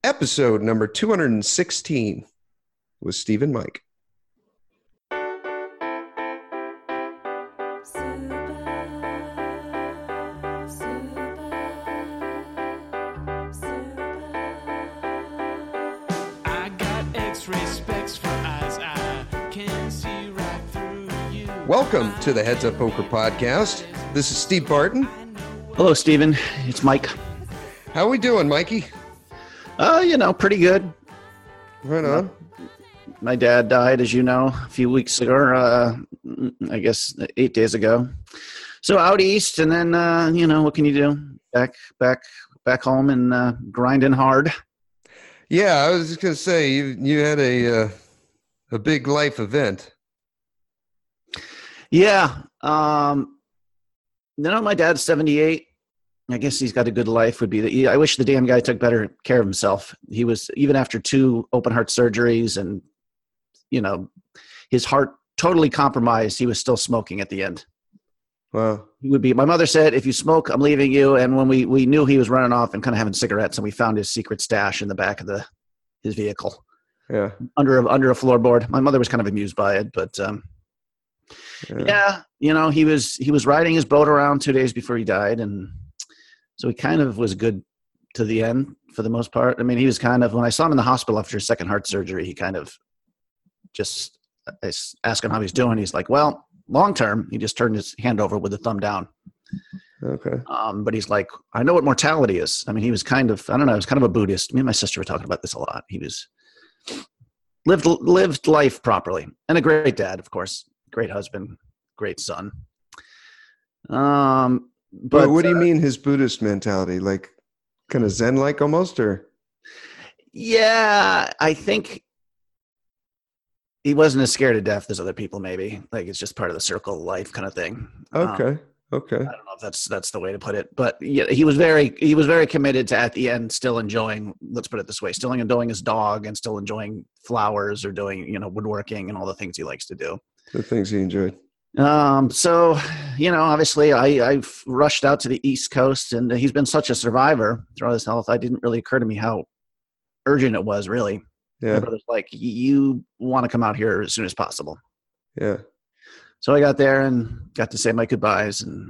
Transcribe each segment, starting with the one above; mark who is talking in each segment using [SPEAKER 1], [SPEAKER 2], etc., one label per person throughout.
[SPEAKER 1] episode number 216 with Steve and Mike. Welcome to the Heads Up Poker Podcast. This is Steve Barton.
[SPEAKER 2] Hello, Steven. It's Mike.
[SPEAKER 1] How are we doing, Mikey?
[SPEAKER 2] Pretty good.
[SPEAKER 1] Right on.
[SPEAKER 2] My dad died, as you know, a few weeks ago, I guess 8 days ago. So out east, and then, what can you do? Back home and grinding hard.
[SPEAKER 1] Yeah, I was just going to say, you had a big life event.
[SPEAKER 2] Yeah. My dad's 78. I guess he's got a good life. I wish the damn guy took better care of himself. He was, even after 2 open heart surgeries and, his heart totally compromised, he was still smoking at the end.
[SPEAKER 1] Wow.
[SPEAKER 2] My mother said, if you smoke, I'm leaving you. And when we knew he was running off and kind of having cigarettes, and we found his secret stash in the back of his vehicle.
[SPEAKER 1] Yeah.
[SPEAKER 2] Under a floorboard. My mother was kind of amused by it, but, he was riding his boat around 2 days before he died. And so he kind of was good to the end for the most part. I mean, he was kind of, when I saw him in the hospital after his second heart surgery, he kind of just, I asked him how he's doing. He's like, well, long term, he just turned his hand over with the thumb down.
[SPEAKER 1] Okay.
[SPEAKER 2] But he's like, I know what mortality is. I mean, he was kind of, I don't know, he was kind of a Buddhist. Me and my sister were talking about this a lot. He was lived life properly, and a great dad, of course. Great husband, great son.
[SPEAKER 1] But what do you mean his Buddhist mentality? Like kind of Zen-like almost, or?
[SPEAKER 2] Yeah, I think he wasn't as scared to death as other people, maybe. Like it's just part of the circle of life kind of thing.
[SPEAKER 1] Okay.
[SPEAKER 2] I don't know if that's the way to put it, but yeah, he was very committed to, at the end, still enjoying, let's put it this way, still enjoying his dog and still enjoying flowers or doing, woodworking and all the things he likes to do.
[SPEAKER 1] The things he enjoyed.
[SPEAKER 2] So, obviously I've rushed out to the East Coast, and he's been such a survivor throughout his health. It didn't really occur to me how urgent it was, really.
[SPEAKER 1] Yeah.
[SPEAKER 2] My brother's like, you want to come out here as soon as possible.
[SPEAKER 1] Yeah.
[SPEAKER 2] So I got there and got to say my goodbyes, and,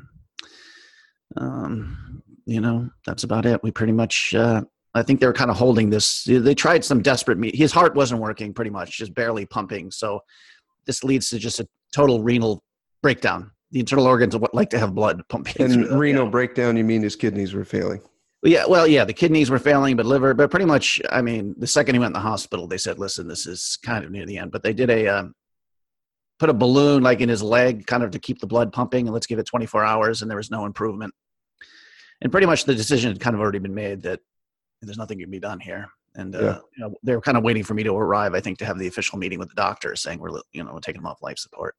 [SPEAKER 2] that's about it. We pretty much, I think they were kind of holding this. They tried some desperate his heart wasn't working pretty much, just barely pumping. So this leads to just a total renal breakdown. The internal organs like to have blood pumping.
[SPEAKER 1] And renal breakdown, you mean his kidneys were failing?
[SPEAKER 2] Yeah, the kidneys were failing, but liver, but pretty much, I mean, the second he went in the hospital, they said, listen, this is kind of near the end. But they did put a balloon like in his leg kind of to keep the blood pumping, and let's give it 24 hours, and there was no improvement. And pretty much the decision had kind of already been made that there's nothing can be done here. And they were kind of waiting for me to arrive, I think, to have the official meeting with the doctor saying we're taking him off life support.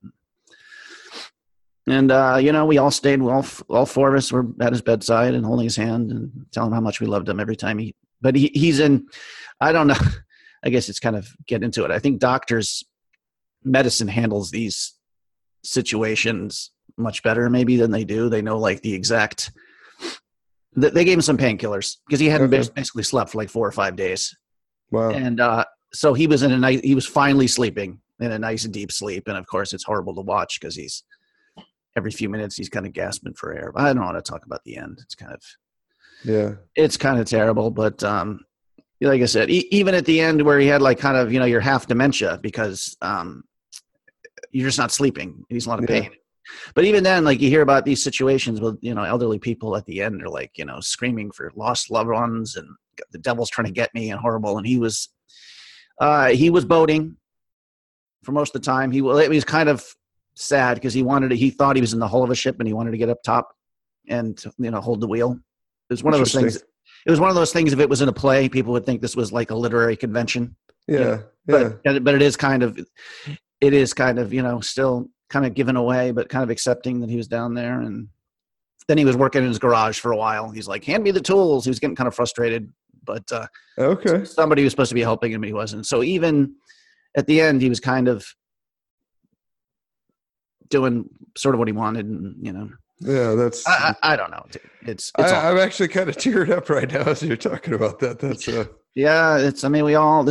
[SPEAKER 2] And we all stayed. All 4 of us were at his bedside and holding his hand and telling him how much we loved him every time he's in. I don't know. I guess it's kind of get into it. I think medicine handles these situations much better maybe than they do. They know like the exact. They gave him some painkillers because he hadn't basically slept for like 4 or 5 days.
[SPEAKER 1] Wow.
[SPEAKER 2] And so he was he was finally sleeping in a nice deep sleep. And of course it's horrible to watch because every few minutes he's kind of gasping for air. I don't want to talk about the end. It's kind of terrible. But like I said, even at the end where he had like kind of, you're half dementia because you're just not sleeping. He's in a lot of pain. But even then, like you hear about these situations with, elderly people at the end are like, screaming for lost loved ones and the devil's trying to get me and horrible. And he was boating for most of the time. It was kind of sad because he thought he was in the hull of a ship and he wanted to get up top and, hold the wheel. It was one of those things. It was one of those things. If it was in a play, people would think this was like a literary convention.
[SPEAKER 1] Yeah.
[SPEAKER 2] But it is kind of, still kind of given away, but kind of accepting that he was down there. And then he was working in his garage for a while. He's like, hand me the tools. He was getting kind of frustrated, but somebody was supposed to be helping him, but he wasn't. So even at the end, he was kind of doing sort of what he wanted. And,
[SPEAKER 1] yeah, that's,
[SPEAKER 2] I don't know. It's
[SPEAKER 1] I'm actually kind of teared up right now as you're talking about that. That's
[SPEAKER 2] Yeah, I mean,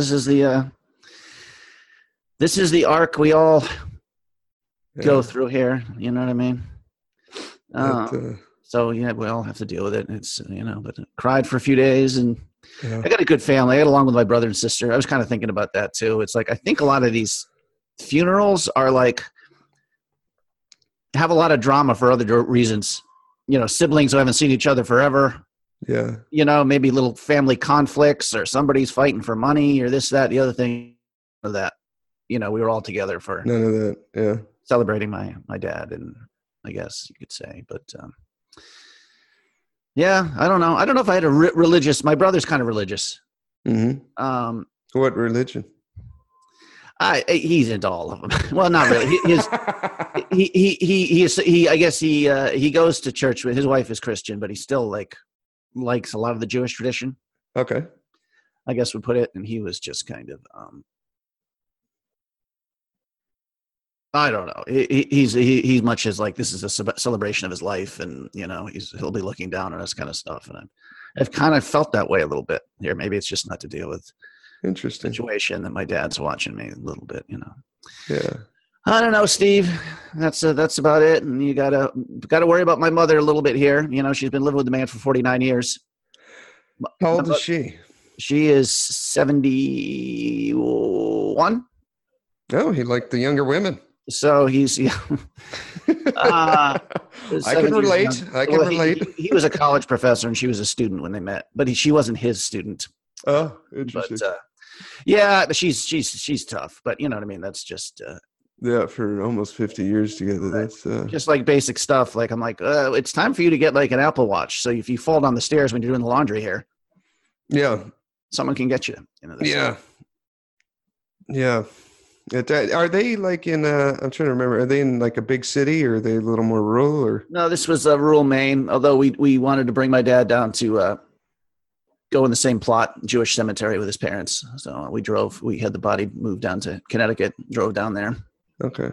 [SPEAKER 2] this is the arc we all go
[SPEAKER 1] Yeah.
[SPEAKER 2] through here. You know what I mean?
[SPEAKER 1] That,
[SPEAKER 2] So yeah, we all have to deal with it. It's, but I cried for a few days, and
[SPEAKER 1] yeah.
[SPEAKER 2] I got a good family. I got along with my brother and sister. I was kind of thinking about that too. It's like, I think a lot of these funerals are like, have a lot of drama for other reasons. Siblings who haven't seen each other forever.
[SPEAKER 1] Yeah.
[SPEAKER 2] Maybe little family conflicts, or somebody's fighting for money, or this, that, the other thing, or that. We were all together for
[SPEAKER 1] None of that. Yeah.
[SPEAKER 2] celebrating my dad, and I guess you could say, but yeah, I don't know. I don't know if I had a religious. My brother's kind of religious.
[SPEAKER 1] Mm-hmm. What religion?
[SPEAKER 2] He's into all of them. Well, not really. I guess he goes to church. His wife is Christian, but he still likes a lot of the Jewish tradition.
[SPEAKER 1] Okay.
[SPEAKER 2] I guess would put it. And he was just kind of I don't know. He's much as like, this is a celebration of his life, and he'll be looking down on us kind of stuff. And I've kind of felt that way a little bit here. Maybe it's just not to deal with
[SPEAKER 1] Interesting
[SPEAKER 2] situation that my dad's watching me a little bit.
[SPEAKER 1] Yeah.
[SPEAKER 2] I don't know, Steve. That's about it. And you gotta worry about my mother a little bit here. She's been living with the man for 49 years.
[SPEAKER 1] How old is she?
[SPEAKER 2] She is 71.
[SPEAKER 1] Oh, he liked the younger women.
[SPEAKER 2] So he's
[SPEAKER 1] I can relate.
[SPEAKER 2] He was a college professor, and she was a student when they met, but she wasn't his student.
[SPEAKER 1] Oh, interesting.
[SPEAKER 2] But, yeah, but she's tough. But you know what I mean. That's just
[SPEAKER 1] yeah, for almost 50 years together. That's
[SPEAKER 2] just like basic stuff. Like, I'm like, it's time for you to get like an Apple Watch. So if you fall down the stairs when you're doing the laundry here,
[SPEAKER 1] yeah,
[SPEAKER 2] someone can get you.
[SPEAKER 1] Yeah. Yeah. Are they like in I'm trying to remember, are they in like a big city, or are they a little more rural, or?
[SPEAKER 2] No, this was rural Maine, although we wanted to bring my dad down to go in the same plot, Jewish cemetery, with his parents. So we had the body moved down to Connecticut, drove down there.
[SPEAKER 1] Okay.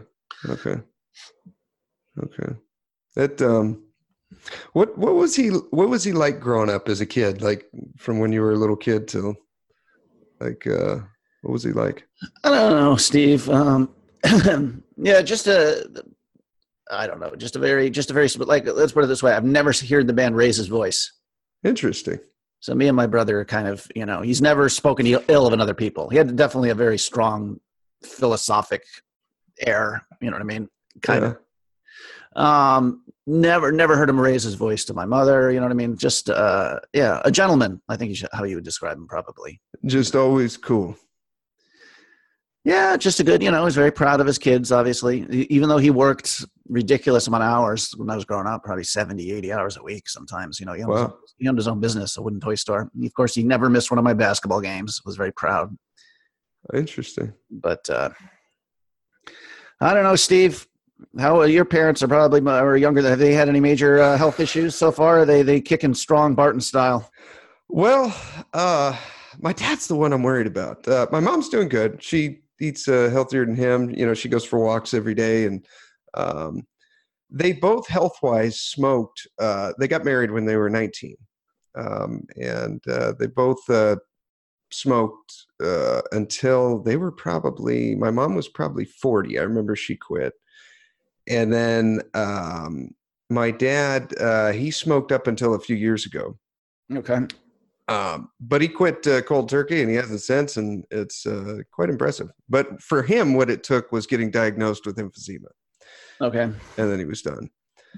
[SPEAKER 1] That what was he like growing up as a kid, like from when you were a little kid till like what was he like?
[SPEAKER 2] I don't know, Steve. Yeah, I don't know, just a very, like, let's put it this way. I've never heard the man raise his voice.
[SPEAKER 1] Interesting.
[SPEAKER 2] So me and my brother are kind of, he's never spoken ill of another people. He had definitely a very strong philosophic air, you know what I mean? Kind of. Never heard him raise his voice to my mother, you know what I mean? Just, a gentleman, I think how you would describe him, probably.
[SPEAKER 1] Just always cool.
[SPEAKER 2] Yeah, just a good, he's very proud of his kids, obviously, even though he worked ridiculous amount of hours when I was growing up, probably 70, 80 hours a week sometimes. He owned his own business, a wooden toy store. Of course, he never missed one of my basketball games. Was very proud.
[SPEAKER 1] Interesting.
[SPEAKER 2] But I don't know, Steve, how your parents are probably or younger. Have they had any major health issues so far? Are they kicking strong Barton style?
[SPEAKER 1] Well, my dad's the one I'm worried about. My mom's doing good. She eats healthier than him. She goes for walks every day, and they both health-wise smoked. They got married when they were 19, and they both smoked until they were my mom was probably 40. I remember she quit. And then my dad, he smoked up until a few years ago.
[SPEAKER 2] Okay.
[SPEAKER 1] But he quit cold turkey, and he hasn't since, and it's quite impressive. But for him, what it took was getting diagnosed with emphysema.
[SPEAKER 2] Okay.
[SPEAKER 1] And then he was done.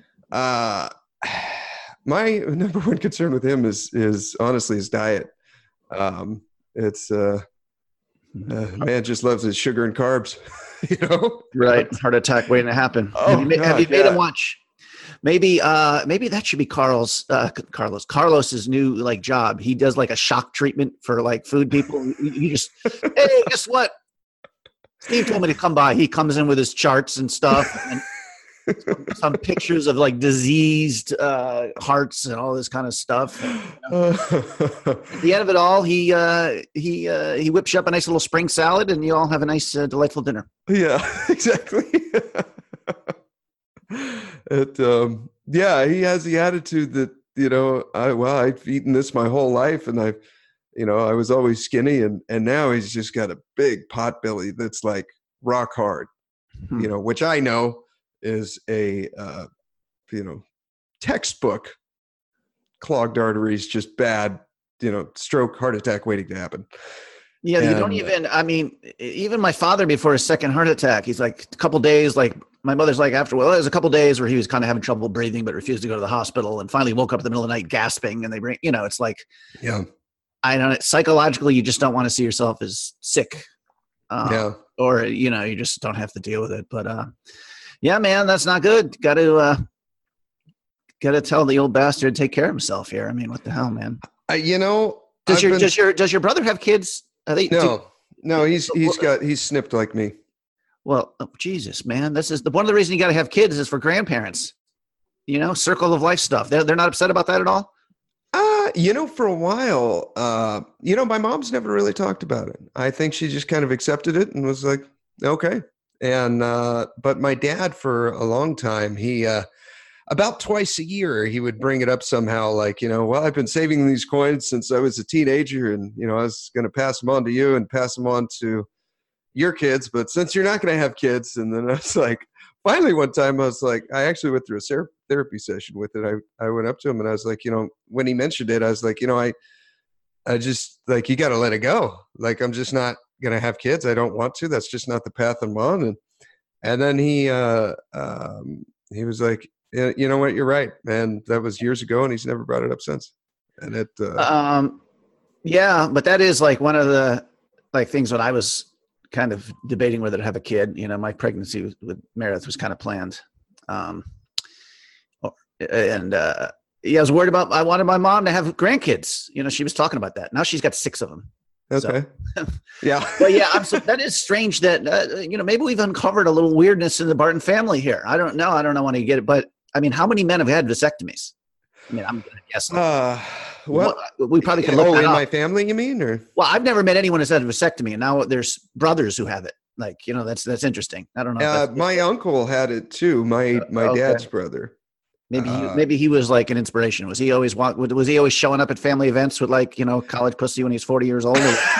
[SPEAKER 1] My number one concern with him is honestly his diet. It's man just loves his sugar and carbs,
[SPEAKER 2] Right. Heart attack waiting to happen.
[SPEAKER 1] Oh,
[SPEAKER 2] have you made him watch? Maybe that should be Carlos's new like job. He does like a shock treatment for like food people. He just, hey, guess what? Steve told me to come by. He comes in with his charts and stuff, and some pictures of like diseased hearts and all this kind of stuff. At the end of it all, he whips you up a nice little spring salad, and you all have a nice, delightful dinner.
[SPEAKER 1] Yeah, exactly. He has the attitude that I've eaten this my whole life, and I was always skinny, and now he's just got a big pot belly that's like rock hard, which I know is a, textbook clogged arteries, just bad, stroke, heart attack waiting to happen.
[SPEAKER 2] Yeah, you don't even, I mean, even my father before his second heart attack, he's like a couple days, like my mother's like after, well, there's a couple days where he was kind of having trouble breathing, but refused to go to the hospital and finally woke up in the middle of the night gasping, and they bring, it's like,
[SPEAKER 1] yeah,
[SPEAKER 2] I don't know, psychologically, you just don't want to see yourself as sick. Or, you just don't have to deal with it. But yeah, man, that's not good. Got to tell the old bastard to take care of himself here. I mean, what the hell, man? Does your brother have kids?
[SPEAKER 1] No, he's snipped like me.
[SPEAKER 2] Well, Jesus, man, this is one of the reasons you got to have kids is for grandparents. Circle of life stuff. They're not upset about that at all.
[SPEAKER 1] For a while, my mom's never really talked about it. I think she just kind of accepted it and was like, okay. And but my dad, for a long time, he about twice a year, he would bring it up somehow, like, well, I've been saving these coins since I was a teenager, and, I was going to pass them on to you and pass them on to your kids. But since you're not going to have kids, and then I was like, finally, one time I was like, I actually went through a therapy session with it. I went up to him and I was like, when he mentioned it, I was like, I just like, you got to let it go. Like, I'm just not going to have kids. I don't want to. That's just not the path I'm on. And then he was like, you know what? You're right, man. That was years ago, and he's never brought it up since. And it,
[SPEAKER 2] yeah, but that is like one of the things when I was kind of debating whether to have a kid. My pregnancy with Meredith was kind of planned, and I was worried about. I wanted my mom to have grandkids. She was talking about that. Now she's got 6 of them.
[SPEAKER 1] Okay. So, yeah.
[SPEAKER 2] But yeah, that is strange that, maybe we've uncovered a little weirdness in the Barton family here. I don't know. I don't know when you get it, but I mean, how many men have had vasectomies? I mean, I'm going to guess.
[SPEAKER 1] Well,
[SPEAKER 2] we probably could look that
[SPEAKER 1] in
[SPEAKER 2] up.
[SPEAKER 1] My family, you mean? Or?
[SPEAKER 2] Well, I've never met anyone who's had a vasectomy, and now there's brothers who have it. Like, that's interesting. I don't know.
[SPEAKER 1] My uncle had it too. My dad's brother.
[SPEAKER 2] Maybe he was like an inspiration. Was he always showing up at family events with college pussy when he's 40 years old?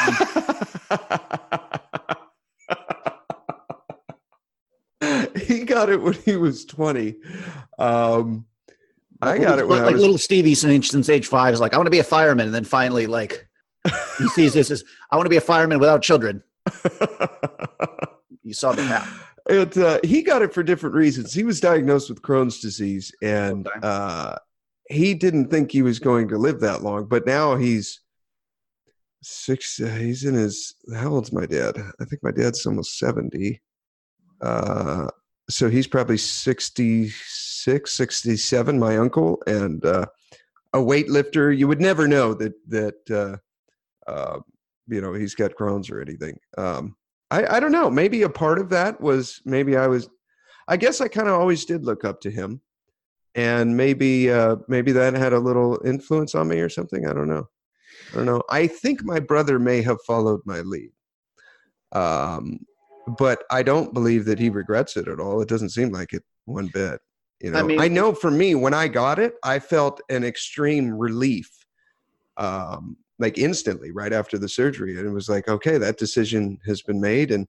[SPEAKER 1] He got it when he was 20. I got it when I was
[SPEAKER 2] little Stevie since age 5 is like, I want to be a fireman, and then finally he sees this as I want to be a fireman without children. You saw the path.
[SPEAKER 1] He got it for different reasons. He was diagnosed with Crohn's disease, and he didn't think he was going to live that long. But now he's 6. He's in his. How old's my dad? I think my dad's almost 70. So he's probably 66, 67. My uncle, and a weightlifter. You would never know that he's got Crohn's or anything. I don't know. Maybe a part of that was I guess I kind of always did look up to him, and maybe that had a little influence on me or something. I don't know. I think my brother may have followed my lead. But I don't believe that he regrets it at all. It doesn't seem like it one bit. I know for me, when I got it, I felt an extreme relief. Like instantly right after the surgery, and it was like, okay, that decision has been made, and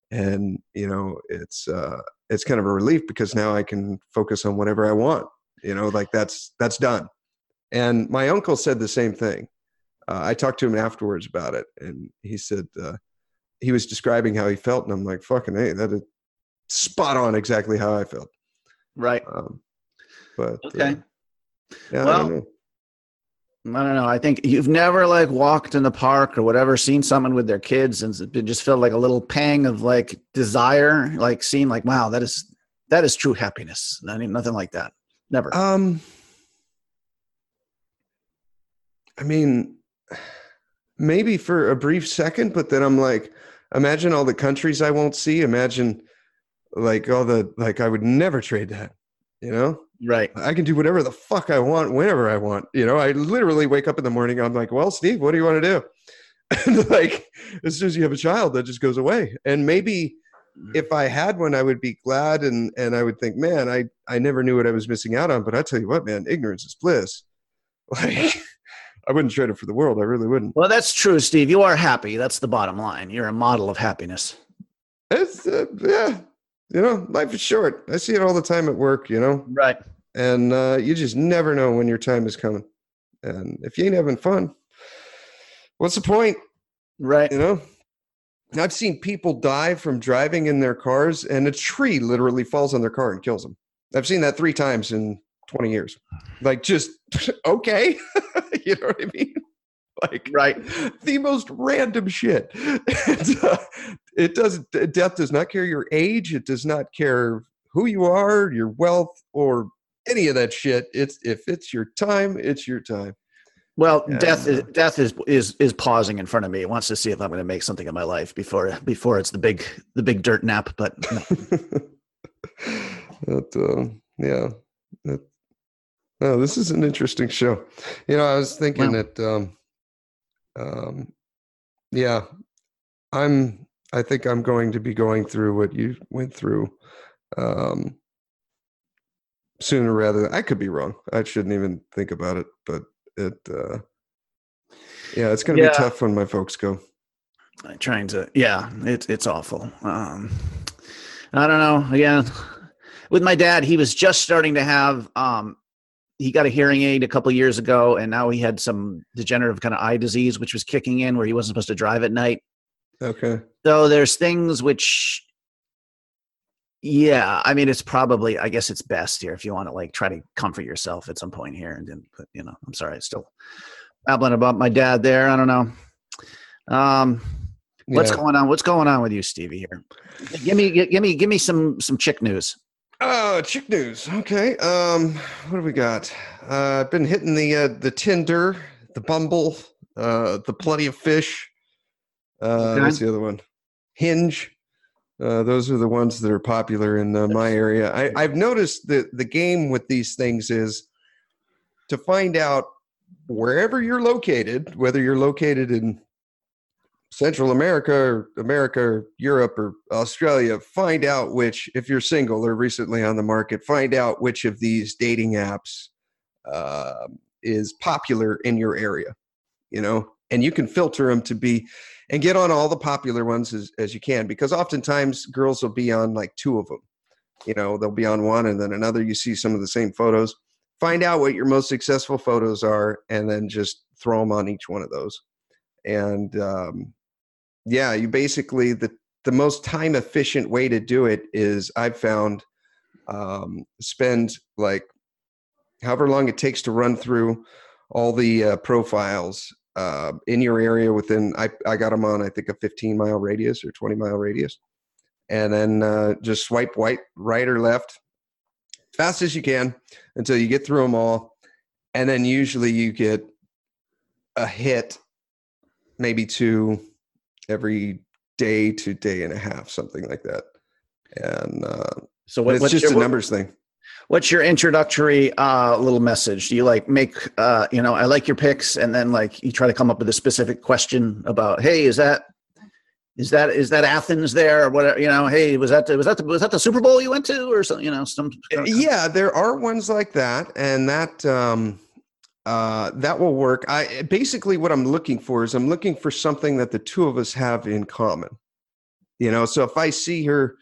[SPEAKER 1] it's kind of a relief because now I can focus on whatever I want, like that's done. And my uncle said the same thing. I talked to him afterwards about it, and he said he was describing how he felt, and I'm like, fucking hey, that is spot on exactly how I felt.
[SPEAKER 2] Right.
[SPEAKER 1] But
[SPEAKER 2] okay.
[SPEAKER 1] Yeah,
[SPEAKER 2] well,
[SPEAKER 1] I don't know.
[SPEAKER 2] I don't know. I think you've never walked in the park or whatever, seen someone with their kids and just felt like a little pang of desire, seeing wow, that is true happiness. I mean, nothing like that. Never.
[SPEAKER 1] I mean, maybe for a brief second, but then I'm like, imagine all the countries I won't see. Imagine all the, I would never trade that,
[SPEAKER 2] Right.
[SPEAKER 1] I can do whatever the fuck I want, whenever I want. I literally wake up in the morning. I'm like, well, Steve, what do you want to do? And as soon as you have a child, that just goes away. And maybe if I had one, I would be glad. And I would think, man, I never knew what I was missing out on. But I tell you what, man, ignorance is bliss. I wouldn't trade it for the world. I really wouldn't.
[SPEAKER 2] Well, that's true, Steve. You are happy. That's the bottom line. You're a model of happiness.
[SPEAKER 1] It's yeah, life is short. I see it all the time at work.
[SPEAKER 2] Right.
[SPEAKER 1] And you just never know when your time is coming. And if you ain't having fun, what's the point?
[SPEAKER 2] Right.
[SPEAKER 1] I've seen people die from driving in their cars, and a tree literally falls on their car and kills them. I've seen that 3 times in 20 years. Like, just okay. You know what I mean? Like,
[SPEAKER 2] right.
[SPEAKER 1] The most random shit. Death does not care your age. It does not care who you are, your wealth, or any of that shit. If it's your time, it's your time.
[SPEAKER 2] Well, death is pausing in front of me. It wants to see if I'm going to make something of my life before it's the big dirt nap. But
[SPEAKER 1] no. Yeah. No, this is an interesting show. I was thinking that. Yeah, I think I'm going to be going through what you went through. Sooner rather than, I could be wrong. I shouldn't even think about it, but it's going to be tough when my folks go.
[SPEAKER 2] It's awful. I don't know. Again, with my dad, he was just starting to have, he got a hearing aid a couple of years ago, and now he had some degenerative kind of eye disease, which was kicking in where he wasn't supposed to drive at night.
[SPEAKER 1] Okay.
[SPEAKER 2] So there's things which, I mean, it's probably, I guess it's best here if you want to try to comfort yourself at some point here. And then, I'm sorry, it's still babbling about my dad there. I don't know. What's going on? What's going on with you, Stevie here? Give me some chick news.
[SPEAKER 1] Oh, chick news. Okay. What do we got? I've been hitting the Tinder, the Bumble, the Plenty of Fish. What's the other one? Hinge. Those are the ones that are popular in my area. I've noticed that the game with these things is to find out wherever you're located, whether you're located in Central America or Europe or Australia, find out which, if you're single or recently on the market, find out which of these dating apps is popular in your area, and you can filter them to be, and get on all the popular ones as you can, because oftentimes girls will be on 2 of them. They'll be on one and then another. You see some of the same photos. Find out what your most successful photos are, and then just throw them on each one of those. And you basically, the most time efficient way to do it is, I've found, spend however long it takes to run through all the profiles in your area within, I got them on, I think, a 15-mile radius or 20-mile radius. And then just swipe right or left fast as you can until you get through them all. And then usually you get a hit, maybe 2 every day to day and a half, something like that. And so it's just a numbers thing.
[SPEAKER 2] What's your introductory little message? Do you make, I like your pics, and then you try to come up with a specific question about, hey, is that Athens there, or whatever? Hey, was that the Super Bowl you went to, or something?
[SPEAKER 1] Yeah, there are ones like that, and that that will work. Basically what I'm looking for is, I'm looking for something that the 2 of us have in common. So if I see her,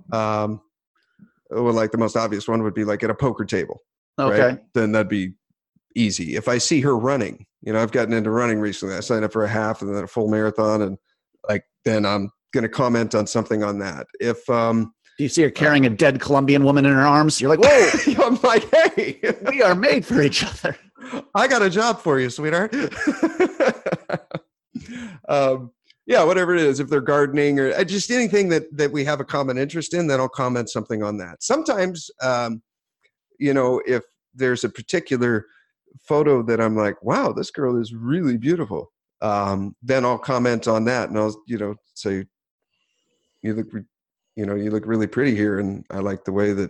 [SPEAKER 1] the most obvious one would be at a poker table. Okay. Right? Then that'd be easy. If I see her running, I've gotten into running recently. I signed up for a half and then a full marathon, and then I'm going to comment on something on that. If
[SPEAKER 2] you see her carrying a dead Colombian woman in her arms, you're like, whoa.
[SPEAKER 1] I'm like, hey,
[SPEAKER 2] we are made for each other.
[SPEAKER 1] I got a job for you, sweetheart. Whatever it is, if they're gardening or just anything that we have a common interest in, then I'll comment something on that. Sometimes, if there's a particular photo that I'm like, wow, this girl is really beautiful, then I'll comment on that, and I'll, say, you look really pretty here, and I like the way that,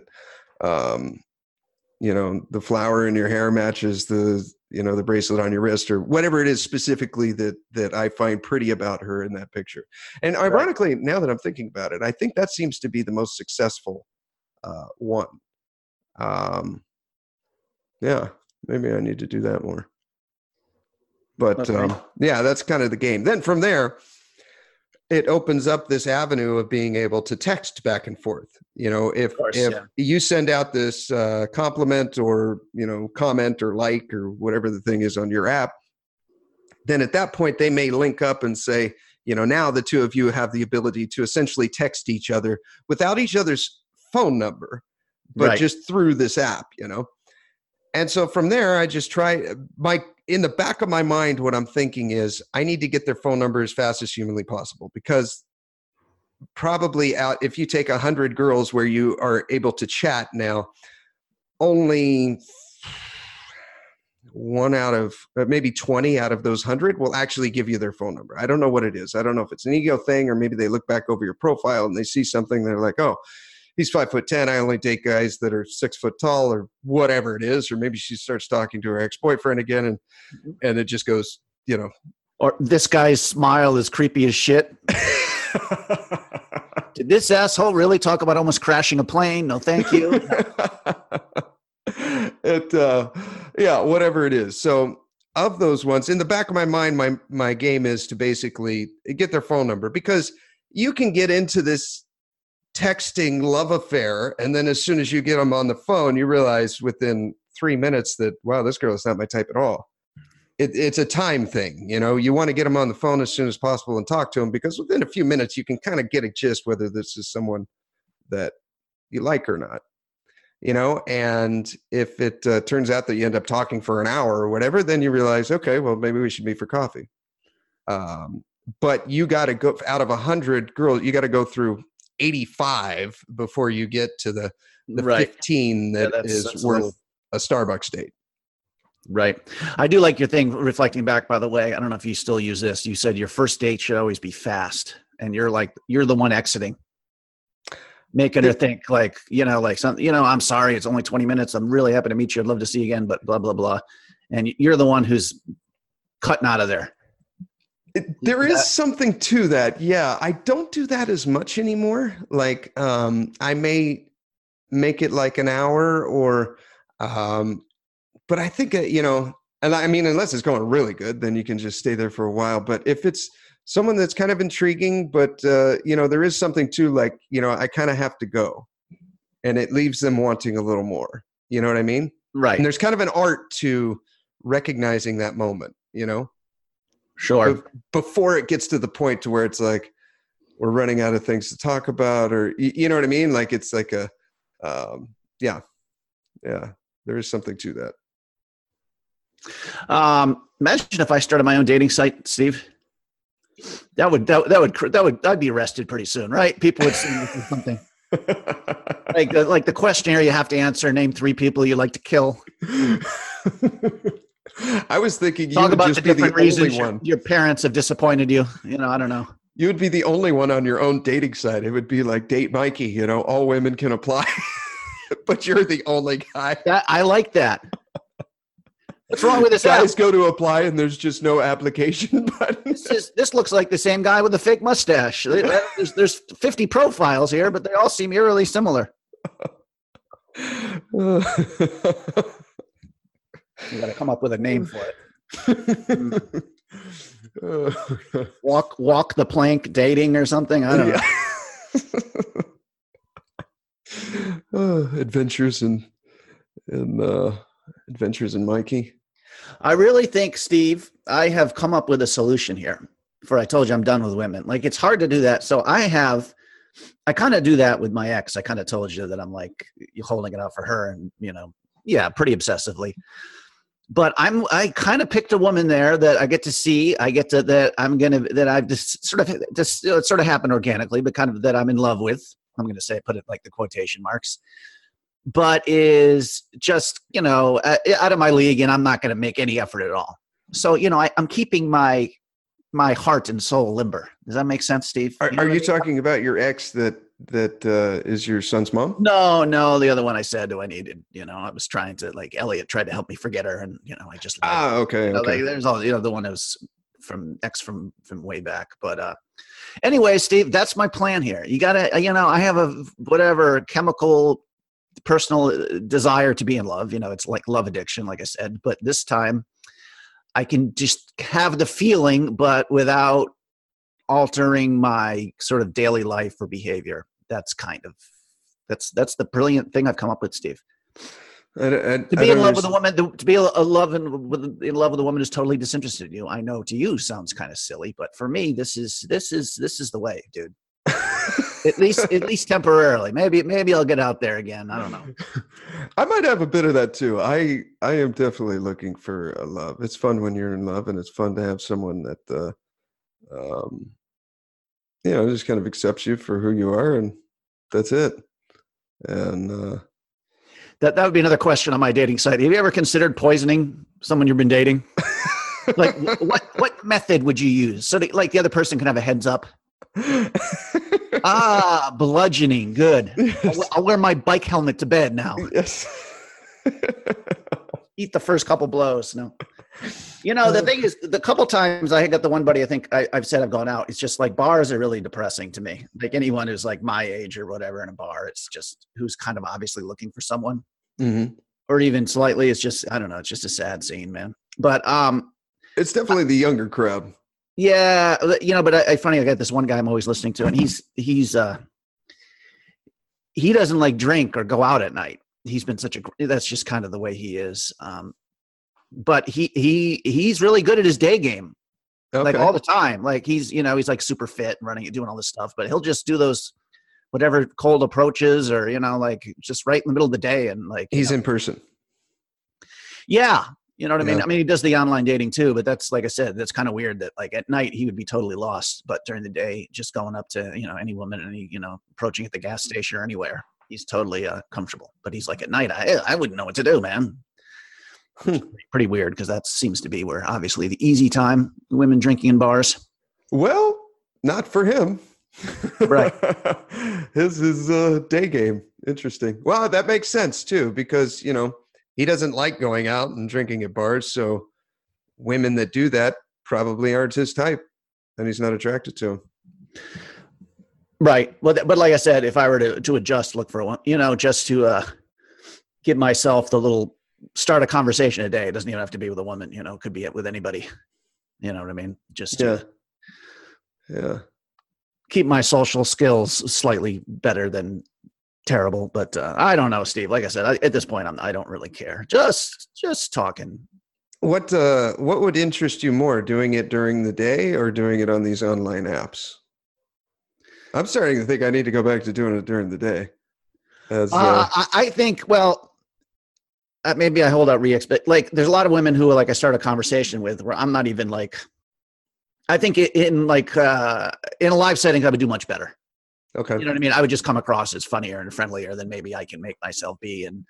[SPEAKER 1] the flower in your hair matches the bracelet on your wrist, or whatever it is specifically that I find pretty about her in that picture. And ironically, now that I'm thinking about it, I think that seems to be the most successful one. Maybe I need to do that more. But
[SPEAKER 2] Okay.
[SPEAKER 1] yeah, that's kind of the game. Then from there, it opens up this avenue of being able to text back and forth. You know,
[SPEAKER 2] Of course,
[SPEAKER 1] if
[SPEAKER 2] yeah.
[SPEAKER 1] you send out this compliment or comment or like or whatever the thing is on your app, then at that point they may link up and say, now the two of you have the ability to essentially text each other without each other's phone number, but
[SPEAKER 2] Right.
[SPEAKER 1] just through this app. And so from there, I just in the back of my mind, what I'm thinking is I need to get their phone number as fast as humanly possible, because probably if you take 100 girls where you are able to chat now, only one out of maybe 20 out of those 100 will actually give you their phone number. I don't know what it is. I don't know if it's an ego thing, or maybe they look back over your profile and they see something. They're like, oh, he's 5'10". I only date guys that are 6 foot tall, or whatever it is. Or maybe she starts talking to her ex-boyfriend again, and it just goes,
[SPEAKER 2] Or this guy's smile is creepy as shit. Did this asshole really talk about almost crashing a plane? No, thank you.
[SPEAKER 1] Yeah, whatever it is. So of those ones, in the back of my mind, my game is to basically get their phone number, because you can get into this texting love affair, and then as soon as you get them on the phone, you realize within 3 minutes that, wow, this girl is not my type at all. It's a time thing. You want to get them on the phone as soon as possible and talk to them, because within a few minutes you can kind of get a gist whether this is someone that you like or not. And if it turns out that you end up talking for an hour or whatever, then you realize, okay, well, maybe we should meet for coffee. But you got to go out of 100 girls, you got to go through 85 before you get to the
[SPEAKER 2] Right.
[SPEAKER 1] 15 that's worth a Starbucks date.
[SPEAKER 2] Right. I do like your thing, reflecting back, by the way. I don't know if you still use this. You said your first date should always be fast, and you're the one exiting, making her think something, I'm sorry, it's only 20 minutes. I'm really happy to meet you. I'd love to see you again, but blah, blah, blah. And you're the one who's cutting out of there.
[SPEAKER 1] There is something to that. Yeah. I don't do that as much anymore. Like, I may make it like an hour or, but I think, and I mean, unless it's going really good, then you can just stay there for a while. But if it's someone that's kind of intriguing, but, there is something to, like, I kind of have to go, and it leaves them wanting a little more. You know what I mean?
[SPEAKER 2] Right.
[SPEAKER 1] And there's kind of an art to recognizing that moment,
[SPEAKER 2] Sure.
[SPEAKER 1] Before it gets to the point to where it's like, we're running out of things to talk about, or, you know what I mean? Like, it's like yeah, there is something to that.
[SPEAKER 2] Imagine if I started my own dating site, Steve. I'd be arrested pretty soon, right? People would see something like the questionnaire you have to answer. Name 3 people you like to kill.
[SPEAKER 1] I was thinking you
[SPEAKER 2] Talk
[SPEAKER 1] would
[SPEAKER 2] about
[SPEAKER 1] just
[SPEAKER 2] the
[SPEAKER 1] be the
[SPEAKER 2] different reasons
[SPEAKER 1] only one.
[SPEAKER 2] Your parents have disappointed you. I don't know.
[SPEAKER 1] You would be the only one on your own dating site. It would be like Date Mikey. All women can apply, but you're the only guy.
[SPEAKER 2] I like that. What's wrong with this
[SPEAKER 1] Guys
[SPEAKER 2] app?
[SPEAKER 1] go to apply and there's just no application button.
[SPEAKER 2] This looks like the same guy with the fake mustache. There's 50 profiles here, but they all seem eerily similar. You got to come up with a name for it. Walk the plank dating or something. I don't know.
[SPEAKER 1] Adventures in Mikey.
[SPEAKER 2] I really think, Steve, I have come up with a solution here. For I told you I'm done with women. Like, it's hard to do that. So I kind of do that with my ex. I kind of told you that I'm like holding it out for her, and pretty obsessively. But I kind of picked a woman there that I get to see. I get to that I've just sort of happened organically, but kind of that I'm in love with. I'm going to put it like the quotation marks. But is just, out of my league, and I'm not going to make any effort at all. So, I'm keeping my heart and soul limber. Does that make sense, Steve?
[SPEAKER 1] Are you talking about your ex that is your son's mom?
[SPEAKER 2] No, the other one I said I needed, I was trying to, like, Elliot tried to help me forget her, and, I just.
[SPEAKER 1] Okay.
[SPEAKER 2] Like, there's all, the one that was from way back. But anyway, Steve, that's my plan here. You got to, I have a whatever chemical personal desire to be in love. It's like love addiction, like I said. But this time I can just have the feeling, but without altering my sort of daily life or behavior. That's that's the brilliant thing I've come up with, Steve. To be in love with a woman, to be in love with a woman who's totally disinterested in you. I know to you sounds kind of silly, but for me, this is the way, dude. at least temporarily. Maybe I'll get out there again. I don't know.
[SPEAKER 1] I might have a bit of that too. I am definitely looking for a love. It's fun when you're in love, and it's fun to have someone that just kind of accepts you for who you are, and that's it. And
[SPEAKER 2] that would be another question on my dating site. Have you ever considered poisoning someone you've been dating? Like, what method would you use so that, like, the other person can have a heads up? Bludgeoning. Good. Yes. I'll wear my bike helmet to bed now.
[SPEAKER 1] Yes.
[SPEAKER 2] Eat the first couple blows. No. The thing is, the couple times I got the one buddy, I think I've said I've gone out. It's just like bars are really depressing to me. Like anyone who's like my age or whatever in a bar, it's just who's kind of obviously looking for someone, or even slightly. It's just, I don't know. It's just a sad scene, man. But
[SPEAKER 1] it's definitely the younger crowd.
[SPEAKER 2] Yeah, but funny. I got this one guy I'm always listening to, and he doesn't like drink or go out at night. He's been that's just kind of the way he is. But he's really good at his day game, like all the time. Like he's like super fit and doing all this stuff, but he'll just do those whatever cold approaches or, like just right in the middle of the day. And like,
[SPEAKER 1] he's in person.
[SPEAKER 2] Yeah. You know what I mean? I mean, he does the online dating too, but that's, like I said, that's kind of weird that like at night he would be totally lost, but during the day, just going up to, any woman, any, approaching at the gas station or anywhere, he's totally comfortable. But he's like, at night, I wouldn't know what to do, man. Pretty weird, because that seems to be where obviously the easy time, women drinking in bars.
[SPEAKER 1] Well, not for him.
[SPEAKER 2] Right.
[SPEAKER 1] His day game. Interesting. Well, that makes sense too, because, he doesn't like going out and drinking at bars. So women that do that probably aren't his type, and he's not attracted to them.
[SPEAKER 2] Right. Well, but like I said, if I were to adjust, look for one, just to give myself the little start a conversation a day. It doesn't even have to be with a woman, it could be with anybody. You know what I mean? Just to keep my social skills slightly better than terrible. But I don't know, Steve. Like I said, at this point, I don't really care. Just talking.
[SPEAKER 1] What would interest you more, doing it during the day or doing it on these online apps? I'm starting to think I need to go back to doing it during the day.
[SPEAKER 2] I think, well, maybe I hold out but like, there's a lot of women who like I start a conversation with where I'm not even like, I think in a live setting, I would do much better.
[SPEAKER 1] Okay.
[SPEAKER 2] You know what I mean? I would just come across as funnier and friendlier than maybe I can make myself be. And,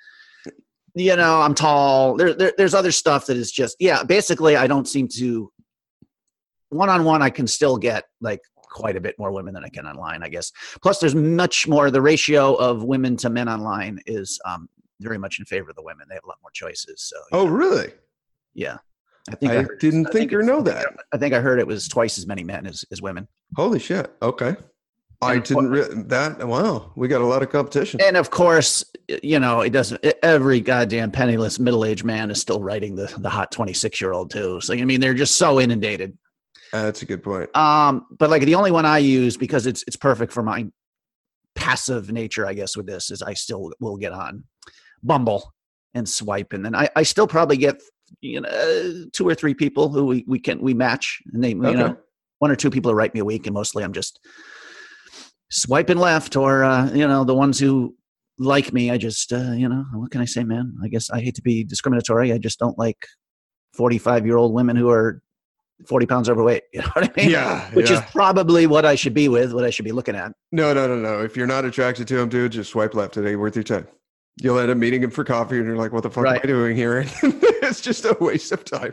[SPEAKER 2] I'm tall. There's other stuff that is just, basically I don't seem to, one-on-one, I can still get like quite a bit more women than I can online, I guess. Plus there's much more, the ratio of women to men online is very much in favor of the women. They have a lot more choices. So.
[SPEAKER 1] Really?
[SPEAKER 2] Yeah.
[SPEAKER 1] I didn't think or know that.
[SPEAKER 2] I think I heard it was twice as many men as women.
[SPEAKER 1] Holy shit. Okay. I didn't wow, we got a lot of competition.
[SPEAKER 2] And of course, it doesn't, every goddamn penniless middle-aged man is still writing the hot 26-year-old too. So, I mean, they're just so inundated.
[SPEAKER 1] That's a good point.
[SPEAKER 2] But like the only one I use, because it's perfect for my passive nature, I guess, with this, is I still will get on Bumble and swipe. And then I still probably get, 2 or 3 people who we match, and they, 1 or 2 people who write me a week. And mostly I'm just swiping left, or the ones who like me, I just what can I say, man? I guess I hate to be discriminatory. I just don't like 45-year-old women who are 40 pounds overweight. You know what I mean?
[SPEAKER 1] Yeah.
[SPEAKER 2] Which is probably what I should be looking at.
[SPEAKER 1] No. If you're not attracted to him, dude, just swipe left. It ain't worth your time. You'll end up meeting him for coffee, and you're like, what the fuck am I doing here? It's just a waste of time.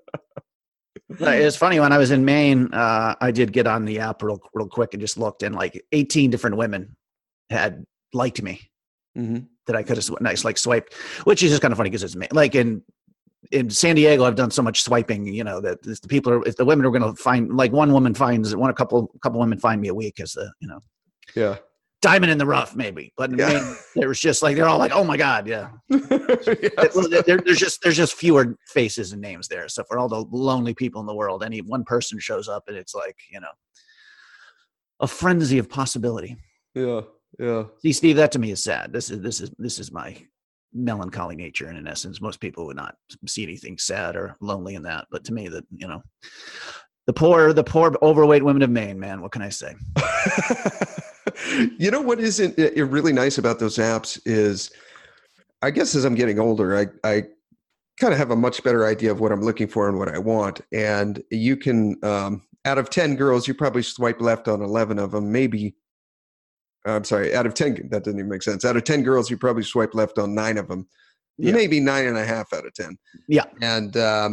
[SPEAKER 2] It's funny, when I was in Maine, I did get on the app real quick and just looked, and like 18 different women had liked me that I could have swiped, which is just kind of funny because it's Maine. Like in San Diego, I've done so much swiping, that the people are, if the women are going to find, like one couple women find me a week as the,
[SPEAKER 1] Yeah.
[SPEAKER 2] diamond in the rough, maybe. But in Maine, there was just like they're all like, "Oh my god, yeah." There's just fewer faces and names there. So for all the lonely people in the world, any one person shows up, and it's like a frenzy of possibility.
[SPEAKER 1] Yeah.
[SPEAKER 2] See, Steve, that to me is sad. This is my melancholy nature, and in essence, most people would not see anything sad or lonely in that. But to me, the poor overweight women of Maine, man, what can I say?
[SPEAKER 1] You know what isn't really nice about those apps is, I guess as I'm getting older, I kind of have a much better idea of what I'm looking for and what I want. And you can, out of 10 girls, you probably swipe left on 11 of them, maybe. I'm sorry, out of 10, that doesn't even make sense. Out of 10 girls, you probably swipe left on 9 of them, maybe 9.5 out of 10.
[SPEAKER 2] Yeah.
[SPEAKER 1] And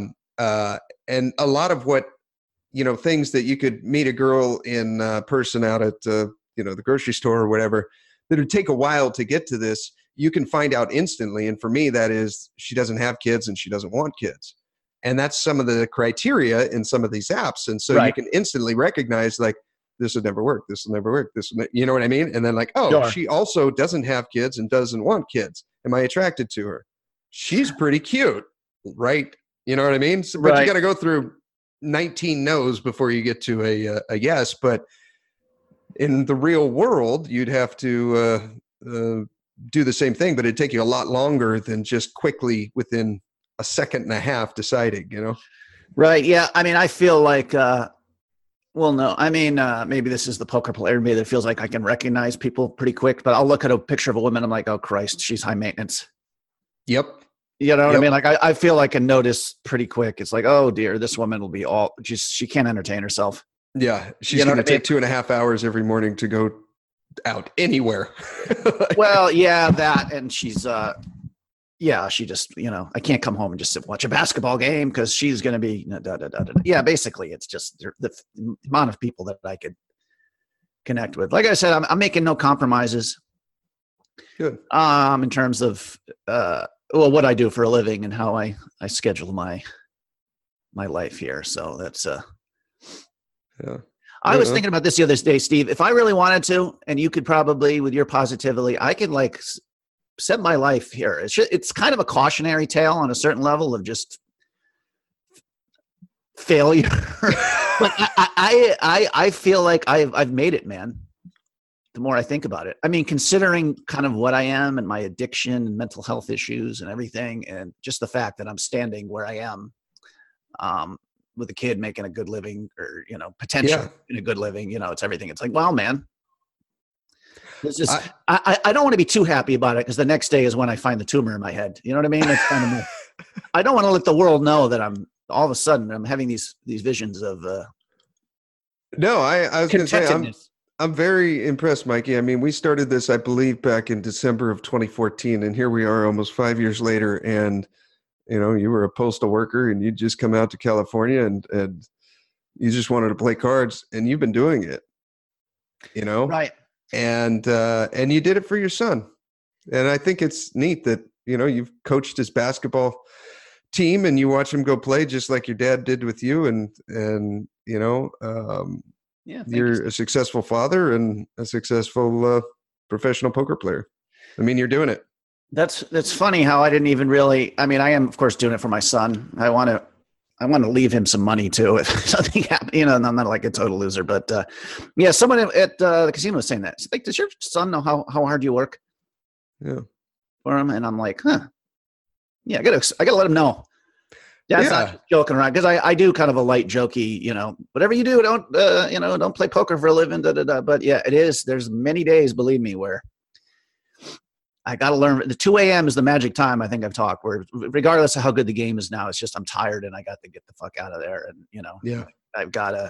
[SPEAKER 1] a lot of what, things that you could meet a girl in person out at, the grocery store or whatever, that would take a while to get to this, you can find out instantly. And for me, that is, she doesn't have kids and she doesn't want kids. And that's some of the criteria in some of these apps. And so you can instantly recognize, like, this will never work. This will never work. You know what I mean? And then like, she also doesn't have kids and doesn't want kids. Am I attracted to her? She's pretty cute, right? You know what I mean? So, but you got to go through 19 no's before you get to a yes. But in the real world, you'd have to do the same thing, but it'd take you a lot longer than just quickly within a second and a half deciding, Right.
[SPEAKER 2] Yeah. I mean, I feel like, no, I mean, maybe this is the poker player in me that feels like I can recognize people pretty quick, but I'll look at a picture of a woman. I'm like, oh Christ, she's high maintenance.
[SPEAKER 1] Yep.
[SPEAKER 2] You know what I mean? Like I feel like I can notice pretty quick. It's like, oh dear, this woman will be she can't entertain herself.
[SPEAKER 1] Yeah. She's going to take 2.5 hours every morning to go out anywhere.
[SPEAKER 2] Well, yeah, that. And she's, she just, I can't come home and just watch a basketball game because she's going to be, yeah, basically it's just the amount of people that I could connect with. Like I said, I'm making no compromises.
[SPEAKER 1] Good.
[SPEAKER 2] In terms of, what I do for a living and how I schedule my life here. So that's,
[SPEAKER 1] yeah.
[SPEAKER 2] I was thinking about this the other day, Steve. If I really wanted to, and you could probably, with your positivity, I could like set my life here. It's kind of a cautionary tale on a certain level of just failure. But I feel like I've made it, man. The more I think about it, I mean, considering kind of what I am and my addiction and mental health issues and everything, and just the fact that I'm standing where I am, with a kid making a good living or, potential in a good living, it's everything. It's like, wow, man, this is, I don't want to be too happy about it because the next day is when I find the tumor in my head. You know what I mean? It's kind of, I don't want to let the world know that I'm all of a sudden I'm having these visions of,
[SPEAKER 1] no, I was going to say, I'm very impressed, Mikey. I mean, we started this, I believe, back in December of 2014, and here we are almost 5 years later. And, you were a postal worker and you'd just come out to California and you just wanted to play cards, and you've been doing it,
[SPEAKER 2] Right.
[SPEAKER 1] And you did it for your son. And I think it's neat that, you've coached his basketball team and you watch him go play just like your dad did with you. And you're a successful father and a successful professional poker player. I mean, you're doing it.
[SPEAKER 2] That's funny how I didn't even really, I mean, I am of course doing it for my son. I want to leave him some money too if something happens. I'm not like a total loser, but someone at the casino was saying that. She's like, does your son know how hard you work?
[SPEAKER 1] Yeah.
[SPEAKER 2] For him, and I'm like, yeah, I gotta let him know. That's not just joking around, because I do kind of a light jokey, whatever you do, don't play poker for a living. But yeah, it is. There's many days, believe me, where I got to learn. The 2 a.m. is the magic time. I think I've talked where, regardless of how good the game is now, it's just I'm tired and I got to get the fuck out of there. And I've got to.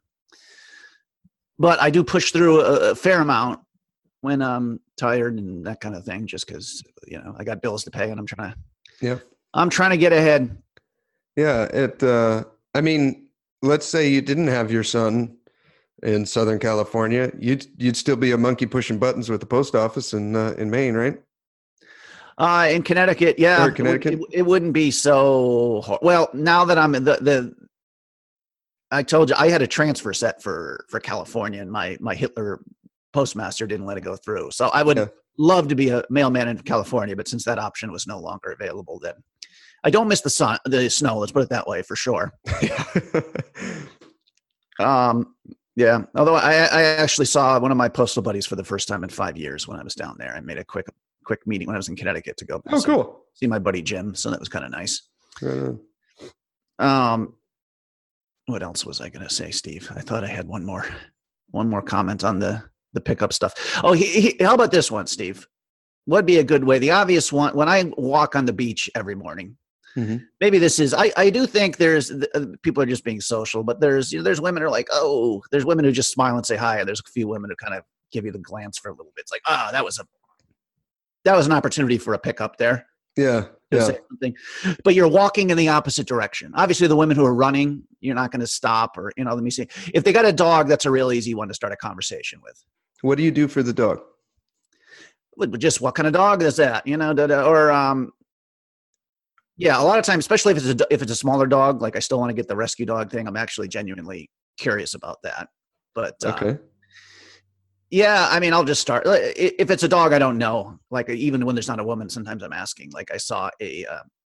[SPEAKER 2] But I do push through a fair amount when I'm tired and that kind of thing, just because I got bills to pay and I'm trying to get ahead.
[SPEAKER 1] Yeah. I mean, let's say you didn't have your son in Southern California, you'd still be a monkey pushing buttons with the post office in Maine, right?
[SPEAKER 2] In Connecticut, yeah.
[SPEAKER 1] Or Connecticut?
[SPEAKER 2] It wouldn't be so hard. Well, now that I'm in I told you I had a transfer set for California, and my Hitler postmaster didn't let it go through. So I would love to be a mailman in California, but since that option was no longer available, then I don't miss the snow. Let's put it that way for sure. Yeah. Although I actually saw one of my postal buddies for the first time in 5 years when I was down there. I made a quick meeting when I was in Connecticut to go.
[SPEAKER 1] Oh, cool.
[SPEAKER 2] See my buddy Jim. So that was kind of nice. What else was I going to say, Steve? I thought I had one more comment on the pickup stuff. Oh, how about this one, Steve? What'd be a good way? The obvious one, when I walk on the beach every morning, maybe this is, I do think there's people are just being social, but there's women who are like, oh, there's women who just smile and say hi. And there's a few women who kind of give you the glance for a little bit. It's like, that was an opportunity for a pickup there.
[SPEAKER 1] Yeah.
[SPEAKER 2] Say something. But you're walking in the opposite direction. Obviously, the women who are running, you're not going to stop or, let me see. If they got a dog, that's a real easy one to start a conversation with.
[SPEAKER 1] What do you do for the dog?
[SPEAKER 2] Just what kind of dog is that? Or yeah, a lot of times, especially if it's a smaller dog, like I still want to get the rescue dog thing. I'm actually genuinely curious about that. But
[SPEAKER 1] okay.
[SPEAKER 2] Yeah, I mean, I'll just start. If it's a dog I don't know, like even when there's not a woman, sometimes I'm asking. Like I saw a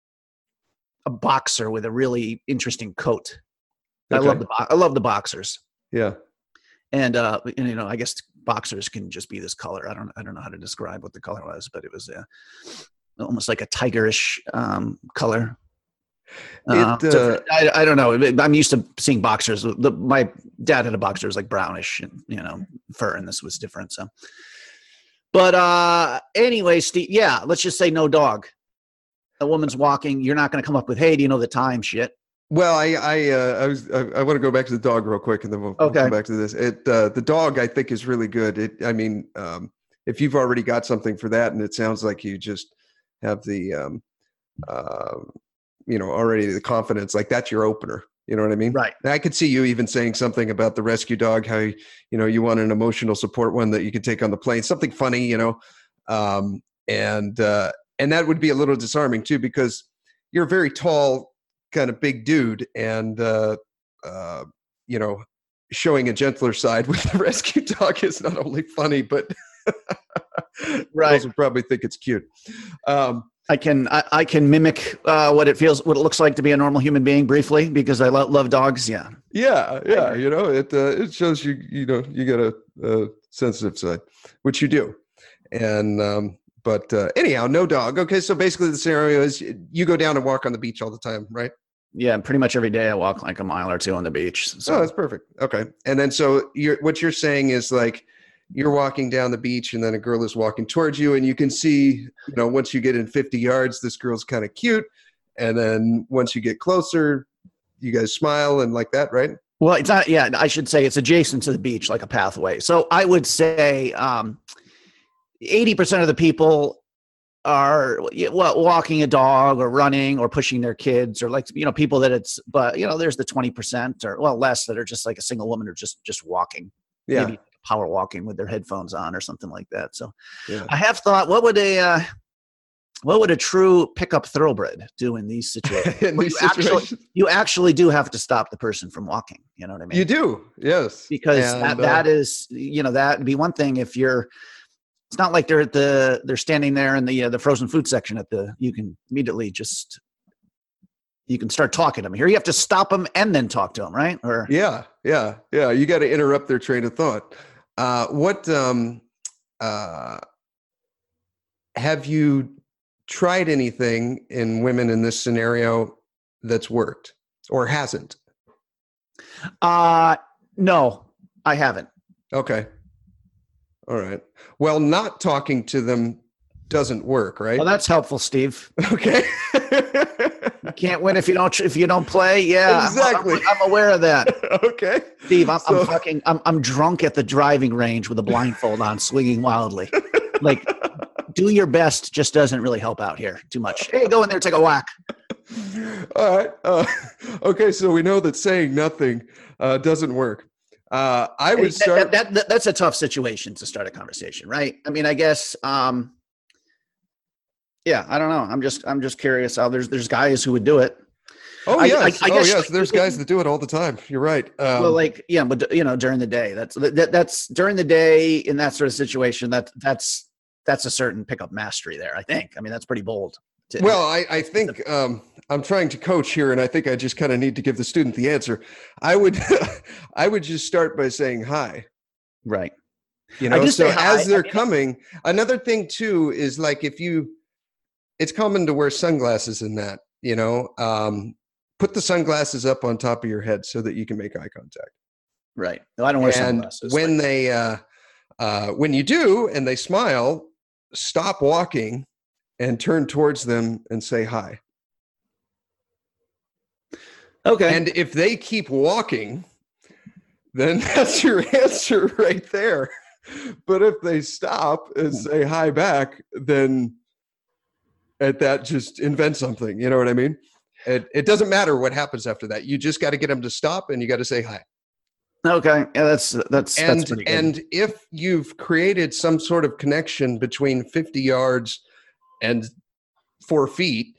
[SPEAKER 2] boxer with a really interesting coat. Okay. I love the boxers.
[SPEAKER 1] Yeah.
[SPEAKER 2] And I guess boxers can just be this color. I don't know how to describe what the color was, but it was almost like a tigerish color. I don't know. I'm used to seeing boxers. My dad had a boxer, it was like brownish and fur, and this was different. So, but anyway, Steve, yeah, let's just say no dog. A woman's walking. You're not going to come up with, hey, do you know the time? Shit.
[SPEAKER 1] Well, I want to go back to the dog real quick, and then we'll come back to this. The dog I think is really good. If you've already got something for that, and it sounds like you just have the already the confidence, like that's your opener. You know what I mean?
[SPEAKER 2] Right.
[SPEAKER 1] And I could see you even saying something about the rescue dog, how, you want an emotional support one that you could take on the plane, something funny, and that would be a little disarming too, because you're a very tall kind of big dude, and, showing a gentler side with the rescue dog is not only funny, but
[SPEAKER 2] right.
[SPEAKER 1] Also probably think it's cute.
[SPEAKER 2] I can mimic what it looks like to be a normal human being briefly, because I love dogs. Yeah.
[SPEAKER 1] Yeah. It shows you got a sensitive side, which you do. And but anyhow, no dog. Okay, so basically the scenario is you go down and walk on the beach all the time, right?
[SPEAKER 2] Yeah, pretty much every day I walk like a mile or two on the beach. So.
[SPEAKER 1] Oh, that's perfect. Okay, and then so what you're saying is like, you're walking down the beach and then a girl is walking towards you, and you can see, once you get in 50 yards, this girl's kind of cute. And then once you get closer, you guys smile and like that, right?
[SPEAKER 2] Well, it's not, yeah, I should say it's adjacent to the beach, like a pathway. So I would say 80% of the people are walking a dog or running or pushing their kids, or like, people that there's the 20% or less that are just like a single woman or just walking.
[SPEAKER 1] Yeah.
[SPEAKER 2] Maybe power walking with their headphones on or something like that. So yeah. I have thought, what would a true pickup thoroughbred do in these situations? You actually do have to stop the person from walking. You know what I mean?
[SPEAKER 1] You do. Yes.
[SPEAKER 2] Because that is, that'd be one thing if it's not like they're standing there in the frozen food section you can immediately you can start talking to them. Here you have to stop them and then talk to them, right? Or
[SPEAKER 1] yeah. You got to interrupt their train of thought. Have you tried anything in women in this scenario that's worked or hasn't?
[SPEAKER 2] No, I haven't.
[SPEAKER 1] Okay. All right. Well, not talking to them doesn't work, right?
[SPEAKER 2] Well, that's helpful, Steve.
[SPEAKER 1] Okay.
[SPEAKER 2] You can't win if you don't play. Yeah,
[SPEAKER 1] exactly.
[SPEAKER 2] I'm aware of that.
[SPEAKER 1] Okay,
[SPEAKER 2] Steve, I'm drunk at the driving range with a blindfold on, swinging wildly. Like, do your best just doesn't really help out here too much. Hey, go in there, take a whack.
[SPEAKER 1] All right. Okay, so we know that saying nothing doesn't work. I would start.
[SPEAKER 2] That's a tough situation to start a conversation, right? I mean, I guess. Yeah, I don't know. I'm just curious how there's guys who would do it.
[SPEAKER 1] Oh yes.
[SPEAKER 2] I
[SPEAKER 1] Oh
[SPEAKER 2] guess
[SPEAKER 1] yes. There's guys that do it all the time. You're right.
[SPEAKER 2] well, like, yeah, but during the day, that's during the day in that sort of situation. That's a certain pickup mastery there. I think. I mean, that's pretty bold.
[SPEAKER 1] Well, I think I'm trying to coach here, and I think I just kind of need to give the student the answer. I would I would just start by saying hi.
[SPEAKER 2] Right.
[SPEAKER 1] So as they're coming, another thing too is like it's common to wear sunglasses in that. Put the sunglasses up on top of your head so that you can make eye contact.
[SPEAKER 2] Right. No, I don't wear sunglasses.
[SPEAKER 1] When when you do and they smile, stop walking and turn towards them and say hi.
[SPEAKER 2] Okay.
[SPEAKER 1] And if they keep walking, then that's your answer right there. But if they stop and say hi back, then at that, just invent something. You know what I mean? It doesn't matter what happens after that. You just got to get them to stop, and you got to say hi.
[SPEAKER 2] Okay, yeah, that's pretty good.
[SPEAKER 1] And if you've created some sort of connection between 50 yards and 4 feet,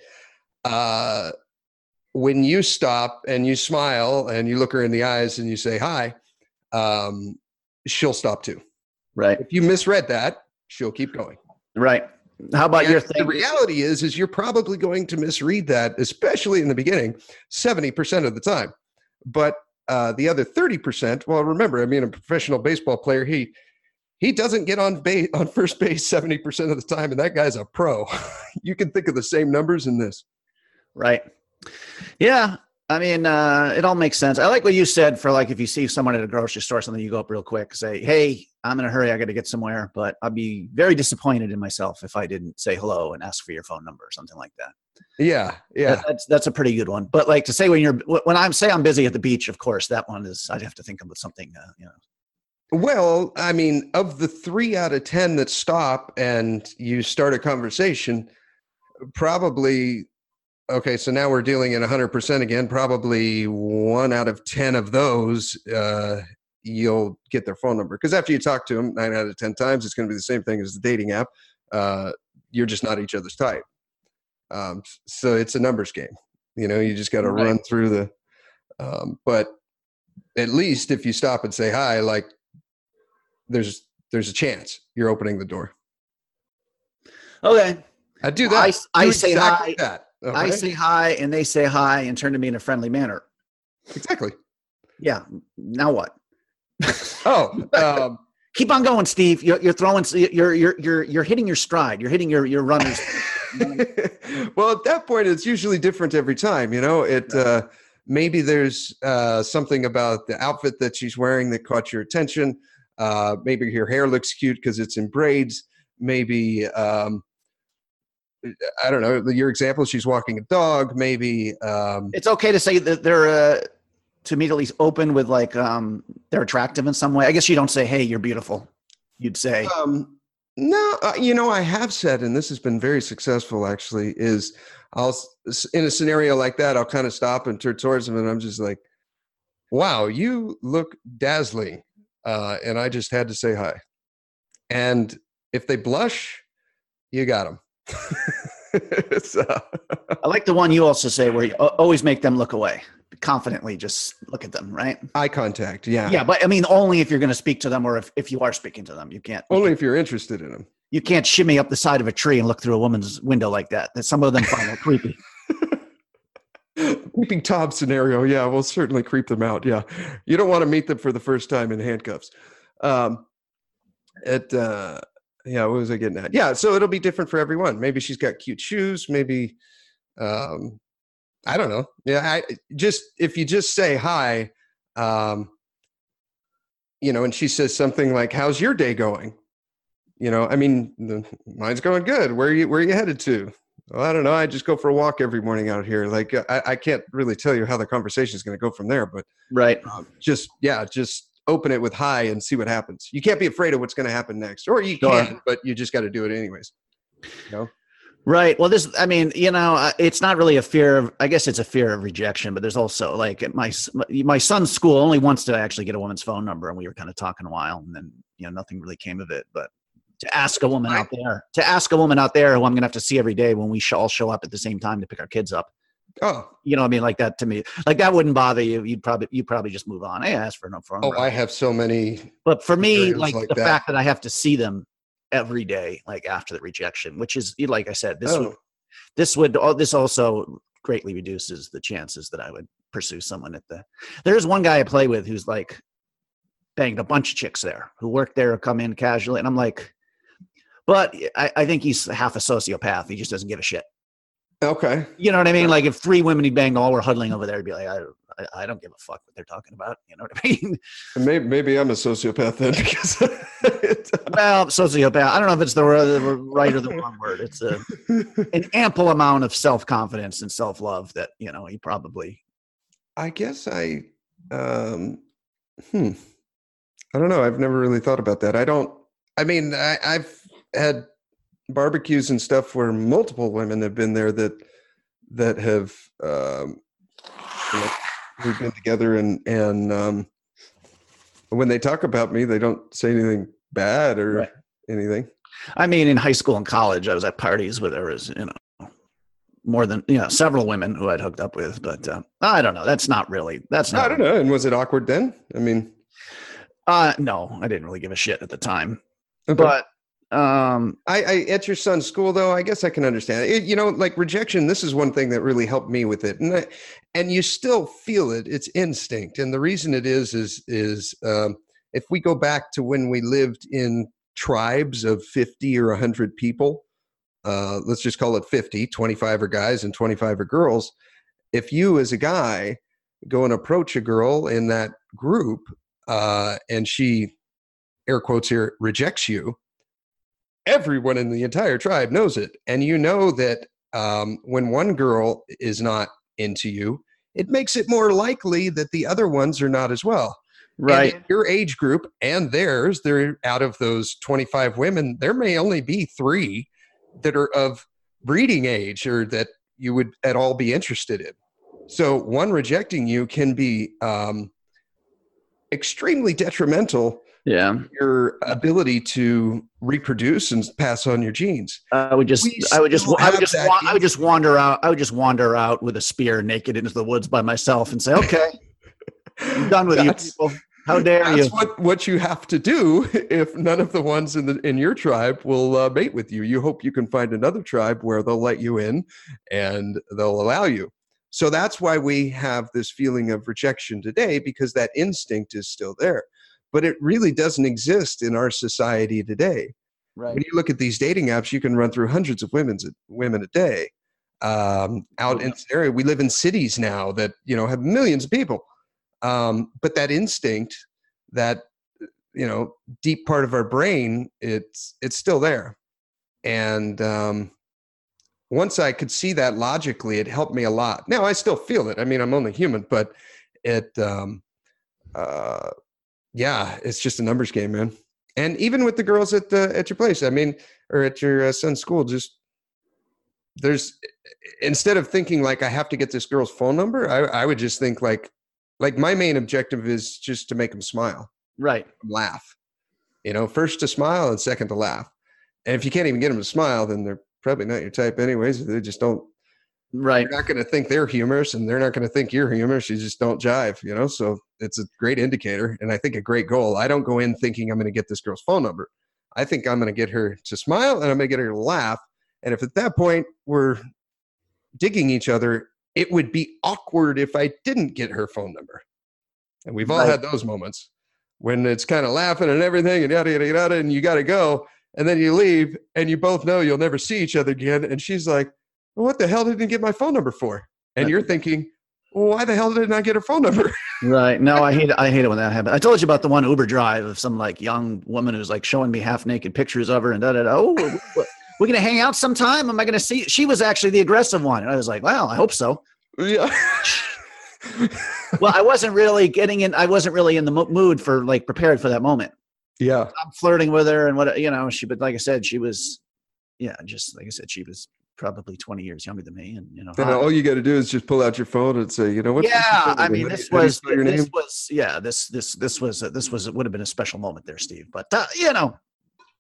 [SPEAKER 1] when you stop and you smile and you look her in the eyes and you say hi, she'll stop too.
[SPEAKER 2] Right.
[SPEAKER 1] If you misread that, she'll keep going.
[SPEAKER 2] Right. How about your thing?
[SPEAKER 1] The reality is you're probably going to misread that, especially in the beginning, 70% of the time. But the other 30%, well, remember, I mean, a professional baseball player, he doesn't get on first base 70% of the time, and that guy's a pro. You can think of the same numbers in this.
[SPEAKER 2] Right. Yeah. I mean, it all makes sense. I like what you said for like if you see someone at a grocery store or something, you go up real quick, say, hey, I'm in a hurry. I got to get somewhere, but I'd be very disappointed in myself if I didn't say hello and ask for your phone number or something like that.
[SPEAKER 1] Yeah. Yeah.
[SPEAKER 2] That's a pretty good one. But like to say when I'm busy at the beach, of course, that one is, I'd have to think of something,
[SPEAKER 1] Well, I mean, of the 3 out of 10 that stop and you start a conversation, probably, okay, so now we're dealing in 100% again. Probably 1 out of 10 of those, you'll get their phone number. Because after you talk to them 9 out of 10 times, it's going to be the same thing as the dating app. You're just not each other's type. So it's a numbers game. You just got to run through the. But at least if you stop and say hi, like there's a chance you're opening the door.
[SPEAKER 2] Okay.
[SPEAKER 1] I do that.
[SPEAKER 2] I say hi.
[SPEAKER 1] That. Okay.
[SPEAKER 2] I say hi and they say hi and turn to me in a friendly manner.
[SPEAKER 1] Exactly.
[SPEAKER 2] Yeah. Now what? Keep on going, Steve. You're throwing. You're hitting your stride. You're hitting your runners.
[SPEAKER 1] Well, at that point, it's usually different every time. Maybe there's something about the outfit that she's wearing that caught your attention. Maybe her hair looks cute because it's in braids. Maybe I don't know. Your example, she's walking a dog. Maybe
[SPEAKER 2] it's okay to say that they're to immediately open with like they're attractive in some way. I guess you don't say, "Hey, you're beautiful." You'd say,
[SPEAKER 1] "No." I have said, and this has been very successful. Actually, is I'll in a scenario like that, I'll kind of stop and turn towards them, and I'm just like, "Wow, you look dazzling," and I just had to say hi. And if they blush, you got them.
[SPEAKER 2] I like the one you also say where you always make them look away. Confidently just look at them, right?
[SPEAKER 1] Eye contact, yeah.
[SPEAKER 2] Yeah, but I mean only if you're going to speak to them or if you are speaking to them. You can't.
[SPEAKER 1] If you're interested in them.
[SPEAKER 2] You can't shimmy up the side of a tree and look through a woman's window like that. That some of them find that creepy.
[SPEAKER 1] Creeping Tom scenario, yeah, we'll certainly creep them out, yeah. You don't want to meet them for the first time in handcuffs. Yeah, what was I getting at? Yeah, so it'll be different for everyone. Maybe she's got cute shoes. Maybe, I don't know. Yeah, if you just say hi, and she says something like, "How's your day going?" I mean, mine's going good. Where are you headed to? Well, I don't know. I just go for a walk every morning out here. Like, I can't really tell you how the conversation is going to go from there, but
[SPEAKER 2] right.
[SPEAKER 1] Just open it with hi and see what happens. You can't be afraid of what's going to happen next, or you can, but you just got to do it anyways.
[SPEAKER 2] Right. Well, it's not really a fear of, I guess it's a fear of rejection, but there's also like at my son's school only wants to actually get a woman's phone number. And we were kind of talking a while and then, nothing really came of it, but to ask a woman out there who I'm going to have to see every day when we all show up at the same time to pick our kids up.
[SPEAKER 1] Oh,
[SPEAKER 2] You know what I mean? Like that to me, like that wouldn't bother you. You'd probably just move on. Hey, I asked for no phone number.
[SPEAKER 1] I have so many
[SPEAKER 2] But for me,
[SPEAKER 1] scenarios
[SPEAKER 2] like
[SPEAKER 1] like
[SPEAKER 2] the
[SPEAKER 1] that.
[SPEAKER 2] fact that I have to see them every day, like after the rejection, which is like I said, this also greatly reduces the chances that I would pursue someone at the. There's one guy I play with who's like banged a bunch of chicks there who work there or come in casually, and I'm like, but I think he's half a sociopath. He just doesn't give a shit.
[SPEAKER 1] Okay.
[SPEAKER 2] You know what I mean? Like if 3 women he banged all were huddling over there, he'd be like, I don't give a fuck what they're talking about. You know what I mean?
[SPEAKER 1] Maybe I'm a sociopath then because
[SPEAKER 2] Well, sociopath. I don't know if it's the right or the wrong word. It's an ample amount of self-confidence and self-love that, you know, he probably.
[SPEAKER 1] I guess I don't know. I've never really thought about that. I've had barbecues and stuff where multiple women have been there that have we've been together and when they talk about me, they don't say anything bad or anything.
[SPEAKER 2] I mean, in high school and college, I was at parties where there was, you know, more than, you know, several women who I'd hooked up with, but I don't know. I don't
[SPEAKER 1] know. And was it awkward then? I mean,
[SPEAKER 2] no, I didn't really give a shit at the time,
[SPEAKER 1] okay.
[SPEAKER 2] But
[SPEAKER 1] I at your son's school though, I guess I can understand it. You know, like rejection, this is one thing that really helped me with it. And you still feel it. It's instinct. And the reason it is if we go back to when we lived in tribes of 50 or 100 people, let's just call it 50, 25 are guys and 25 are girls. If you as a guy go and approach a girl in that group and she, air quotes here, rejects you, everyone in the entire tribe knows it. And you know that when one girl is not into you, it makes it more likely that the other ones are not as well.
[SPEAKER 2] Right.
[SPEAKER 1] And in your age group and theirs, they're out of those 25 women, there may only be 3 that are of breeding age or that you would at all be interested in. So one rejecting you can be extremely detrimental.
[SPEAKER 2] Yeah.
[SPEAKER 1] Your ability to reproduce and pass on your genes.
[SPEAKER 2] I would just wander out with a spear naked into the woods by myself and say, okay, I'm done with you people. How dare you?
[SPEAKER 1] That's what you have to do if none of the ones in your tribe will mate with you. You hope you can find another tribe where they'll let you in and they'll allow you. So that's why we have this feeling of rejection today, because that instinct is still there. But it really doesn't exist in our society today.
[SPEAKER 2] Right.
[SPEAKER 1] When you look at these dating apps, you can run through hundreds of women a day. Out in this area, we live in cities now that, you know, have millions of people. But that instinct, that, you know, deep part of our brain, it's still there. And once I could see that logically, it helped me a lot. Now I still feel it. I mean, I'm only human, but it. Yeah, it's just a numbers game, man. And even with the girls at your place, I mean, or at your son's school, just instead of thinking like I have to get this girl's phone number, I would just think like my main objective is just to make them smile,
[SPEAKER 2] right?
[SPEAKER 1] Laugh, you know, first to smile and second to laugh. And if you can't even get them to smile, then they're probably not your type anyways. They just don't.
[SPEAKER 2] Right.
[SPEAKER 1] You're not going to think they're humorous and they're not going to think you're humorous. You just don't jive, you know? So it's a great indicator. And I think a great goal. I don't go in thinking I'm going to get this girl's phone number. I think I'm going to get her to smile and I'm going to get her to laugh. And if at that point we're digging each other, it would be awkward if I didn't get her phone number. And we've all had those moments when it's kind of laughing and everything and yada, yada, yada, and you got to go. And then you leave and you both know you'll never see each other again. And she's like, well, what the hell didn't you get my phone number for? And you're thinking, well, why the hell did I not get her phone number?
[SPEAKER 2] Right. No, I hate it when that happens. I told you about the one Uber drive of some like young woman who's like showing me half naked pictures of her and da-da-da. Oh, we're going to hang out sometime. Am I going to see? She was actually the aggressive one. And I was like, well, I hope so.
[SPEAKER 1] Yeah.
[SPEAKER 2] Well, I wasn't really in the mood for like prepared for that moment.
[SPEAKER 1] Yeah.
[SPEAKER 2] I'm flirting with her and what, you know, but like I said, she was, just like I said, she was probably 20 years younger than me. And, you know,
[SPEAKER 1] and all you got to do is just pull out your phone and say, you know what?
[SPEAKER 2] Yeah. I mean, it would have been a special moment there, Steve, but you know,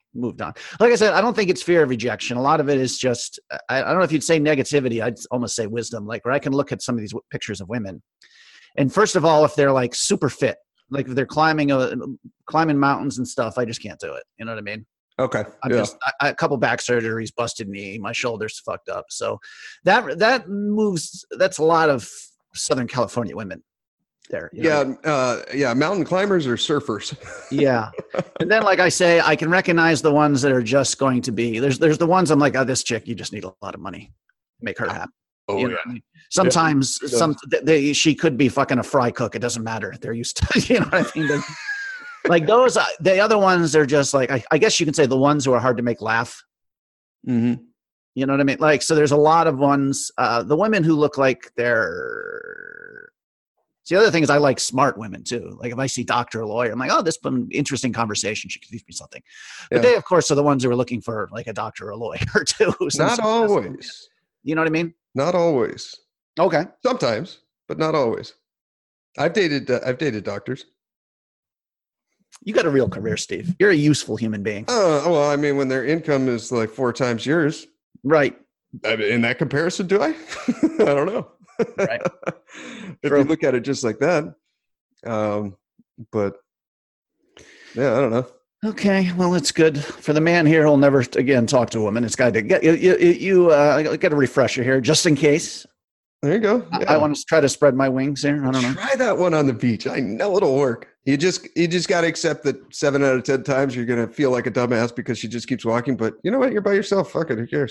[SPEAKER 2] moved on. Like I said, I don't think it's fear of rejection. A lot of it is just, I don't know if you'd say negativity. I'd almost say wisdom. Like where I can look at some of these pictures of women. And first of all, if they're like super fit, like if they're climbing mountains and stuff, I just can't do it. You know what I mean?
[SPEAKER 1] Okay.
[SPEAKER 2] A couple back surgeries, busted knee, my shoulder's fucked up. So that's a lot of Southern California women there.
[SPEAKER 1] Mountain climbers or surfers.
[SPEAKER 2] Yeah. And then, like I say, I can recognize the ones that are just going to be, there's the ones I'm like, oh, this chick, you just need a lot of money. Make her happy.
[SPEAKER 1] Oh,
[SPEAKER 2] you know I mean? Sometimes she could be fucking a fry cook. It doesn't matter. They're used to, you know what I mean? Like those, the other ones are just like, I guess you can say the ones who are hard to make laugh.
[SPEAKER 1] Mm-hmm.
[SPEAKER 2] You know what I mean? Like, so there's a lot of ones, the women who look like they're, the other thing is I like smart women too. Like if I see doctor or lawyer, I'm like, oh, this is an interesting conversation. She could teach me something. But they, of course, are the ones who are looking for like a doctor or a lawyer too.
[SPEAKER 1] Not always.
[SPEAKER 2] You know what I mean?
[SPEAKER 1] Not always.
[SPEAKER 2] Okay.
[SPEAKER 1] Sometimes, but not always. I've dated doctors.
[SPEAKER 2] You got a real career, Steve. You're a useful human being.
[SPEAKER 1] Well, I mean, when their income is like 4 times yours.
[SPEAKER 2] Right.
[SPEAKER 1] I mean, in that comparison, do I? I don't know.
[SPEAKER 2] Right.
[SPEAKER 1] If you look at it just like that. But yeah, I don't know.
[SPEAKER 2] Okay, well, it's good for the man here who'll never again talk to a woman. It's got to get you get a refresher here just in case.
[SPEAKER 1] There you go. Yeah.
[SPEAKER 2] I want to try to spread my wings here. I don't know.
[SPEAKER 1] Try that one on the beach. I know it'll work. You just got to accept that 7 out of 10 times you're gonna feel like a dumbass because she just keeps walking. But you know what? You're by yourself. Fuck it. Who cares?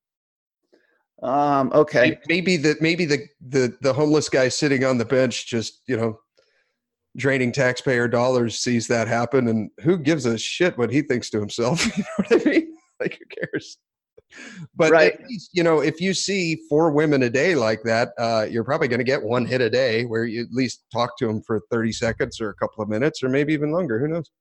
[SPEAKER 2] Okay.
[SPEAKER 1] Maybe the homeless guy sitting on the bench just draining taxpayer dollars sees that happen, and who gives a shit what he thinks to himself? You know what I mean? Like, who cares? But at least, if you see 4 women a day like that, you're probably going to get 1 hit a day where you at least talk to them for 30 seconds or a couple of minutes or maybe even longer. Who knows?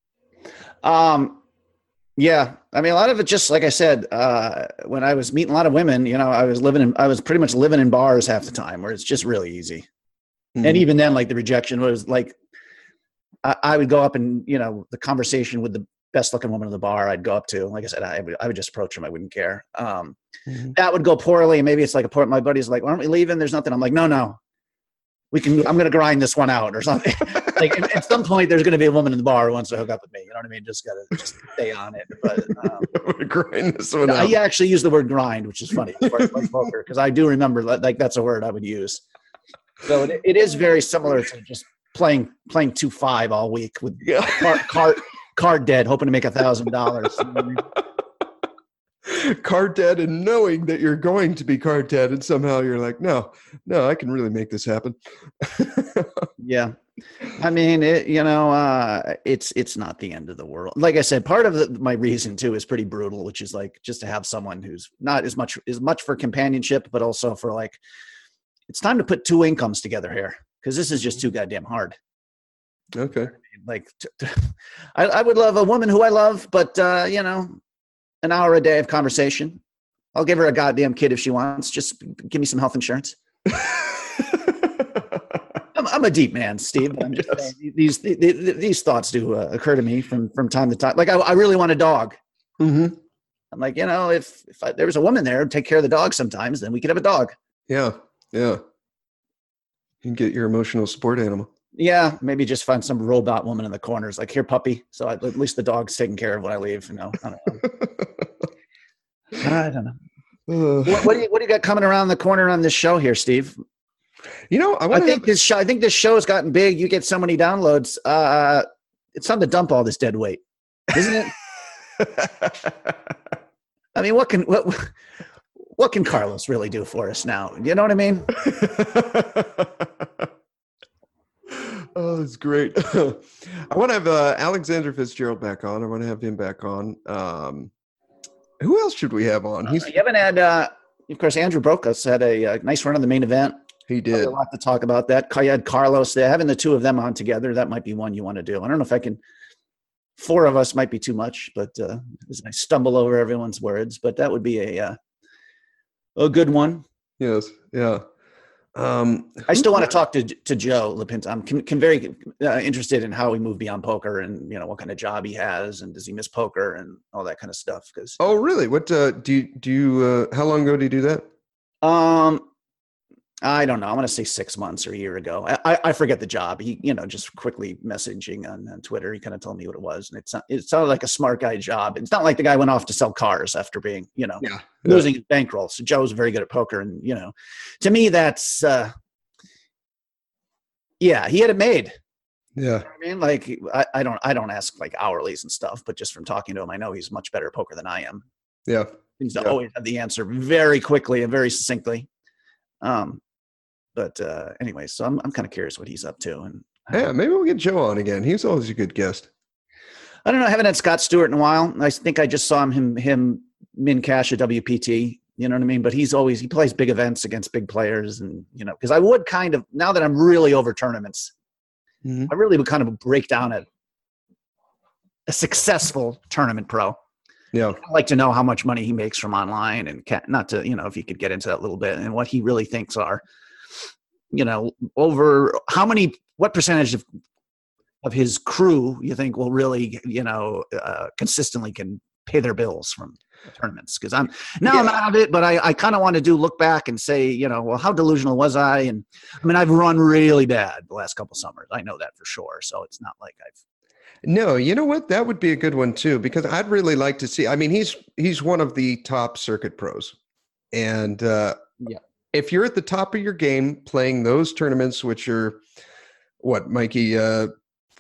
[SPEAKER 2] Yeah. I mean, a lot of it, just like I said, when I was meeting a lot of women, I was pretty much living in bars half the time where it's just really easy. Mm-hmm. And even then, like the rejection was like, I would go up and, the conversation with the best looking woman in the bar I'd go up to, like I said, I would just approach them. I wouldn't care. That would go poorly. Maybe it's like my buddy's like, why aren't we leaving? There's nothing. I'm like, no, I'm going to grind this one out or something. Like at some point there's going to be a woman in the bar who wants to hook up with me. You know what I mean? Just got to stay on it. But I'm going to
[SPEAKER 1] grind this one out.
[SPEAKER 2] I actually use the word grind, which is funny because I do remember like that's a word I would use. So it is very similar to just playing 2-5 all week with card dead, hoping to make $1,000.
[SPEAKER 1] Card dead, and knowing that you're going to be card dead, and somehow you're like, no, I can really make this happen.
[SPEAKER 2] Yeah, I mean, it's not the end of the world. Like I said, part of my reason too is pretty brutal, which is like just to have someone who's not as much for companionship, but also for like, it's time to put 2 incomes together here because this is just too goddamn hard.
[SPEAKER 1] Okay.
[SPEAKER 2] Like, I would love a woman who I love, but an hour a day of conversation. I'll give her a goddamn kid if she wants. Just give me some health insurance. I'm a deep man, Steve. I'm just saying, these thoughts do occur to me from time to time. Like I really want a dog.
[SPEAKER 1] Mm-hmm.
[SPEAKER 2] I'm like, if there was a woman there to take care of the dog sometimes, then we could have a dog.
[SPEAKER 1] Yeah. You can get your emotional support animal.
[SPEAKER 2] Yeah, maybe just find some robot woman in the corners, like, here, puppy. So at least the dog's taken care of when I leave. I don't know. What do you got coming around the corner on this show here, Steve?
[SPEAKER 1] I think
[SPEAKER 2] this show has gotten big. You get so many downloads. It's time to dump all this dead weight, isn't it? I mean, what can Carlos really do for us now? You know what I mean?
[SPEAKER 1] Oh, that's great. I want to have Alexander Fitzgerald back on. I want to have him back on. Who else should we have on?
[SPEAKER 2] You haven't had, of course, Andrew Brocas had a nice run on the main event.
[SPEAKER 1] He did.
[SPEAKER 2] A lot to talk about that. You had Carlos there. Having the 2 of them on together, that might be one you want to do. I don't know if I can. 4 of us might be too much, but as I stumble over everyone's words, but that would be a good one.
[SPEAKER 1] Yes. Yeah.
[SPEAKER 2] I still want to talk to Joe LaPinta. I'm very interested in how he moved beyond poker, and what kind of job he has, and does he miss poker and all that kind of stuff. Because
[SPEAKER 1] Oh, really? What do you? How long ago did you do that?
[SPEAKER 2] I don't know. I want to say 6 months or a year ago. I forget the job. He, just quickly messaging on Twitter. He kind of told me what it was, and it sounded like a smart guy job. It's not like the guy went off to sell cars after being, losing his bankroll. So Joe's very good at poker, and to me, that's he had it made.
[SPEAKER 1] Yeah,
[SPEAKER 2] I mean, like I don't ask like hourlies and stuff, but just from talking to him, I know he's much better at poker than I am.
[SPEAKER 1] Yeah,
[SPEAKER 2] Seems to always have the answer very quickly and very succinctly. But anyway, so I'm kind of curious what he's up to. And
[SPEAKER 1] yeah, maybe we'll get Joe on again. He's always a good guest.
[SPEAKER 2] I don't know. I haven't had Scott Stewart in a while. I think I just saw him min cash at WPT. You know what I mean? But he plays big events against big players, and because I would kind of, now that I'm really over tournaments, I really would kind of break down a successful tournament pro.
[SPEAKER 1] Yeah,
[SPEAKER 2] I'd like to know how much money he makes from online, and not to if he could get into that a little bit, and what he really thinks are. Over what percentage of his crew you think will really, consistently can pay their bills from tournaments? Because I'm out of it, but I kind of want to look back and say, well, how delusional was I? And I mean, I've run really bad the last couple summers. I know that for sure. So it's not like
[SPEAKER 1] No, you know what? That would be a good one too, because I'd really like to see. I mean, he's one of the top circuit pros, and if you're at the top of your game playing those tournaments, which are what, Mikey, $350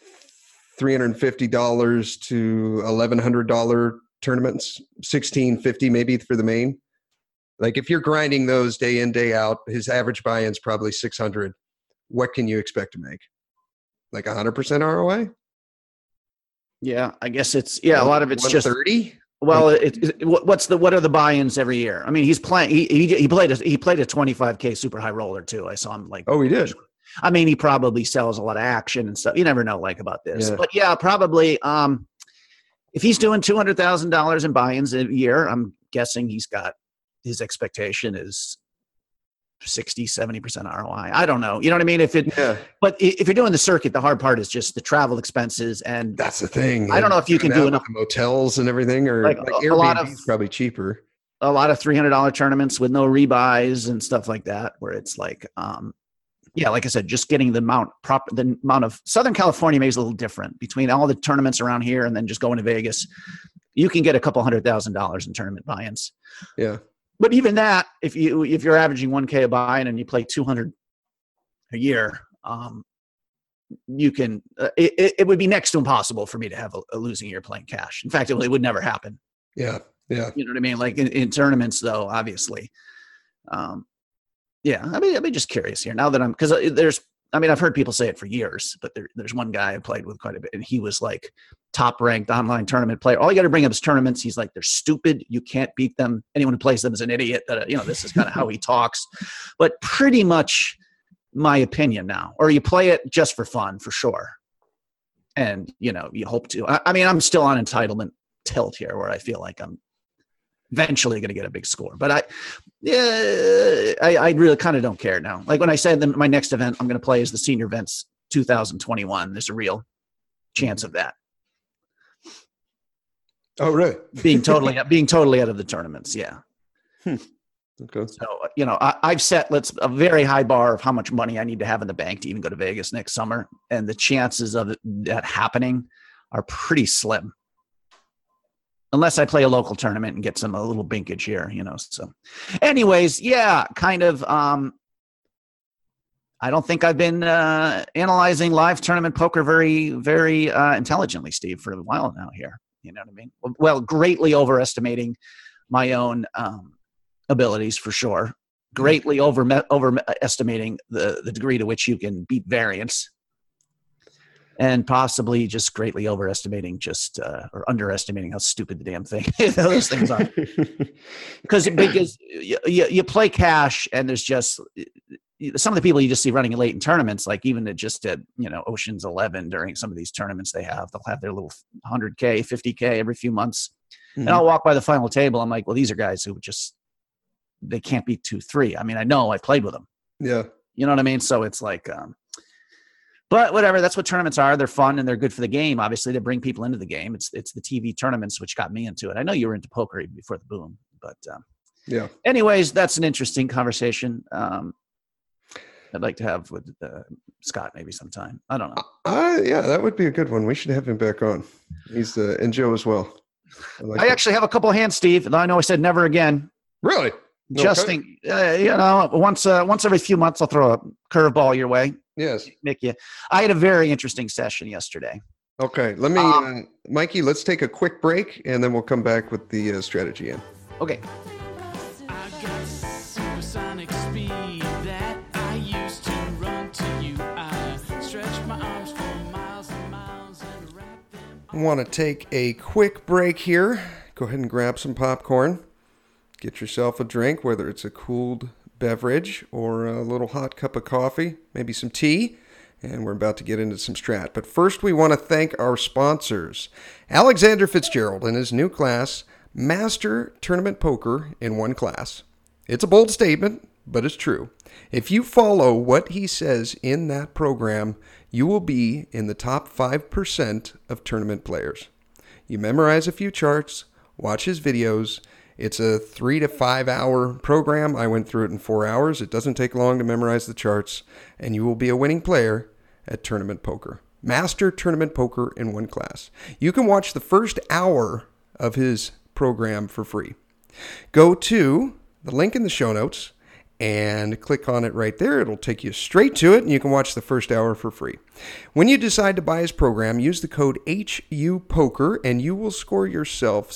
[SPEAKER 1] to $1,100 tournaments, $1,650 maybe for the main. Like if you're grinding those day in, day out, his average buy-in's probably 600. What can you expect to make? Like 100% ROI?
[SPEAKER 2] Yeah, I guess it's a lot of it's just
[SPEAKER 1] 130.
[SPEAKER 2] Well, what are the buy-ins every year? I mean, he's playing. He played a 25K super high roller too. I saw him like.
[SPEAKER 1] Oh, he did.
[SPEAKER 2] I mean, he probably sells a lot of action and stuff. You never know, like about this, but probably. If he's doing $200,000 in buy-ins a year, I'm guessing he's got his expectation is 60-70% ROI. I don't know. You know what I mean? But if you're doing the circuit, the hard part is just the travel expenses, and
[SPEAKER 1] that's the thing.
[SPEAKER 2] I don't know if you can do enough
[SPEAKER 1] motels and everything, or like Airbnb is probably cheaper.
[SPEAKER 2] A lot of $300 tournaments with no rebuys and stuff like that, where it's like, like I said, just getting the amount of Southern California makes a little different between all the tournaments around here and then just going to Vegas. You can get a couple $100,000 in tournament buy-ins.
[SPEAKER 1] Yeah.
[SPEAKER 2] But even that, if you're averaging 1K a buy-in and you play 200 a year, you can. It would be next to impossible for me to have a losing year playing cash. In fact, it would never happen.
[SPEAKER 1] Yeah.
[SPEAKER 2] You know what I mean? Like in tournaments, though, obviously. I mean, I'm just curious here now that I've heard people say it for years, but there's one guy I played with quite a bit, and he was like top ranked online tournament player. All you got to bring up is tournaments. He's like, they're stupid. You can't beat them. Anyone who plays them is an idiot. This is kind of how he talks, but pretty much my opinion now, or you play it just for fun for sure. And, you hope to, I mean, I'm still on entitlement tilt here where I feel like I'm eventually going to get a big score, but I really kind of don't care now. Like when I said my next event I'm going to play is the Senior Events 2021. There's a real chance of that.
[SPEAKER 1] Oh, really?
[SPEAKER 2] being totally out of the tournaments. Yeah.
[SPEAKER 1] Okay.
[SPEAKER 2] So, I've set a very high bar of how much money I need to have in the bank to even go to Vegas next summer. And the chances of that happening are pretty slim. Unless I play a local tournament and get a little binkage here, So anyways, kind of, I don't think I've been analyzing live tournament poker very, very intelligently, Steve, for a while now here. You know what I mean? Well, greatly overestimating my own abilities for sure. Greatly overestimating the degree to which you can beat variance. And possibly just greatly overestimating or underestimating how stupid the damn thing those things are. because you play cash, and there's just some of the people you just see running late in tournaments, like even at Ocean's 11 during some of these tournaments they'll have their little 100K, 50K every few months. Mm-hmm. And I'll walk by the final table. I'm like, well, these are guys who they can't beat 2-3. I mean, I know I played with them.
[SPEAKER 1] Yeah.
[SPEAKER 2] You know what I mean? So it's like, but whatever. That's what tournaments are. They're fun and they're good for the game. Obviously, to bring people into the game. It's the TV tournaments which got me into it. I know you were into poker even before the boom, but
[SPEAKER 1] yeah.
[SPEAKER 2] Anyways, that's an interesting conversation. I'd like to have with Scott maybe sometime. I don't know.
[SPEAKER 1] Yeah, that would be a good one. We should have him back on. He's and Joe as well.
[SPEAKER 2] I actually have a couple of hands, Steve. And I know I said never again.
[SPEAKER 1] Really?
[SPEAKER 2] Just think, once every few months, I'll throw a curveball your way.
[SPEAKER 1] Yes.
[SPEAKER 2] I had a very interesting session yesterday.
[SPEAKER 1] Okay. Let me, Mikey, let's take a quick break and then we'll come back with the strategy in.
[SPEAKER 2] Okay.
[SPEAKER 3] I got supersonic speed that I used to run to you. I stretch my arms for miles and miles and wrap them.
[SPEAKER 1] I want to take a quick break here. Go ahead and grab some popcorn. Get yourself a drink, whether it's a cooled beverage or a little hot cup of coffee, maybe some tea, and we're about to get into some strat. But first, we want to thank our sponsors. Alexander Fitzgerald and his new class, Master Tournament Poker in One Class. It's a bold statement, but it's true. If you follow what he says in that program, you will be in the top 5% of tournament players. You memorize a few charts, watch his videos. It's a 3 to 5 hour program. I went through it in 4 hours. It doesn't take long to memorize the charts, and you will be a winning player at Tournament Poker. Master Tournament Poker in One Class. You can watch the first hour of his program for free. Go to the link in the show notes and click on it right there. It'll take you straight to it, and you can watch the first hour for free. When you decide to buy his program, use the code HUPOKER, and you will score yourself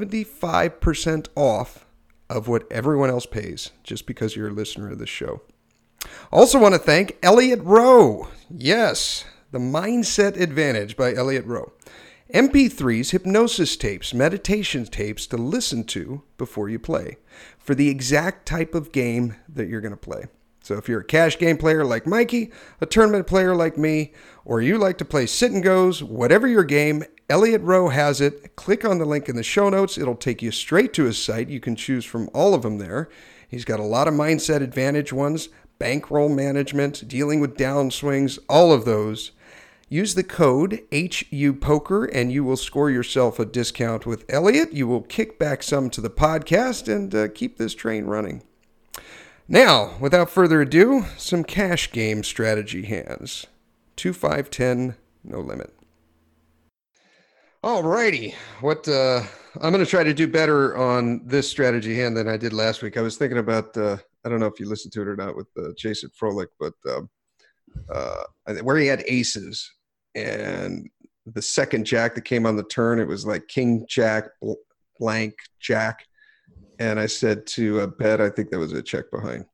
[SPEAKER 1] 75% off of what everyone else pays, just because you're a listener of this show. Also want to thank Elliott Rowe. Yes, the Mindset Advantage by Elliott Rowe. MP3s, hypnosis tapes, meditation tapes to listen to before you play for the exact type of game that you're going to play. So if you're a cash game player like Mikey, a tournament player like me, or you like to play sit and goes, whatever your game, Elliott Rowe has it. Click on the link in the show notes. It'll take you straight to his site. You can choose from all of them there. He's got a lot of Mindset Advantage ones, bankroll management, dealing with downswings, all of those. Use the code HUPOKER and you will score yourself a discount with Elliott. You will kick back some to the podcast and keep this train running. Now, without further ado, some cash game strategy hands. 2, 5, 10, no limit. Alrighty, I'm going to try to do better on this strategy hand than I did last week. I was thinking about, I don't know if you listened to it or not with Jason Froelich, but where he had aces and the second jack that came on the turn, it was like king, jack, blank, jack. And I said to Bet, I think that was a check behind.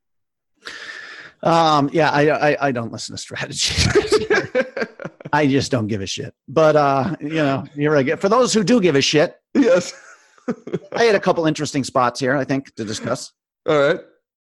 [SPEAKER 2] Yeah, I don't listen to strategy. I just don't give a shit. But, you're right. For those who do give a shit.
[SPEAKER 1] Yes.
[SPEAKER 2] I had a couple interesting spots here, I think, to discuss.
[SPEAKER 1] All right.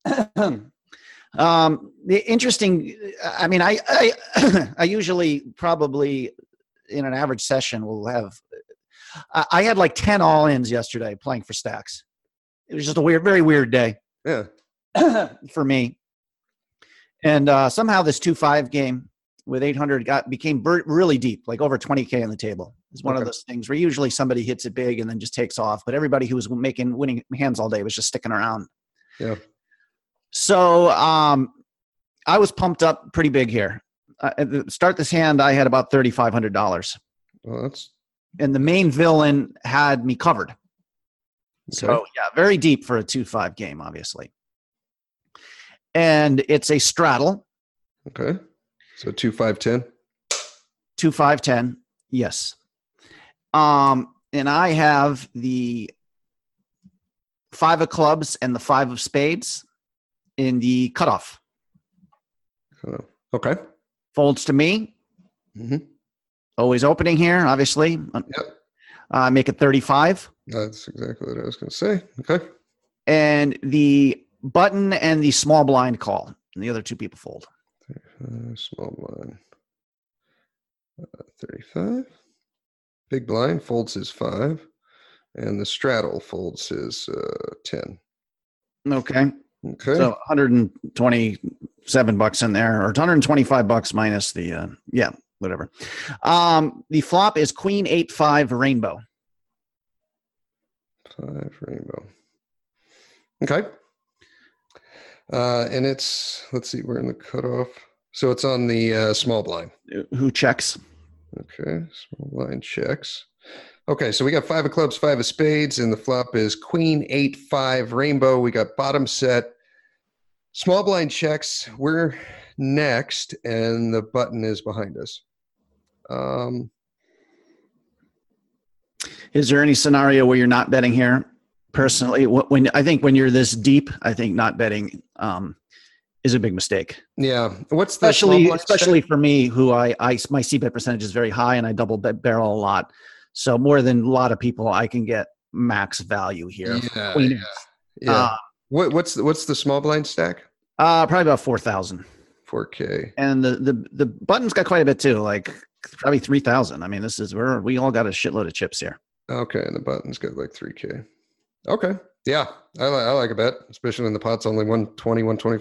[SPEAKER 2] The interesting, I mean, I usually probably in an average session will have, I had like 10 all-ins yesterday playing for stacks. It was just a very weird day.
[SPEAKER 1] Yeah.
[SPEAKER 2] For me. And somehow this 2-5 game with 800 became really deep, like over 20K on the table. It's one of those things where usually somebody hits it big and then just takes off, but everybody who was winning hands all day was just sticking around.
[SPEAKER 1] Yeah.
[SPEAKER 2] So I was pumped up pretty big here. Start this hand, I had about $3,500.
[SPEAKER 1] Well,
[SPEAKER 2] and the main villain had me covered. Okay. So yeah, very deep for a 2-5 game, obviously. And it's a straddle.
[SPEAKER 1] Okay. So 2, 5, 10.
[SPEAKER 2] 2, 5, 10. Yes. And I have the 5 of clubs and the 5 of spades in the cutoff.
[SPEAKER 1] Okay.
[SPEAKER 2] Folds to me.
[SPEAKER 1] Mm-hmm.
[SPEAKER 2] Always opening here, obviously.
[SPEAKER 1] Yep.
[SPEAKER 2] Make it 35.
[SPEAKER 1] That's exactly what I was going to say. Okay.
[SPEAKER 2] And the button and the small blind call. And the other two people fold.
[SPEAKER 1] Small blind. 35. Big blind folds his 5. And the straddle folds his 10.
[SPEAKER 2] Okay.
[SPEAKER 1] Okay.
[SPEAKER 2] So $127 in there, or $125 minus the whatever. The flop is Queen 8-5 Rainbow.
[SPEAKER 1] 5 rainbow. Okay. And it's, let's see, we're in the cutoff. So it's on the small blind.
[SPEAKER 2] Who checks?
[SPEAKER 1] Okay. Small blind checks. Okay. So we got 5 of clubs, 5 of spades, and the flop is Queen 8-5 rainbow. We got bottom set. Small blind checks. We're next, and the button is behind us.
[SPEAKER 2] Is there any scenario where you're not betting here? Personally, when you're this deep, I think not betting is a big mistake.
[SPEAKER 1] Yeah. What's the
[SPEAKER 2] especially for me, who my C-bet percentage is very high, and I double barrel a lot. So more than a lot of people, I can get max value here.
[SPEAKER 1] Yeah. What's the small blind stack?
[SPEAKER 2] Probably about 4,000.
[SPEAKER 1] 4K.
[SPEAKER 2] And the button's got quite a bit too, like probably 3,000. I mean, we all got a shitload of chips here.
[SPEAKER 1] Okay, and the button's got like 3K. Okay, yeah, I like a bet, especially when the pot's only 120,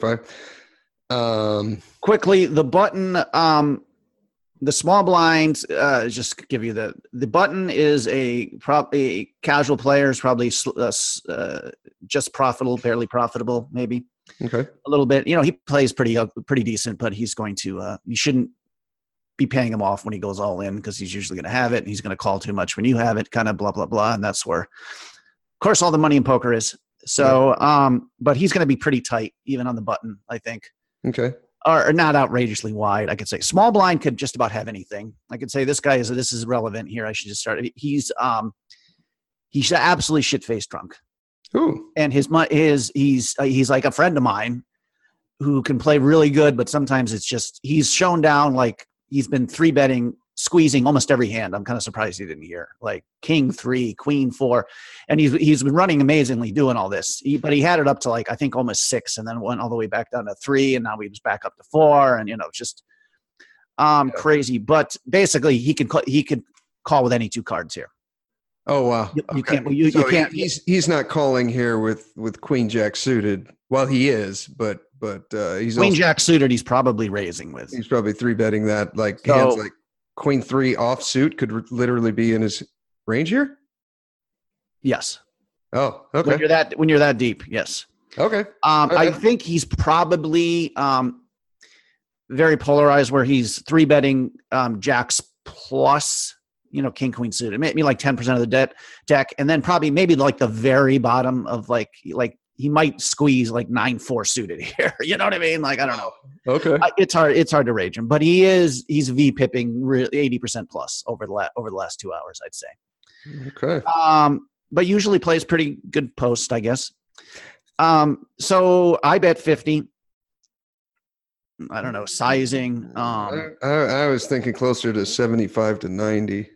[SPEAKER 1] 125.
[SPEAKER 2] Quickly, the button, the small blinds, just give you the button is a casual player, is probably just profitable, barely profitable, maybe.
[SPEAKER 1] Okay,
[SPEAKER 2] a little bit. He plays pretty decent, but he's going to you shouldn't be paying him off when he goes all in, because he's usually going to have it, and he's going to call too much when you have it, kind of blah blah blah, and that's where, of course, all the money in poker is. So, but he's going to be pretty tight even on the button, I think.
[SPEAKER 1] Okay.
[SPEAKER 2] Or not outrageously wide. I could say small blind could just about have anything. I could say this is relevant here. I should just start. He's absolutely shit faced drunk.
[SPEAKER 1] Ooh.
[SPEAKER 2] And he's like a friend of mine who can play really good, but sometimes it's just he's shown down, like he's been 3-betting, squeezing almost every hand. I'm kind of surprised he didn't hear, like King 3, Queen 4, and he's been running amazingly doing all this. But he had it up to like I think almost 6, and then went all the way back down to 3, and now he was back up to 4, and just crazy. But basically, he could call with any 2 cards here.
[SPEAKER 1] Oh wow!
[SPEAKER 2] You can't. You can't.
[SPEAKER 1] He's not calling here with Queen Jack suited. Well, he is, but he's
[SPEAKER 2] Queen Jack suited. He's probably raising with.
[SPEAKER 1] He's probably 3-betting that, like hands like Queen 3 offsuit could literally be in his range here.
[SPEAKER 2] Yes.
[SPEAKER 1] Oh, okay.
[SPEAKER 2] When you're that deep, yes.
[SPEAKER 1] Okay.
[SPEAKER 2] I think he's probably very polarized, where he's 3-betting jacks plus. King, queen suited, maybe like 10% of the deck, and then probably maybe like the very bottom of like he might squeeze like 9-4 suited here. You know what I mean? Like, I don't know.
[SPEAKER 1] Okay.
[SPEAKER 2] It's hard to rage him, but he's V-pipping 80% plus over the last 2 hours, I'd say.
[SPEAKER 1] Okay.
[SPEAKER 2] But usually plays pretty good post, I guess. So I bet 50. I don't know, sizing.
[SPEAKER 1] I was thinking closer to 75 to 90.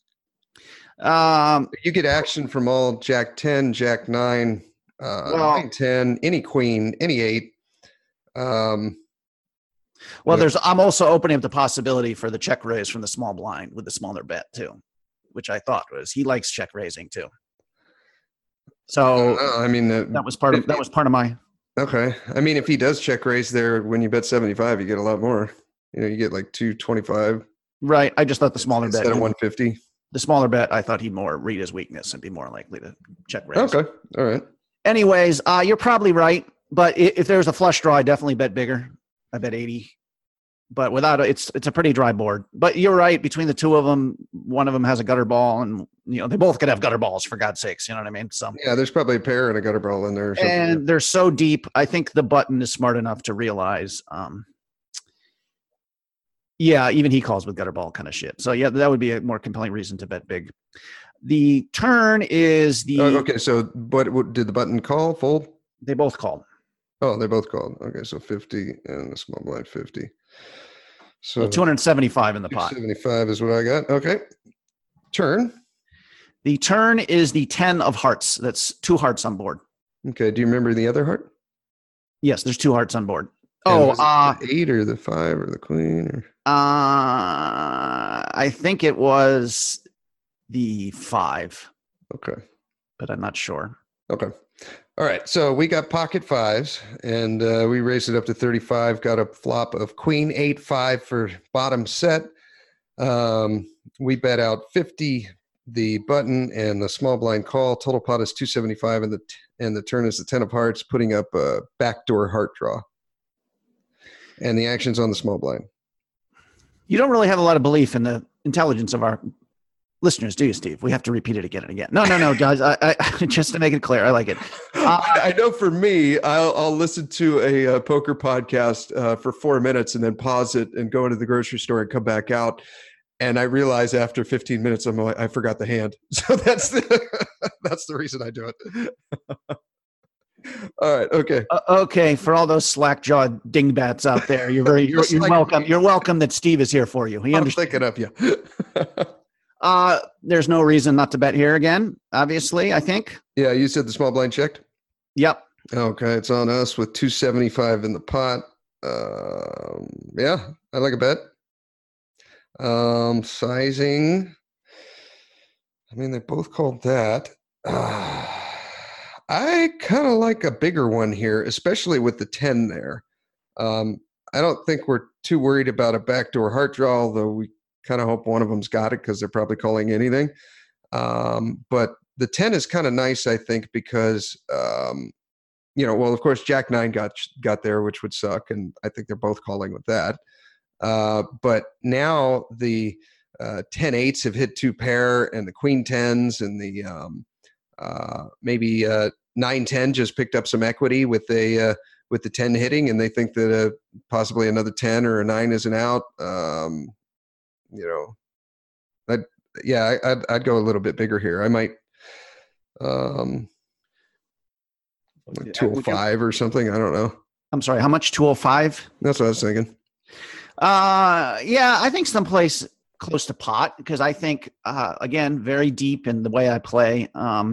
[SPEAKER 1] You get action from all Jack 10, Jack 9, 9, 10, any queen, any 8. I'm
[SPEAKER 2] also opening up the possibility for the check raise from the small blind with the smaller bet too, which I thought was he likes check raising too. So that was part of my.
[SPEAKER 1] Okay, I mean, if he does check raise there when you bet 75, you get a lot more. You get like 225.
[SPEAKER 2] Right. I just thought the smaller
[SPEAKER 1] instead
[SPEAKER 2] bet
[SPEAKER 1] of 150.
[SPEAKER 2] The smaller bet, I thought he'd more read his weakness and be more likely to check raise.
[SPEAKER 1] Okay. All right.
[SPEAKER 2] Anyways, you're probably right. But if there's a flush draw, I definitely bet bigger. I bet 80. But without it's a pretty dry board. But you're right. Between the two of them, one of them has a gutter ball, and they both could have gutter balls, for God's sakes. You know what I mean? So
[SPEAKER 1] yeah, there's probably a pair and a gutter ball in there. Or something.
[SPEAKER 2] And they're so deep. I think the button is smart enough to realize. Yeah, even he calls with gutter ball kind of shit. So yeah, that would be a more compelling reason to bet big. The turn is the.
[SPEAKER 1] Okay, so what did the button call? Fold?
[SPEAKER 2] They both called.
[SPEAKER 1] Oh, they both called. Okay, so 50 and the small blind 50. So
[SPEAKER 2] 275 in the pot.
[SPEAKER 1] 275 is what I got. Okay. Turn.
[SPEAKER 2] The turn is the 10 of hearts. That's 2 hearts on board.
[SPEAKER 1] Okay. Do you remember the other heart?
[SPEAKER 2] Yes, there's 2 hearts on board.
[SPEAKER 1] The 8 or the 5 or the queen? Or?
[SPEAKER 2] I think it was the 5.
[SPEAKER 1] Okay.
[SPEAKER 2] But I'm not sure.
[SPEAKER 1] Okay. All right. So we got pocket fives, and we raised it up to 35. Got a flop of queen 8-5 for bottom set. We bet out 50 the button and the small blind call. Total pot is 275, and the turn is the 10 of hearts, putting up a backdoor heart draw. And the action's on the small blind.
[SPEAKER 2] You don't really have a lot of belief in the intelligence of our listeners, do you, Steve? We have to repeat it again and again. No, guys. I just to make it clear, I like it.
[SPEAKER 1] I know for me, I'll listen to a poker podcast for 4 minutes and then pause it and go into the grocery store and come back out. And I realize after 15 minutes, I forgot the hand. So that's the reason I do it. All right. Okay.
[SPEAKER 2] Okay. For all those slack-jawed dingbats out there, you're welcome. You're welcome that Steve is here for you.
[SPEAKER 1] I'm thinking of you.
[SPEAKER 2] There's no reason not to bet here again, obviously, I think.
[SPEAKER 1] Yeah, you said the small blind checked?
[SPEAKER 2] Yep.
[SPEAKER 1] Okay, it's on us with 275 in the pot. Yeah, I like a bet. Sizing. I mean, they both called that. I kind of like a bigger one here, especially with the 10 there. I don't think we're too worried about a backdoor heart draw, although we kind of hope one of them's got it because they're probably calling anything. But the 10 is kind of nice, I think, because, well, of course, Jack 9 got there, which would suck, and I think they're both calling with that. But now the 10-8s have hit 2 pair, and the queen 10s and the maybe 9-10 just picked up some equity with the 10 hitting, and they think that possibly another 10 or a 9 isn't out. I'd go a little bit bigger here. I might like 205 or something. I don't know.
[SPEAKER 2] I'm sorry, how much? 205?
[SPEAKER 1] That's what I was thinking.
[SPEAKER 2] Yeah, I think someplace close to pot, because I think again, very deep in the way I play.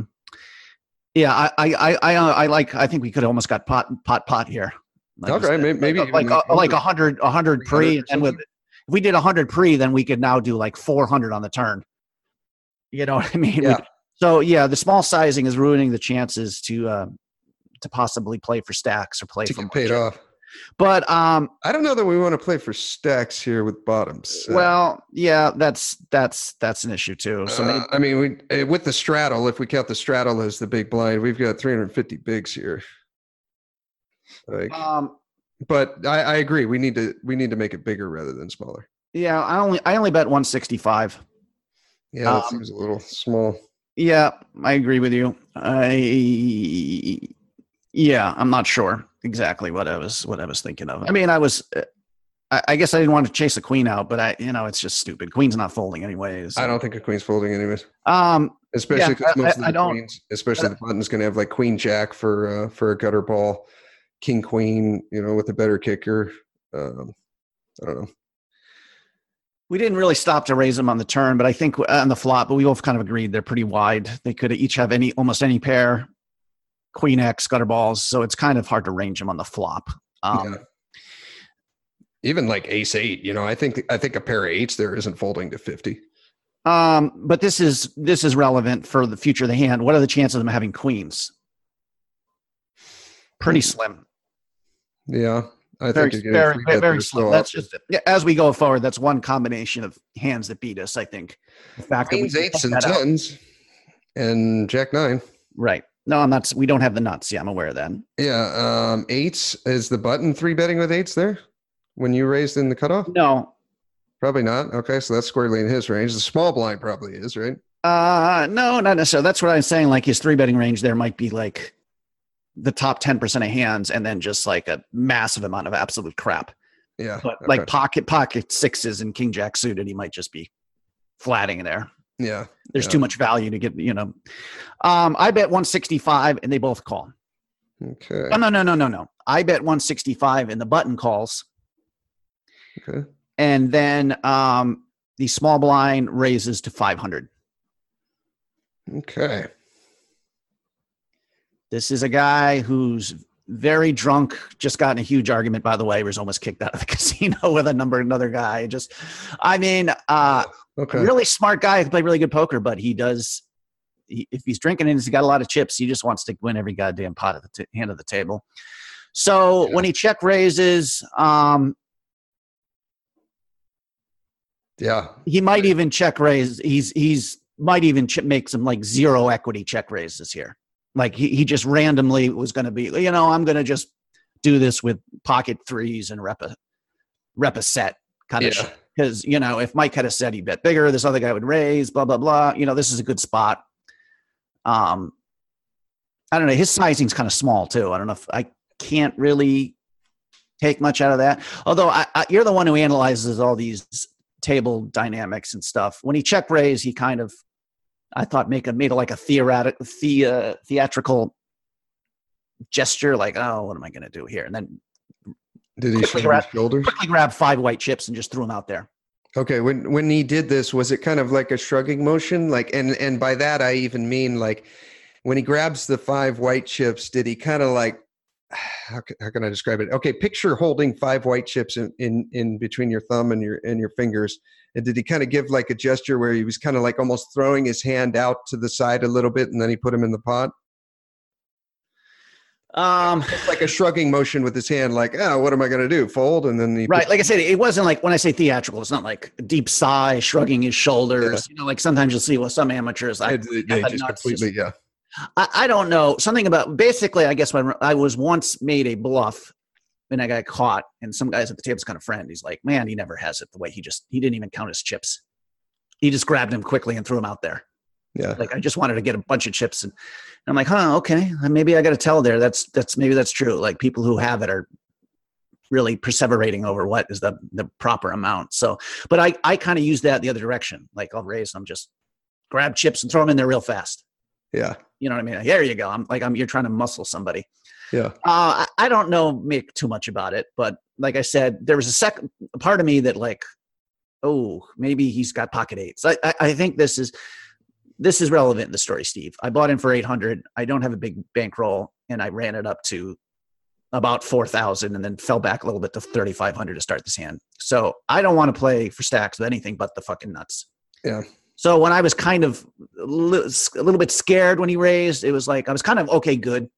[SPEAKER 2] I think we could almost got pot here.
[SPEAKER 1] Okay, maybe
[SPEAKER 2] like 100 pre, and if we did 100 pre, then we could now do like 400 on the turn. You know what I mean?
[SPEAKER 1] Yeah.
[SPEAKER 2] The small sizing is ruining the chances to possibly play for stacks or play
[SPEAKER 1] to
[SPEAKER 2] for
[SPEAKER 1] get paid off.
[SPEAKER 2] But
[SPEAKER 1] I don't know that we want to play for stacks here with bottoms.
[SPEAKER 2] Well, yeah, that's an issue too. So
[SPEAKER 1] I mean, with the straddle, if we count the straddle as the big blind, we've got 350 bigs here. But I agree. We need to make it bigger rather than smaller.
[SPEAKER 2] Yeah, I only bet 165.
[SPEAKER 1] Yeah, that seems a little small.
[SPEAKER 2] Yeah, I agree with you. I'm not sure exactly what I was thinking of. I mean, I guess I didn't want to chase a queen out, but it's just stupid. Queen's not folding anyways.
[SPEAKER 1] I don't think a queen's folding anyways. Especially because most of the queens, especially the button's going to have like queen jack for a gutter ball, king queen, with a better kicker. I don't know.
[SPEAKER 2] We didn't really stop to raise them on the turn, but I think on the flop, but we both kind of agreed they're pretty wide. They could each have almost any pair, queen X, gutter balls. So it's kind of hard to range them on the flop.
[SPEAKER 1] Even like ace 8, I think a pair of 8s there isn't folding to 50.
[SPEAKER 2] But this is relevant for the future of the hand. What are the chances of them having queens? Pretty slim.
[SPEAKER 1] Yeah. I think
[SPEAKER 2] very slim. That's just as we go forward. That's one combination of hands that beat us. I think the fact
[SPEAKER 1] queens,
[SPEAKER 2] that
[SPEAKER 1] 8s, and 10s, and Jack 9.
[SPEAKER 2] Right. No, I'm not. We don't have the nuts. Yeah, I'm aware of that.
[SPEAKER 1] Yeah. 8s is the button 3 betting with 8s there when you raised in the cutoff.
[SPEAKER 2] No,
[SPEAKER 1] probably not. Okay, so that's squarely in his range. The small blind probably is, right?
[SPEAKER 2] No, not necessarily. That's what I'm saying. Like his 3 betting range there might be like the top 10% of hands, and then just like a massive amount of absolute crap.
[SPEAKER 1] Yeah.
[SPEAKER 2] But like pocket 6s and king jack suited, he might just be flatting there.
[SPEAKER 1] Yeah.
[SPEAKER 2] There's too much value to get, I bet 165 and they both call.
[SPEAKER 1] Okay.
[SPEAKER 2] No. I bet 165 and the button calls.
[SPEAKER 1] Okay.
[SPEAKER 2] And then the small blind raises to 500.
[SPEAKER 1] Okay.
[SPEAKER 2] This is a guy who's very drunk, just got in a huge argument, by the way, was almost kicked out of the casino with another guy. Okay. Really smart guy who can play really good poker, but he does if he's drinking and he's got a lot of chips, he just wants to win every goddamn pot at the hand of the table. So when he check raises, he might even check raise. He's might even make some like zero equity check raises here. Like he just randomly was going to be, I'm going to just do this with pocket threes and rep a set kind of shit. Because, if Mike had a set, he'd bet bigger. This other guy would raise, blah, blah, blah. This is a good spot. I don't know. His sizing's kind of small, too. I don't know if I can't really take much out of that. Although you're the one who analyzes all these table dynamics and stuff. When he check raised, he kind of, I thought, made it like a theatrical gesture, like, oh, what am I going to do here? And then
[SPEAKER 1] did he shrug his shoulders?
[SPEAKER 2] Quickly grabbed 5 white chips and just threw them out there.
[SPEAKER 1] Okay, when he did this, was it kind of like a shrugging motion? Like, and by that I even mean like when he grabs the 5 white chips, did he kind of like, how can I describe it? Okay, picture holding 5 white chips in between your thumb and your fingers. And did he kind of give like a gesture where he was kind of like almost throwing his hand out to the side a little bit, and then he put them in the pot? It's like a shrugging motion with his hand, like, oh, what am I going to do? Fold? And then
[SPEAKER 2] like I said, it wasn't like, when I say theatrical, it's not like a deep sigh, shrugging his shoulders. Like sometimes you'll see some amateurs.
[SPEAKER 1] I
[SPEAKER 2] don't know. Something about, basically, I guess when I was once made a bluff and I got caught, and some guys at the table's kind of friend, he's like, man, he never has it the way he didn't even count his chips. He just grabbed them quickly and threw them out there.
[SPEAKER 1] Yeah.
[SPEAKER 2] Like, I just wanted to get a bunch of chips, and I'm like, okay, maybe I got to tell there. Maybe that's true. Like, people who have it are really perseverating over what is the proper amount. So, but I kind of use that the other direction. Like, I'll raise them, just grab chips and throw them in there real fast.
[SPEAKER 1] Yeah.
[SPEAKER 2] You know what I mean? There you go. You're trying to muscle somebody.
[SPEAKER 1] Yeah.
[SPEAKER 2] I don't make too much about it, but like I said, there was a part of me that like, oh, maybe he's got pocket eights. I think this is relevant in the story, Steve. I bought in for 800. I don't have a big bankroll, and I ran it up to about 4,000 and then fell back a little bit to 3,500 to start this hand. So I don't want to play for stacks with anything but the fucking nuts.
[SPEAKER 1] Yeah.
[SPEAKER 2] So when I was kind of a little bit scared when he raised, it was like I was kind of okay, good.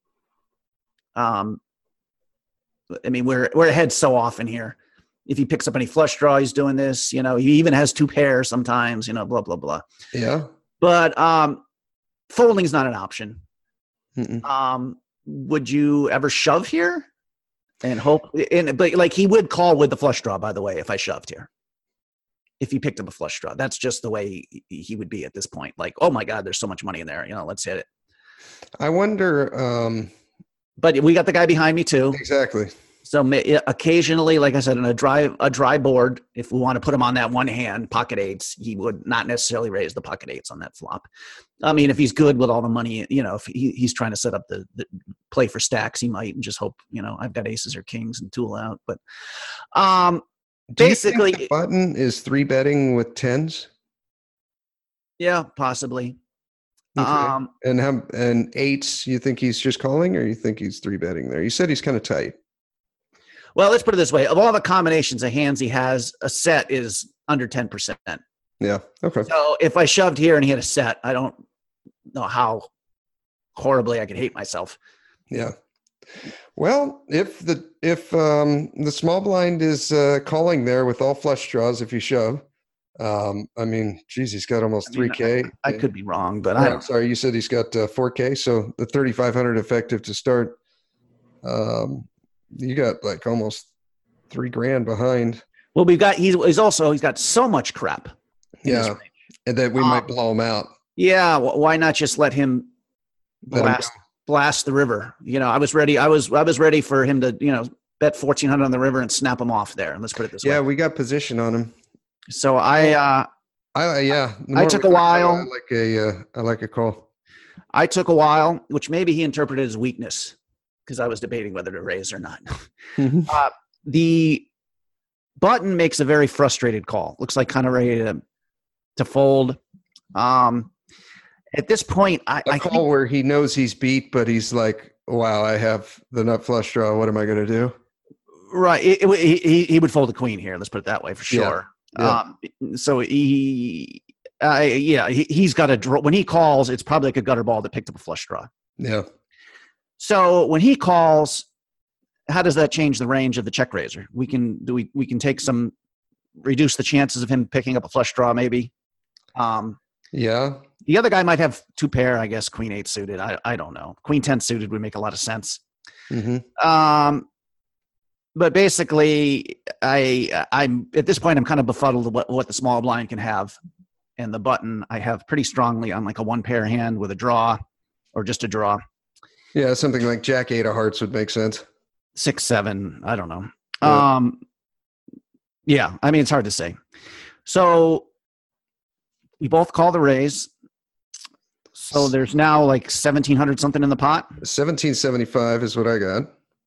[SPEAKER 2] I mean, we're ahead so often here. If he picks up any flush draw, he's doing this. He even has 2 pairs sometimes. Blah blah blah.
[SPEAKER 1] Yeah.
[SPEAKER 2] But folding is not an option.
[SPEAKER 1] Mm-mm.
[SPEAKER 2] Would you ever shove here and hope? But like, he would call with the flush draw, by the way, if I shoved here. If he picked up a flush draw, that's just the way he would be at this point. Like, oh my God, there's so much money in there. Let's hit it.
[SPEAKER 1] I wonder.
[SPEAKER 2] But we got the guy behind me too.
[SPEAKER 1] Exactly.
[SPEAKER 2] So occasionally, like I said, on a dry board, if we want to put him on that one hand, pocket eights, he would not necessarily raise the pocket eights on that flop. I mean, if he's good with all the money, if he's trying to set up the play for stacks, he might, and just hope, I've got aces or kings and tool out. But basically,
[SPEAKER 1] the button is 3-betting with 10s.
[SPEAKER 2] Yeah, possibly.
[SPEAKER 1] Okay. And 8s, you think he's just calling, or you think he's 3-betting there? You said he's kind of tight.
[SPEAKER 2] Well, let's put it this way. Of all the combinations of hands he has, a set is under 10%.
[SPEAKER 1] Yeah. Okay.
[SPEAKER 2] So if I shoved here and he had a set, I don't know how horribly I could hate myself.
[SPEAKER 1] Yeah. Well, if the small blind is calling there with all flush draws, if you shove, I mean, geez, he's got almost 3K.
[SPEAKER 2] I could be wrong, but
[SPEAKER 1] I'm sorry. You said he's got 4K. So the 3,500 effective to start. You got like almost $3,000 behind.
[SPEAKER 2] Well, he's got so much crap.
[SPEAKER 1] Yeah. And that we might blow him out.
[SPEAKER 2] Yeah. Why not just let him blast the river? I was ready. I was ready for him to, bet 1,400 on the river and snap him off there. And let's put it this way.
[SPEAKER 1] Yeah. We got position on him.
[SPEAKER 2] So I took a while.
[SPEAKER 1] I like a call.
[SPEAKER 2] I took a while, which maybe he interpreted as weakness, because I was debating whether to raise or not.
[SPEAKER 1] Mm-hmm.
[SPEAKER 2] The button makes a very frustrated call. Looks like kind of ready to fold. At this point, I
[SPEAKER 1] call
[SPEAKER 2] think,
[SPEAKER 1] where he knows he's beat, but he's like, wow, I have the nut flush draw. What am I going to do?
[SPEAKER 2] Right. He would fold a queen here. Let's put it that way for sure.
[SPEAKER 1] Yeah.
[SPEAKER 2] So he's got a draw. When he calls, it's probably like a gutter ball that picked up a flush draw.
[SPEAKER 1] Yeah.
[SPEAKER 2] So when he calls, how does that change the range of the check raiser? We can take some, reduce the chances of him picking up a flush draw, maybe.
[SPEAKER 1] Yeah.
[SPEAKER 2] The other guy might have 2 pair, I guess, queen 8 suited. I don't know. Queen 10 suited would make a lot of sense.
[SPEAKER 1] Mm-hmm.
[SPEAKER 2] But basically, I'm at this point, I'm kind of befuddled what the small blind can have. And the button I have pretty strongly on like a 1 pair hand with a draw or just a draw.
[SPEAKER 1] Yeah, something like Jack 8 of hearts would make sense.
[SPEAKER 2] 6, 7, I don't know.
[SPEAKER 1] Yeah.
[SPEAKER 2] Yeah, I mean, it's hard to say. So we both call the raise. So there's now like 1,700 something in the pot.
[SPEAKER 1] 1775 is what I got.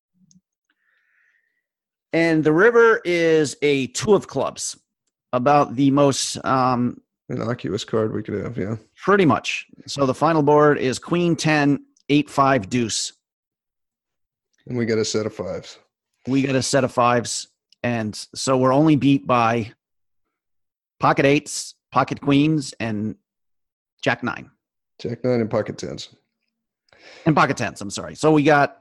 [SPEAKER 2] And the river is a 2 of clubs, about the most
[SPEAKER 1] Innocuous card we could have, yeah.
[SPEAKER 2] pretty much. So the final board is queen 10, 8, 5, deuce.
[SPEAKER 1] And we got a set of 5s.
[SPEAKER 2] We got a set of 5s. And so we're only beat by pocket 8s, pocket queens, and Jack 9.
[SPEAKER 1] Jack 9 and pocket 10s.
[SPEAKER 2] And pocket 10s, I'm sorry. So we got,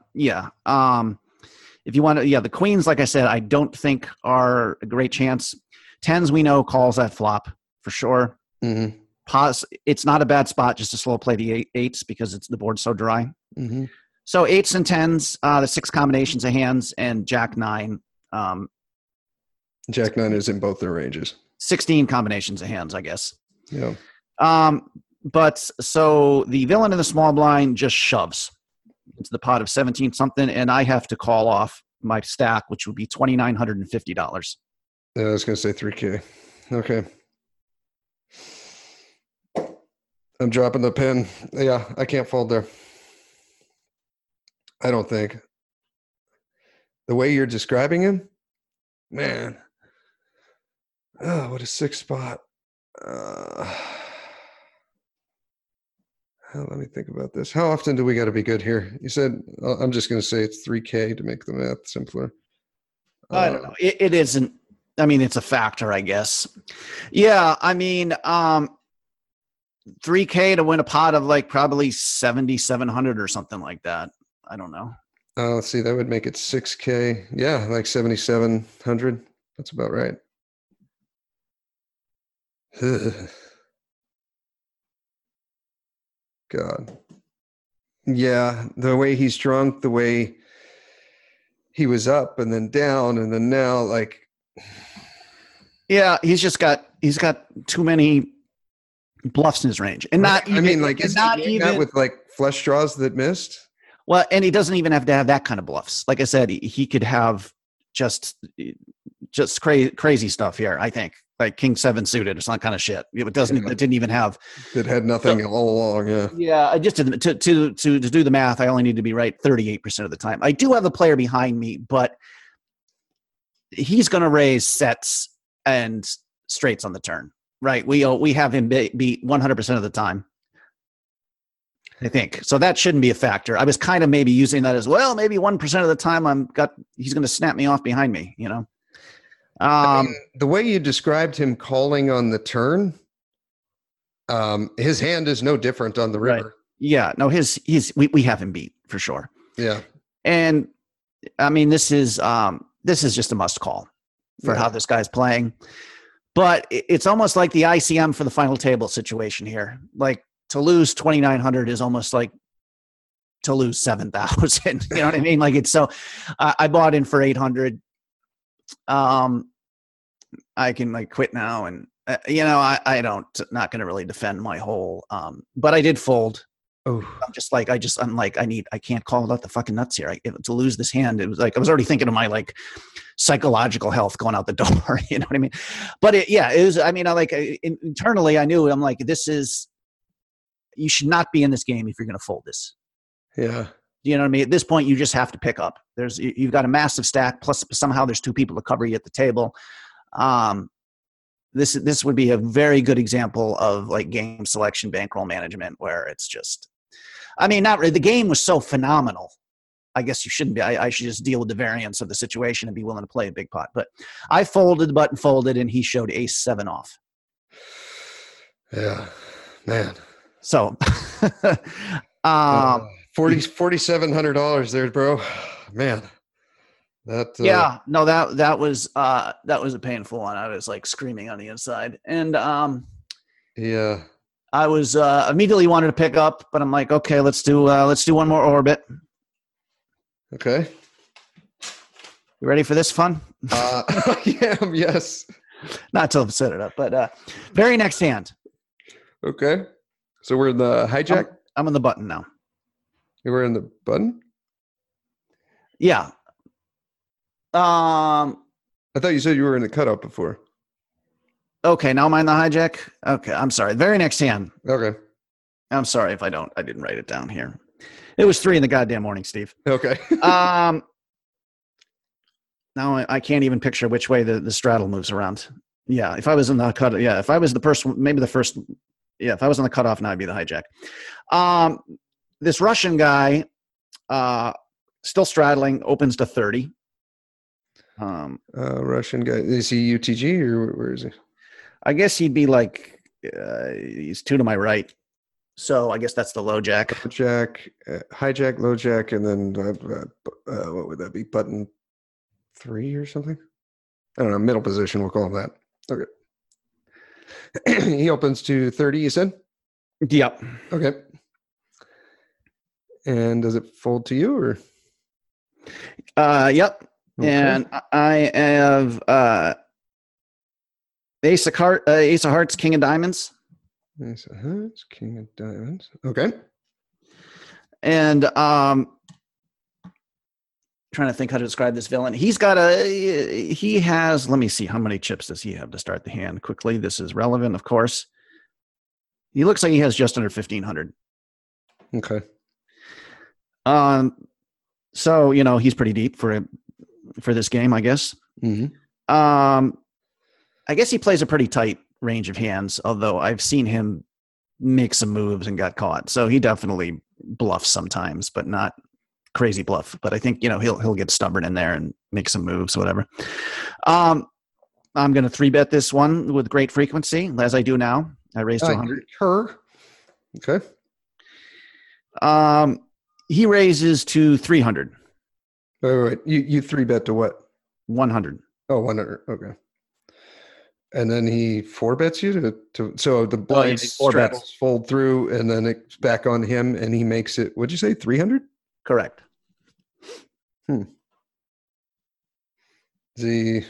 [SPEAKER 2] if you want to, the queens, like I said, I don't think are a great chance. 10s we know calls that flop for sure.
[SPEAKER 1] Mm-hmm.
[SPEAKER 2] It's not a bad spot just to slow play the 8s because the board's so dry.
[SPEAKER 1] Mm-hmm.
[SPEAKER 2] So 8s and 10s, the 6 combinations of hands, and Jack 9.
[SPEAKER 1] Jack 9 is in both their ranges.
[SPEAKER 2] 16 combinations of hands, I guess.
[SPEAKER 1] Yeah.
[SPEAKER 2] But so the villain in the small blind just shoves into the pot of 17 something, and I have to call off my stack, which would be $2,950.
[SPEAKER 1] Yeah, I was going to say 3K. Okay. I'm dropping the pin. Yeah, I can't fold there. I don't think. The way you're describing him, man. Oh, what a 6 spot. Let me think about this. How often do we got to be good here? You said, I'm just going to say it's 3K to make the math simpler.
[SPEAKER 2] I don't know. It isn't. I mean, it's a factor, I guess. Yeah, I mean, 3K to win a pot of like probably 7,700 or something like that. I don't know.
[SPEAKER 1] Let's see. That would make it 6K. Yeah, like 7,700. That's about right. God. Yeah, the way he's drunk, the way he was up and then down and then now, like.
[SPEAKER 2] Yeah, he's got too many bluffs in his range, and not even.
[SPEAKER 1] I mean, like, is
[SPEAKER 2] not
[SPEAKER 1] he
[SPEAKER 2] even
[SPEAKER 1] that with like flush draws that missed?
[SPEAKER 2] Well, and he doesn't even have to have that kind of bluffs. Like I said, he could have just crazy stuff here. I think like King 7 suited or some kind of shit. It didn't even have.
[SPEAKER 1] It had nothing all along. Yeah.
[SPEAKER 2] Yeah. Just to do the math, I only need to be right 38% of the time. I do have a player behind me, but he's going to raise sets and straights on the turn, right? We have him beat 100% of the time, I think. So that shouldn't be a factor. I was kind of maybe using that as well. Maybe 1% of the time he's going to snap me off behind me, you know?
[SPEAKER 1] I mean, the way you described him calling on the turn, his hand is no different on the river.
[SPEAKER 2] Right. Yeah, no, we have him beat for sure.
[SPEAKER 1] Yeah.
[SPEAKER 2] And I mean, this is just a must call for how this guy's playing. But it's almost like the ICM for the final table situation here. Like to lose 2,900 is almost like to lose 7,000. You know what I mean? Like it's so. I bought in for 800. I can like quit now, and I don't not going to really defend my whole. But I did fold.
[SPEAKER 1] Oh,
[SPEAKER 2] I can't call out the fucking nuts here. To lose this hand, it was like I was already thinking of my like psychological health going out the door. You know what I mean? But it was. I mean, internally, I knew. I'm like, you should not be in this game if you're going to fold this.
[SPEAKER 1] Yeah.
[SPEAKER 2] You know what I mean? At this point, you just have to pick up. You've got a massive stack. Plus, somehow there's 2 people to cover you at the table. This would be a very good example of like game selection, bankroll management, where it's just. I mean, not really. The game was so phenomenal. I guess you shouldn't be. I should just deal with the variance of the situation and be willing to play a big pot. But I folded, the button folded, and he showed ace 7 off.
[SPEAKER 1] Yeah, man.
[SPEAKER 2] So,
[SPEAKER 1] Uh,
[SPEAKER 2] um,
[SPEAKER 1] $4,700 there, bro. Man, that
[SPEAKER 2] yeah, no, that was a painful one. I was like screaming on the inside, and
[SPEAKER 1] yeah.
[SPEAKER 2] I was immediately wanted to pick up, but I'm like, okay, let's do one more orbit.
[SPEAKER 1] Okay.
[SPEAKER 2] You ready for this fun?
[SPEAKER 1] Yeah, yes.
[SPEAKER 2] Not till I've set it up, but very next hand.
[SPEAKER 1] Okay. So we're in the hijack.
[SPEAKER 2] I'm on the button now.
[SPEAKER 1] We're in the button.
[SPEAKER 2] Yeah.
[SPEAKER 1] I thought you said you were in the cutoff before.
[SPEAKER 2] Okay, now am I in the hijack? Okay, I'm sorry. Very next hand.
[SPEAKER 1] Okay.
[SPEAKER 2] I'm sorry if I didn't write it down here. It was 3 in the goddamn morning, Steve.
[SPEAKER 1] Okay.
[SPEAKER 2] Now I can't even picture which way the straddle moves around. Yeah, if I was in the cut, yeah, if I was the first, maybe the first, yeah, if I was on the cutoff, now I'd be the hijack. This Russian guy, still straddling, opens to 30.
[SPEAKER 1] Russian guy. Is he UTG or where is he?
[SPEAKER 2] I guess he'd be like, he's 2 to my right. So I guess that's the low jack.
[SPEAKER 1] Jack, hijack, low jack, and then what would that be? Button 3 or something? I don't know. Middle position. We'll call him that. Okay. He opens to 30. You said?
[SPEAKER 2] Yep.
[SPEAKER 1] Okay. And does it fold to you or?
[SPEAKER 2] Yep.
[SPEAKER 1] Okay.
[SPEAKER 2] And I have Ace of Hearts, King of Diamonds.
[SPEAKER 1] Ace of Hearts, King of Diamonds. Okay.
[SPEAKER 2] And trying to think how to describe this villain. He has, let me see, how many chips does he have to start the hand quickly? This is relevant, of course. He looks like he has just under 1,500.
[SPEAKER 1] Okay.
[SPEAKER 2] So, he's pretty deep for this game, I guess.
[SPEAKER 1] Mm-hmm.
[SPEAKER 2] I guess he plays a pretty tight range of hands, although I've seen him make some moves and got caught. So he definitely bluffs sometimes, but not crazy bluff. But I think, he'll get stubborn in there and make some moves, whatever. I'm going to 3-bet this one with great frequency, as I do now. I raised to 100.
[SPEAKER 1] Okay.
[SPEAKER 2] He raises to 300.
[SPEAKER 1] Wait. You 3-bet to what?
[SPEAKER 2] 100.
[SPEAKER 1] Oh, 100. Okay. And then he 4-bets you to so the blind straddles fold through, and then it's back on him, and he makes it. What'd you say? 300?
[SPEAKER 2] Correct.
[SPEAKER 1] Is he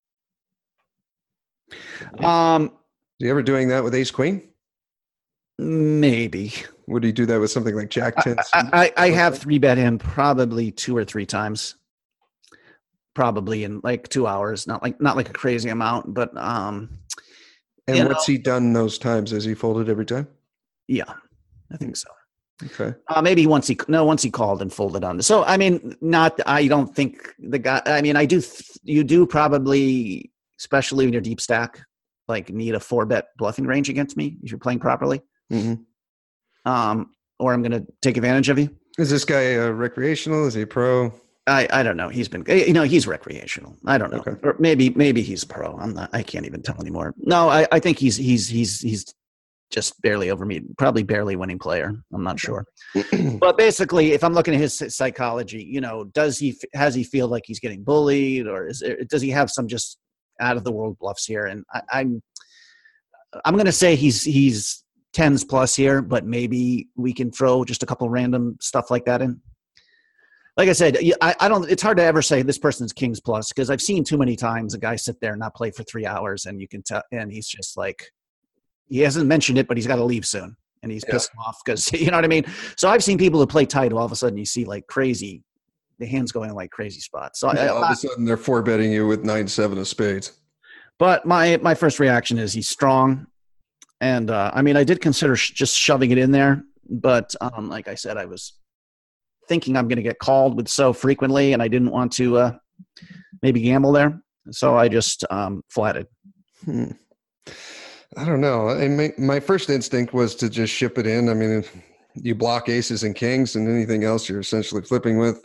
[SPEAKER 1] ever doing that with Ace Queen?
[SPEAKER 2] Maybe.
[SPEAKER 1] Would he do that with something like Jack 10?
[SPEAKER 2] I have 3-bet him probably 2 or 3 times. Probably in like 2 hours, not like a crazy amount, but
[SPEAKER 1] and what's he done those times? Has he folded every time?
[SPEAKER 2] Yeah, I think so.
[SPEAKER 1] Okay.
[SPEAKER 2] Maybe once he called and folded on. So I don't think the guy. I mean, you do probably, especially when you're deep stack, like need a 4-bet bluffing range against me if you're playing properly.
[SPEAKER 1] Mm-hmm.
[SPEAKER 2] Or I'm going to take advantage of you.
[SPEAKER 1] Is this guy recreational? Is he pro?
[SPEAKER 2] I don't know. He's been, he's recreational. I don't know.
[SPEAKER 1] Okay.
[SPEAKER 2] Or maybe he's pro. I can't even tell anymore. No, I think he's just barely over me, probably barely winning player. I'm not sure. But basically, if I'm looking at his psychology, has he feel like he's getting bullied, or does he have some just out of the world bluffs here? And I'm going to say he's 10s plus here, but maybe we can throw just a couple random stuff like that in. Like I said, I don't. It's hard to ever say this person's kings plus, because I've seen too many times a guy sit there and not play for 3 hours, and you can tell, and he's just like, he hasn't mentioned it, but he's got to leave soon, and he's pissed off because you know what I mean. So I've seen people who play tight, all of a sudden you see like crazy, the hands going in like crazy spots. So
[SPEAKER 1] all of a sudden they're 4-betting you with 9-7 of spades.
[SPEAKER 2] But my first reaction is he's strong, and I did consider just shoving it in there, but like I said, I was thinking I'm going to get called with so frequently, and I didn't want to maybe gamble there, so I just flatted.
[SPEAKER 1] I don't know. My first instinct was to just ship it in. I mean, if you block aces and kings, and anything else you're essentially flipping with.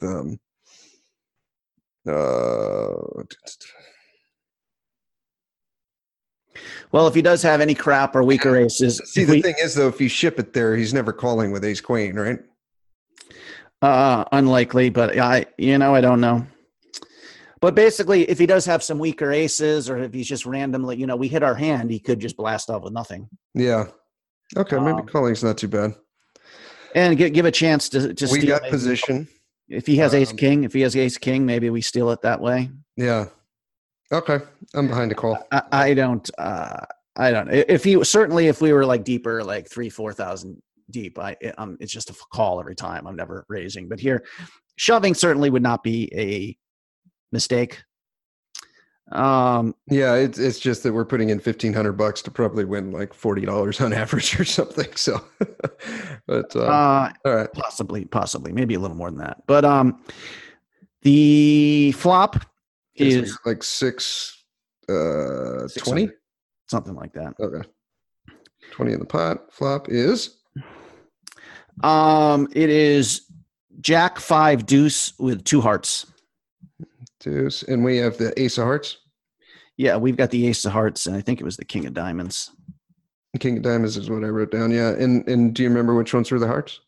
[SPEAKER 2] Well, if he does have any crap or weaker aces,
[SPEAKER 1] See, the thing is, though, if you ship it there, he's never calling with ace queen, right?
[SPEAKER 2] unlikely, but I don't know. But basically, if he does have some weaker aces, or if he's just randomly, we hit our hand, he could just blast off with nothing.
[SPEAKER 1] Yeah. Okay, maybe calling's not too bad.
[SPEAKER 2] And give a chance to
[SPEAKER 1] We
[SPEAKER 2] steal.
[SPEAKER 1] got position.
[SPEAKER 2] If he has ace king, maybe we steal it that way.
[SPEAKER 1] Yeah. Okay, I'm behind the call.
[SPEAKER 2] I don't. If we were like deeper, like 3,000-4,000 deep, it's just a call every time. I'm never raising. But here, shoving certainly would not be a mistake.
[SPEAKER 1] Yeah, it's just that we're putting in $1,500 to probably win like $40 on average or something. So, but all right,
[SPEAKER 2] possibly, maybe a little more than that. But the flop is
[SPEAKER 1] like 620,
[SPEAKER 2] something like that.
[SPEAKER 1] Okay, 20 in the pot. Flop is
[SPEAKER 2] it is Jack 5 deuce with 2 hearts.
[SPEAKER 1] Deuce, and we have the ace of hearts.
[SPEAKER 2] Yeah, we've got the ace of hearts, and I think it was the king of diamonds.
[SPEAKER 1] King of diamonds is what I wrote down. Yeah, and do you remember which ones were the hearts?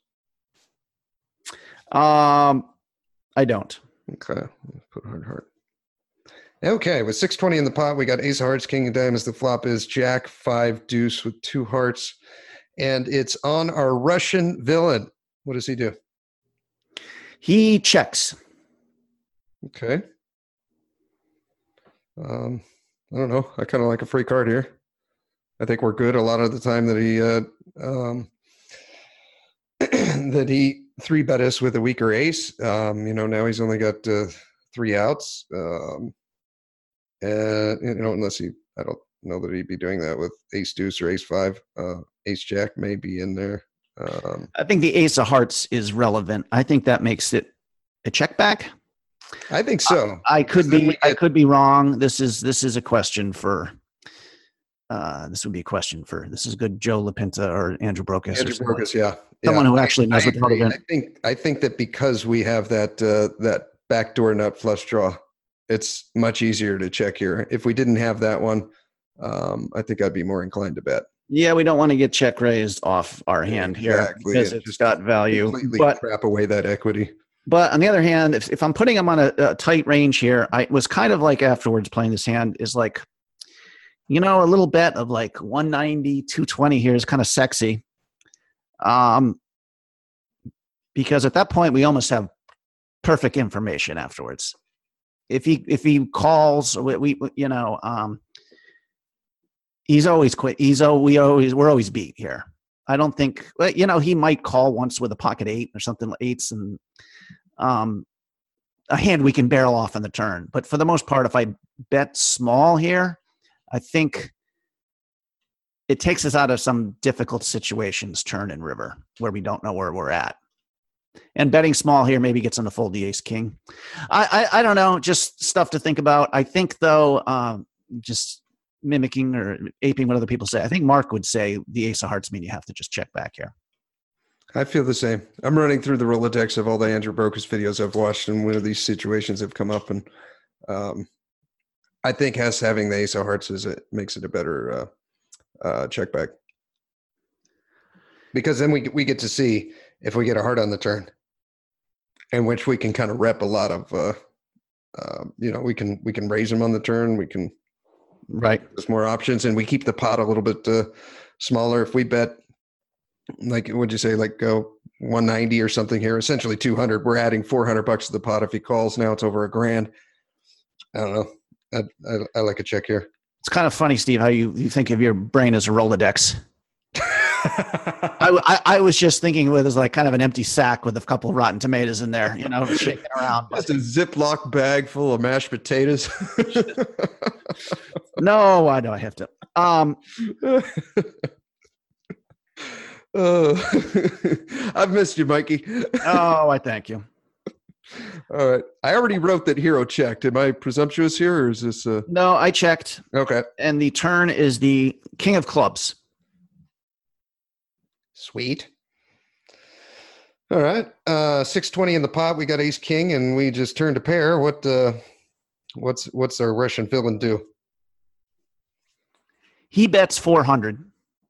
[SPEAKER 2] I don't.
[SPEAKER 1] Okay, put heart. Okay, with 620 in the pot, we got ace of hearts, king of diamonds. The flop is Jack 5 deuce with 2 hearts, and it's on our Russian villain. What does he do?
[SPEAKER 2] He checks.
[SPEAKER 1] Okay. I don't know. I kind of like a free card here. I think we're good a lot of the time that he that he 3-bet us with a weaker ace. Now he's only got 3 outs. Unless I don't know that he'd be doing that with ace deuce or ace 5. Ace jack may be in there.
[SPEAKER 2] I think the ace of hearts is relevant. I think that makes it a check back.
[SPEAKER 1] I think so.
[SPEAKER 2] I could be wrong. This is a question for. This would be a question for. This is good, Joe LaPinta or Andrew Brokus.
[SPEAKER 1] Andrew Brokus, yeah.
[SPEAKER 2] Someone who actually knows what the event.
[SPEAKER 1] I think that because we have that backdoor nut flush draw, it's much easier to check here. If we didn't have that one, I think I'd be more inclined to bet.
[SPEAKER 2] Yeah, we don't want to get check raised off our hand here because it's got value.
[SPEAKER 1] But crap away that equity.
[SPEAKER 2] But on the other hand, if I'm putting him on a tight range here, I was kind of like afterwards playing this hand is like, a little bet of like 190, 220 here is kind of sexy. Because at that point we almost have perfect information afterwards. If he calls, he's always quit. We're always beat here. I don't think, he might call once with a pocket 8 or something, eights and a hand we can barrel off on the turn. But for the most part, if I bet small here, I think it takes us out of some difficult situations, turn and river, where we don't know where we're at. And betting small here maybe gets on the fold the ace king. I don't know, just stuff to think about. I think, though, just mimicking or aping what other people say, I think Mark would say the ace of hearts mean you have to just check back here.
[SPEAKER 1] I feel the same. I'm running through the Rolodex of all the Andrew Brokus videos I've watched, and one of these situations have come up, and I think having the ace of hearts makes it a better check back, because then we get to see if we get a heart on the turn, in which we can kind of rep a lot of we can raise them on the turn. We can there's more options, and we keep the pot a little bit smaller. If we bet, like, what'd you say, like go 190 or something here, essentially 200, we're adding $400 to the pot. If he calls now, it's over $1,000. I don't know. I like a check here.
[SPEAKER 2] It's kind of funny, Steve, how you think of your brain as a Rolodex. I was just thinking of it as like kind of an empty sack with a couple of rotten tomatoes in there, shaking around.
[SPEAKER 1] Just a Ziploc bag full of mashed potatoes.
[SPEAKER 2] No, why do I have to?
[SPEAKER 1] I've missed you, Mikey.
[SPEAKER 2] Oh, I thank you.
[SPEAKER 1] All right. I already wrote that hero checked. Am I presumptuous here, or is this
[SPEAKER 2] No, I checked.
[SPEAKER 1] Okay.
[SPEAKER 2] And the turn is the king of clubs.
[SPEAKER 1] Sweet. All right. 620 in the pot. We got ace king, and we just turned a pair. What's our Russian villain do?
[SPEAKER 2] He bets 400.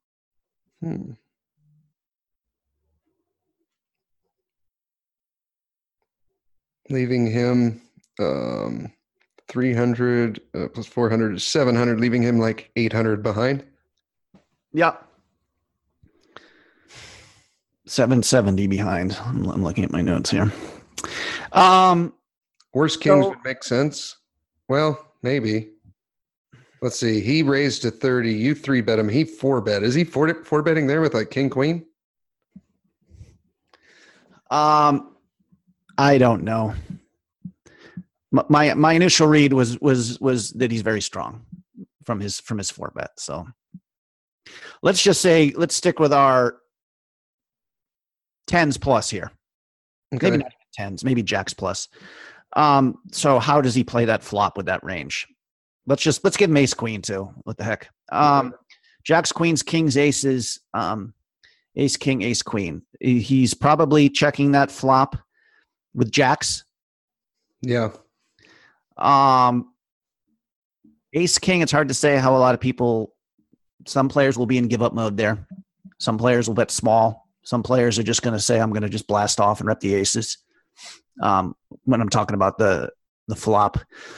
[SPEAKER 1] Leaving him 300 plus 400 is 700, leaving him like 800 behind.
[SPEAKER 2] Yep. 770 behind. I'm looking at my notes here.
[SPEAKER 1] Worst kings would make sense. Well, maybe. Let's see. He raised to 30. You 3-bet him. He 4-bet. Is he 4-betting there with like king queen?
[SPEAKER 2] I don't know. My initial read was that he's very strong from his 4-bet. So let's just say let's stick with our 10s plus here.
[SPEAKER 1] Okay.
[SPEAKER 2] Maybe not even 10s, maybe jacks plus. So how does he play that flop with that range? Let's give him ace queen too. What the heck? Jacks, queens, kings, aces, ace, king, ace, queen. He's probably checking that flop with jacks.
[SPEAKER 1] Yeah.
[SPEAKER 2] Ace, king, it's hard to say how a lot of people, some players will be in give up mode there. Some players will bet small. Some players are just going to say, I'm going to just blast off and rep the aces. When I'm talking about the flop.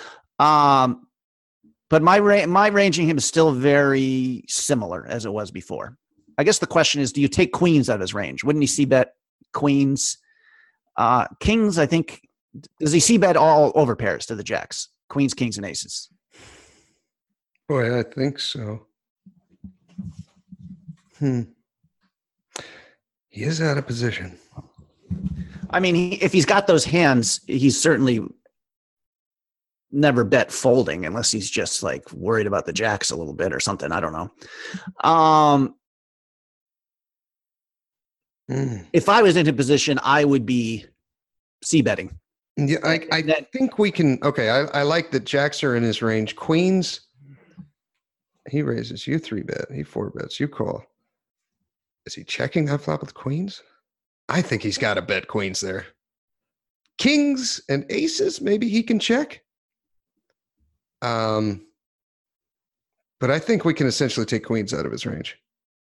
[SPEAKER 2] But my ranging him is still very similar as it was before. I guess the question is, do you take queens out of his range? Wouldn't he c-bet queens? Kings, I think, does he c-bet all over pairs to the jacks? Queens, kings, and aces?
[SPEAKER 1] Boy, I think so. He is out of position.
[SPEAKER 2] I mean, if he's got those hands, he's certainly never bet folding unless he's just like worried about the jacks a little bit or something. I don't know. If I was in a position, I would be c-betting.
[SPEAKER 1] Yeah, I think we can. Okay, I like that jacks are in his range. Queens, he raises. You 3-bet. He 4-bets. You call. Is he checking that flop with queens? I think he's got to bet queens there. Kings and aces, maybe he can check. But I think we can essentially take queens out of his range.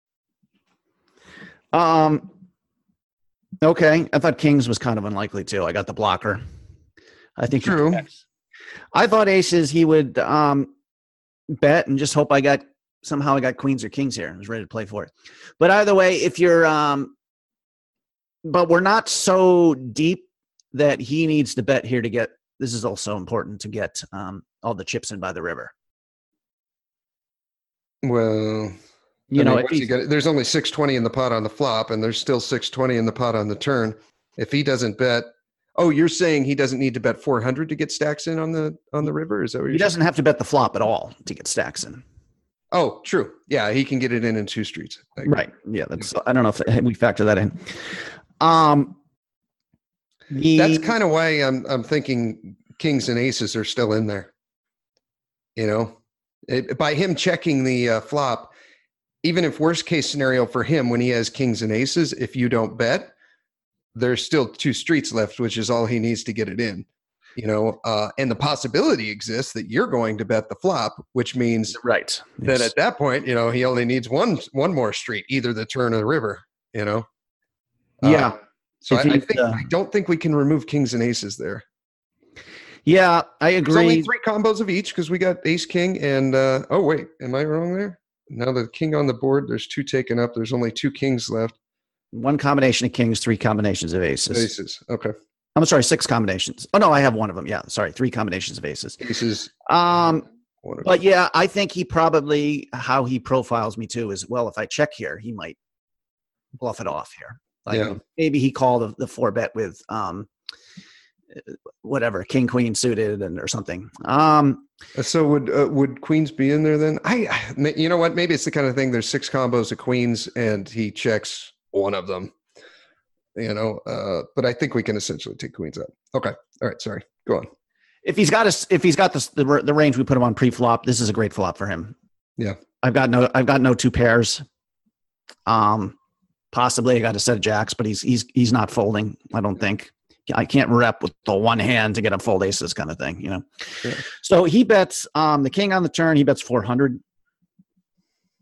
[SPEAKER 2] Okay. I thought kings was kind of unlikely too. I got the blocker. I think
[SPEAKER 1] true.
[SPEAKER 2] I thought aces he would bet and just hope I got queens or kings here. I was ready to play for it. But either way, if you're but we're not so deep that he needs to bet here to get, this is also important to get all the chips in by the river.
[SPEAKER 1] Well, there's only 620 in the pot on the flop, and there's still 620 in the pot on the turn. If he doesn't bet, you're saying he doesn't need to bet 400 to get stacks in on the river? Is that what you're saying?
[SPEAKER 2] He doesn't have to bet the flop at all to get stacks in.
[SPEAKER 1] Oh, true. Yeah, he can get it in 2 streets.
[SPEAKER 2] Right. Yeah, I don't know if we factor that in.
[SPEAKER 1] That's kind of why I'm thinking kings and aces are still in there. By him checking the flop, even if worst case scenario for him when he has kings and aces, if you don't bet, there's still 2 streets left, which is all he needs to get it in. And the possibility exists that you're going to bet the flop, which means
[SPEAKER 2] right
[SPEAKER 1] that at that point, he only needs one more street, either the turn or the river.
[SPEAKER 2] Yeah.
[SPEAKER 1] So I don't think we can remove kings and aces there.
[SPEAKER 2] Yeah, I agree.
[SPEAKER 1] There's only 3 combos of each because we got ace king and oh wait, am I wrong there? Now the king on the board, there's 2 taken up. There's only 2 kings left.
[SPEAKER 2] 1 combination of kings, 3 combinations of aces.
[SPEAKER 1] Aces. Okay.
[SPEAKER 2] I'm sorry, 6 combinations. Oh no, I have one of them. Yeah, sorry, 3 combinations of aces.
[SPEAKER 1] Aces.
[SPEAKER 2] But yeah, I think he probably, how he profiles me too is, well, if I check here, he might bluff it off here. Maybe he called the 4-bet with whatever, king queen suited or something.
[SPEAKER 1] So would queens be in there then? You know what? Maybe it's the kind of thing. There's 6 combos of queens and he checks one of them. But I think we can essentially take queens out. Okay. All right. Sorry. Go on.
[SPEAKER 2] If he's got the range we put him on pre-flop, this is a great flop for him.
[SPEAKER 1] Yeah.
[SPEAKER 2] I've got no 2 pairs. Possibly I got a set of jacks, but he's not folding. I don't think. I can't rep with the one hand to get a fold aces kind of thing, Yeah. So he bets the king on the turn. He bets 400.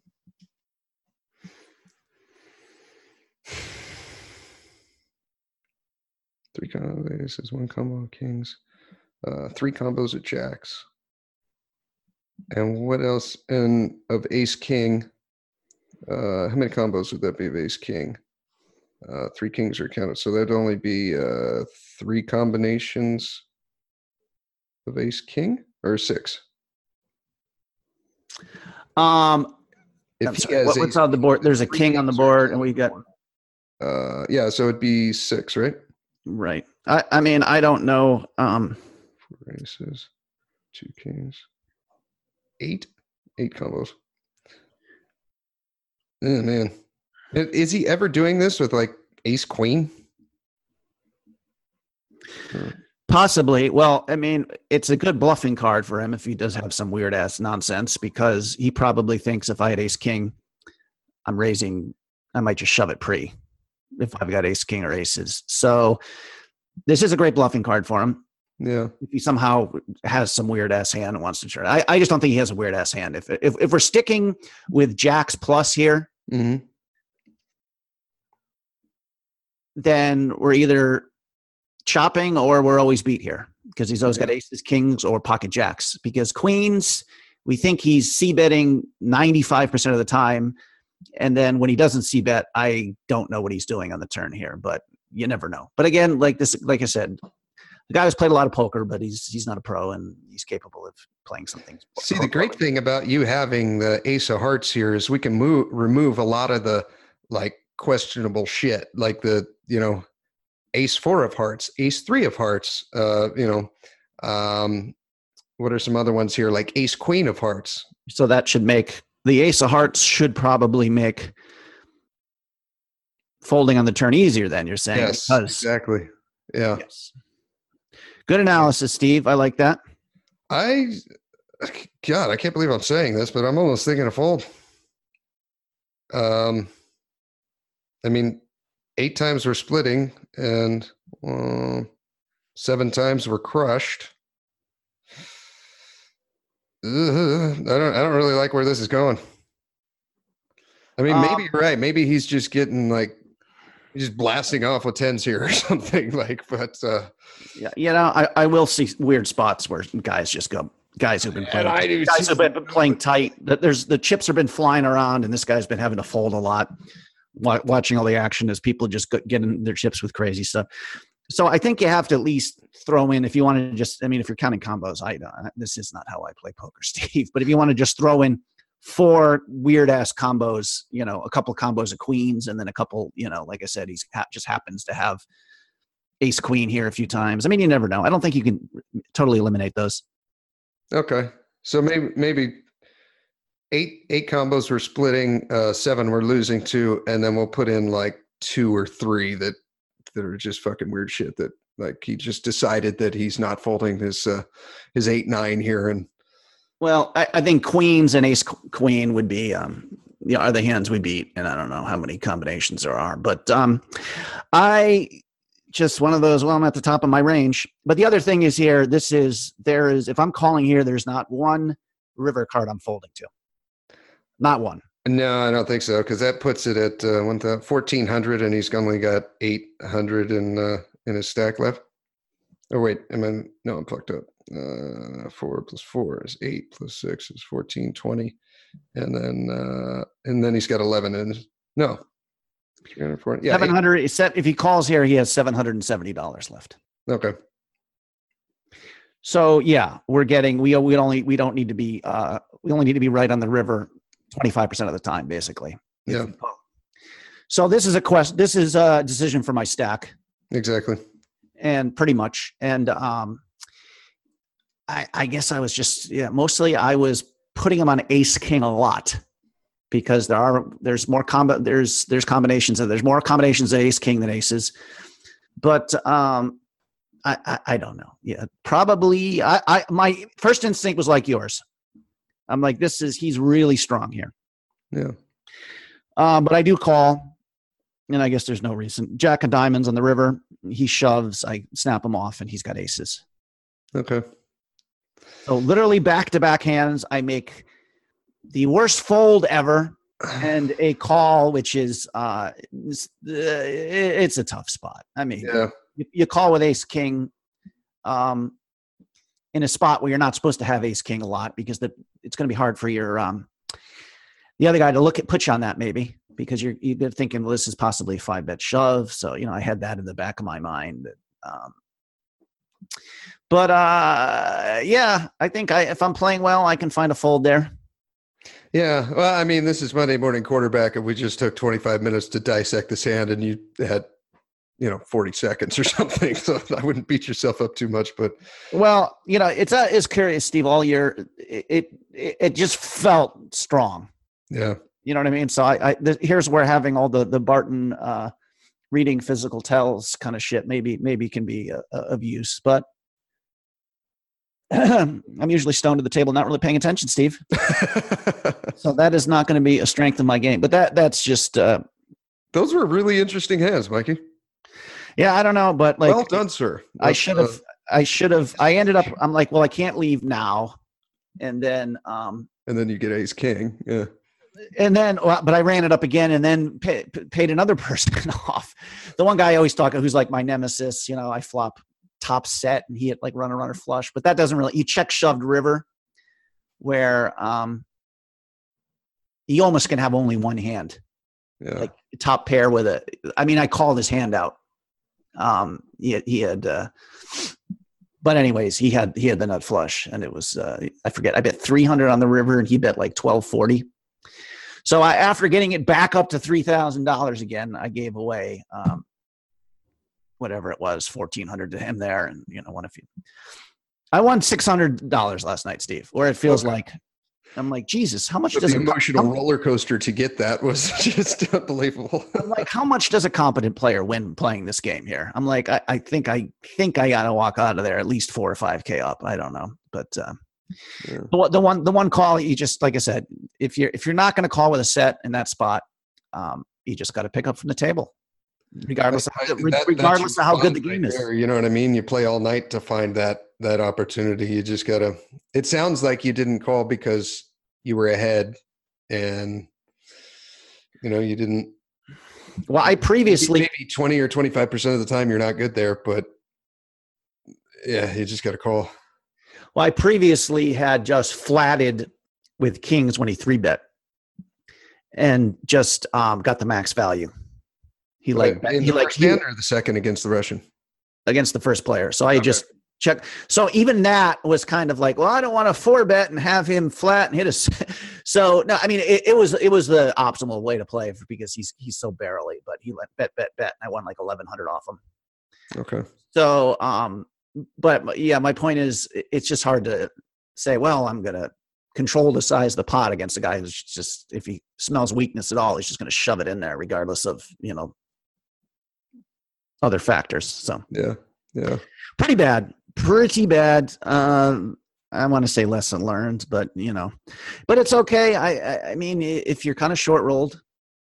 [SPEAKER 1] 3 combo aces, 1 combo of kings, 3 combos of jacks. And what else? And of ace king, how many combos would that be of ace king? 3 kings are counted, so that'd only be 3 combinations of ace king, or 6.
[SPEAKER 2] If I'm
[SPEAKER 1] he
[SPEAKER 2] sorry,
[SPEAKER 1] has
[SPEAKER 2] what's
[SPEAKER 1] ace
[SPEAKER 2] on the
[SPEAKER 1] king,
[SPEAKER 2] board? There's a
[SPEAKER 1] three
[SPEAKER 2] king on the
[SPEAKER 1] kings are
[SPEAKER 2] board, and
[SPEAKER 1] counted.
[SPEAKER 2] we got
[SPEAKER 1] Yeah, so it'd be 6, right?
[SPEAKER 2] right. I mean, I don't know.
[SPEAKER 1] 4 aces, 2 kings, 8 combos. Oh, man. Is he ever doing this with like ace queen?
[SPEAKER 2] Possibly. Well, I mean, it's a good bluffing card for him if he does have some weird ass nonsense, because he probably thinks if I had ace king, I'm raising, I might just shove it pre if I've got ace king or aces. So this is a great bluffing card for him.
[SPEAKER 1] Yeah.
[SPEAKER 2] If he somehow has some weird ass hand and wants to turn, I just don't think he has a weird ass hand. If we're sticking with jacks plus here,
[SPEAKER 1] Mm-hmm.
[SPEAKER 2] then we're either chopping or we're always beat here, because he's always got aces, kings, or pocket jacks. Because queens, we think he's c-betting 95% of the time. And then when he doesn't c-bet, I don't know what he's doing on the turn here, but you never know. But again, like I said, the guy who's played a lot of poker, but he's not a pro, and he's capable of playing something.
[SPEAKER 1] See, the great thing about you having the ace of hearts here is we can remove a lot of the like questionable shit, like the, ace 4 of hearts, ace 3 of hearts, what are some other ones here? Like ace queen of hearts.
[SPEAKER 2] So that should make the ace of hearts should probably make folding on the turn easier then, you're saying?
[SPEAKER 1] Yes,
[SPEAKER 2] because,
[SPEAKER 1] exactly. Yeah.
[SPEAKER 2] Yes. Good analysis, Steve. I like that.
[SPEAKER 1] God, I can't believe I'm saying this, but I'm almost thinking of fold. I mean, 8 times we're splitting, and 7 times we're crushed. I don't really like where this is going. I mean, maybe you're right. Maybe he's just getting like, he's just blasting off with 10s here or something like. But
[SPEAKER 2] yeah, I will see weird spots where guys just go. Guys who've been playing, guys who've been playing tight. There's the chips have been flying around, and this guy's been having to fold a lot. Watching all the action as people just getting their chips with crazy stuff. So I think you have to at least throw in, if you want to just, I mean, if you're counting combos, this is not how I play poker, Steve, but if you want to just throw in 4 weird ass combos, a couple combos of queens, and then a couple, like I said, he's just happens to have ace queen here a few times. I mean, you never know. I don't think you can totally eliminate those.
[SPEAKER 1] Okay. So maybe 8 combos we're splitting, 7 we're losing 2, and then we'll put in like 2 or 3 that are just fucking weird shit that like he just decided that he's not folding his 8-9 here. And
[SPEAKER 2] well, I think queens and ace queen would be are the hands we beat, and I don't know how many combinations there are, but I just one of those. Well, I'm at the top of my range, but the other thing is here. There is if I'm calling here, there's not one river card I'm folding to. Not one.
[SPEAKER 1] No, I don't think so, because that puts it at 1,400, and he's only got 800 in his stack left. Oh wait, I'm fucked up. 4 plus 4 is 8 plus 6 is 14, 20, and then he's got 11 in. No, 340. Yeah,
[SPEAKER 2] 700. If he calls here, he has $770 left.
[SPEAKER 1] Okay.
[SPEAKER 2] So yeah, we're getting we don't need to be we only need to be right on the river 25% of the time, basically.
[SPEAKER 1] Yeah.
[SPEAKER 2] So this is a decision for my stack.
[SPEAKER 1] Exactly.
[SPEAKER 2] And pretty much. And I guess I was just mostly I was putting him on ace king a lot, because there's more there's combinations, and there's more combinations of ace king than aces. But I don't know. Yeah, probably. My first instinct was like yours. I'm like, he's really strong here.
[SPEAKER 1] Yeah.
[SPEAKER 2] But I do call, and I guess there's no reason. Jack of diamonds on the river. He shoves. I snap him off, and he's got aces.
[SPEAKER 1] Okay.
[SPEAKER 2] So literally back-to-back hands. I make the worst fold ever, and a call, which is it's a tough spot. I mean, you call with ace king in a spot where you're not supposed to have ace king a lot, because it's going to be hard for your the other guy to put you on that, maybe, because you've been thinking, well, this is possibly a 5-bet shove. So, I had that in the back of my mind. But yeah, I think if I'm playing well, I can find a fold there.
[SPEAKER 1] Yeah. Well, I mean, this is Monday Morning Quarterback, and we just took 25 minutes to dissect this hand, and you had, 40 seconds or something. So I wouldn't beat yourself up too much, but.
[SPEAKER 2] Well, it's curious, Steve, all year. It just felt strong.
[SPEAKER 1] Yeah.
[SPEAKER 2] You know what I mean? So here's where having all the Barton reading physical tells kind of shit maybe can be of use, but I'm usually stoned at the table, not really paying attention, Steve. So that is not going to be a strength of my game, but that's just,
[SPEAKER 1] those were really interesting hands, Mikey.
[SPEAKER 2] Yeah. I don't know, but like,
[SPEAKER 1] well done, sir.
[SPEAKER 2] I ended up, I'm like, well, I can't leave now. And then
[SPEAKER 1] you get ace king. Yeah.
[SPEAKER 2] And then, but I ran it up again and then paid another person off. The one guy I always talk, who's like my nemesis, I flop top set and he had like runner flush, but that doesn't really, you check shoved river where you almost can have only one hand.
[SPEAKER 1] Yeah.
[SPEAKER 2] Like top pair with I called his hand out. He had, but anyways, he had the nut flush and it was, I forget, I bet 300 on the river and he bet like 1240. So after getting it back up to $3,000 again, I gave away, whatever it was, $1,400 to him there. And, I won $600 last night, Steve, where it feels like, I'm like, Jesus, how much does
[SPEAKER 1] the emotional roller coaster to get that was just unbelievable.
[SPEAKER 2] I'm like, how much does a competent player win playing this game here? I'm like, I think I got to walk out of there at least 4 or 5K up. I don't know. But, yeah. The one call, you just, like I said, if you're not going to call with a set in that spot, you just got to pick up from the table, regardless of how good the game is.
[SPEAKER 1] You know what I mean? You play all night to find that opportunity. You just got to. It sounds like you didn't call because you were ahead, and you didn't.
[SPEAKER 2] Well, I previously
[SPEAKER 1] maybe 20 or 25% of the time you're not good there, but yeah, you just got to call.
[SPEAKER 2] Well, I previously had just flatted with kings when he 3-bet and just got the max value.
[SPEAKER 1] In the first hand or the second against the Russian?
[SPEAKER 2] Against the first player. So I just checked. So even that was kind of like, well, I don't want to 4-bet and have him flat and hit us. So no, I mean, it was the optimal way to play because he's so barely, but he let bet. And I won like 1,100 off him.
[SPEAKER 1] Okay.
[SPEAKER 2] So, but yeah, my point is it's just hard to say, well, I'm going to control the size of the pot against a guy who's just, if he smells weakness at all, he's just going to shove it in there regardless of, other factors. So
[SPEAKER 1] yeah.
[SPEAKER 2] Pretty bad. I want to say lesson learned, but but it's okay. I mean, if you're kind of short rolled,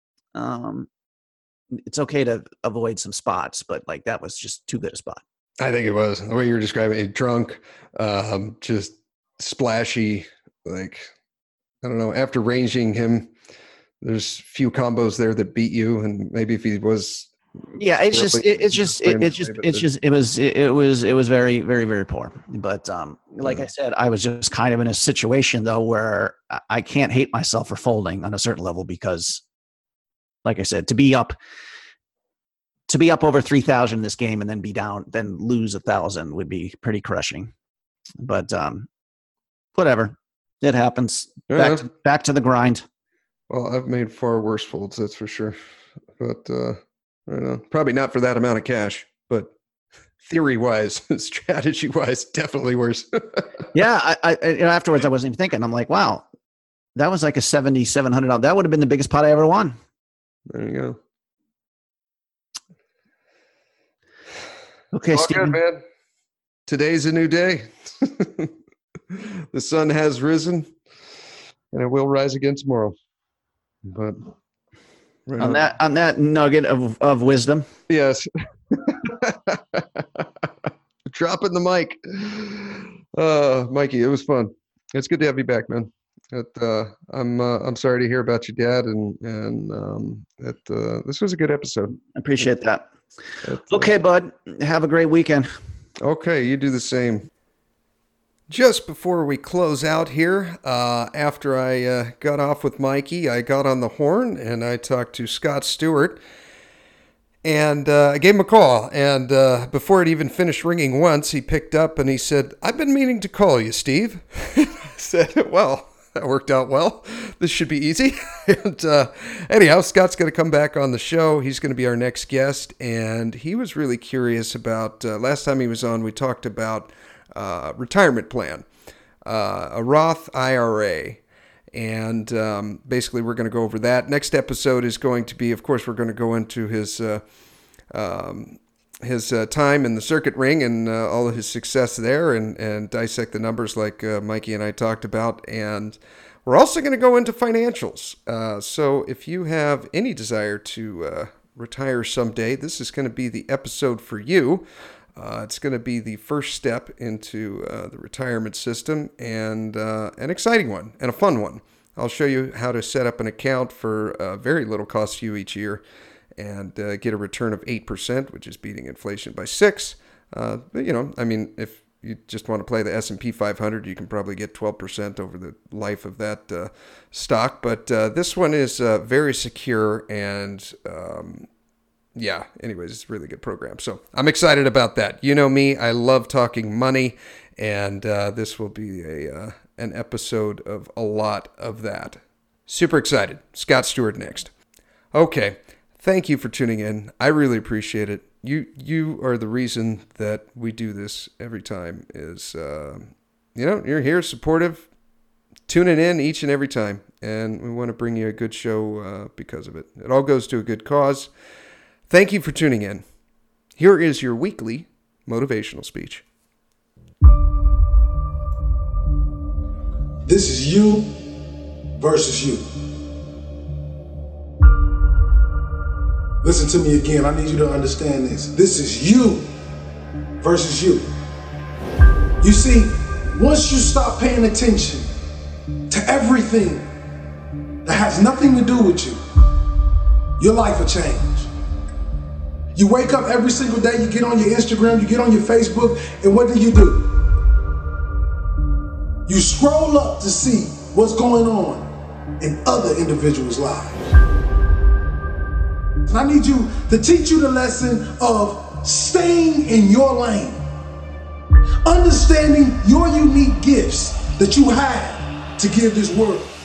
[SPEAKER 2] it's okay to avoid some spots, but like that was just too good a spot.
[SPEAKER 1] I think it was the way you were describing it, drunk, just splashy. Like, I don't know, after ranging him, there's few combos there that beat you. And maybe if he was,
[SPEAKER 2] yeah, it was very, very, very poor. But like I said, I was just kind of in a situation though, where I can't hate myself for folding on a certain level, because like I said, to be up over 3,000 in this game and then be down, then lose 1,000 would be pretty crushing. But whatever, it happens.
[SPEAKER 1] Yeah.
[SPEAKER 2] Back to the grind.
[SPEAKER 1] Well, I've made far worse folds, that's for sure. But I don't know, probably not for that amount of cash, but theory-wise, strategy-wise, definitely worse.
[SPEAKER 2] Yeah, I afterwards I wasn't even thinking. I'm like, wow, that was like a $7,700. That would have been the biggest pot I ever won.
[SPEAKER 1] There you go.
[SPEAKER 2] Okay, Steve.
[SPEAKER 1] Man. Today's a new day. The sun has risen, and it will rise again tomorrow. But
[SPEAKER 2] on that nugget of wisdom,
[SPEAKER 1] yes. Dropping the mic. Mikey, it was fun. It's good to have you back, man. I'm sorry to hear about your dad, and this was a good episode.
[SPEAKER 2] I appreciate that. Okay, bud. Have a great weekend.
[SPEAKER 1] Okay, you do the same. Just before we close out here, after I got off with Mikey, I got on the horn and I talked to Scott Stewart. And I gave him a call. And before it even finished ringing once, he picked up and he said, "I've been meaning to call you, Steve." I said, "Well, that worked out well. This should be easy." And anyhow, Scott's going to come back on the show. He's going to be our next guest. And he was really curious about, last time he was on, we talked about retirement plan, a Roth IRA. And basically, we're going to go over that. Next episode is going to be, of course, we're going to go into his time in the circuit ring and all of his success there and dissect the numbers like Mikey and I talked about. And we're also going to go into financials. So if you have any desire to retire someday, this is going to be the episode for you. It's going to be the first step into the retirement system, and an exciting one and a fun one. I'll show you how to set up an account for very little cost to you each year and get a return of 8%, which is beating inflation by 6%. If you just want to play the S&P 500, you can probably get 12% over the life of that stock. But this one is very secure and anyways, it's a really good program. So I'm excited about that. You know me, I love talking money, and this will be an episode of a lot of that. Super excited. Scott Stewart next. Okay, thank you for tuning in. I really appreciate it. You are the reason that we do this every time is, you're here supportive, tuning in each and every time, and we want to bring you a good show because of it. It all goes to a good cause. Thank you for tuning in. Here is your weekly motivational speech.
[SPEAKER 4] This is you versus you. Listen to me again. I need you to understand this. This is you versus you. You see, once you stop paying attention to everything that has nothing to do with you, your life will change. You wake up every single day, you get on your Instagram, you get on your Facebook, and what do? You scroll up to see what's going on in other individuals' lives. And I need you to teach you the lesson of staying in your lane, understanding your unique gifts that you have to give this world.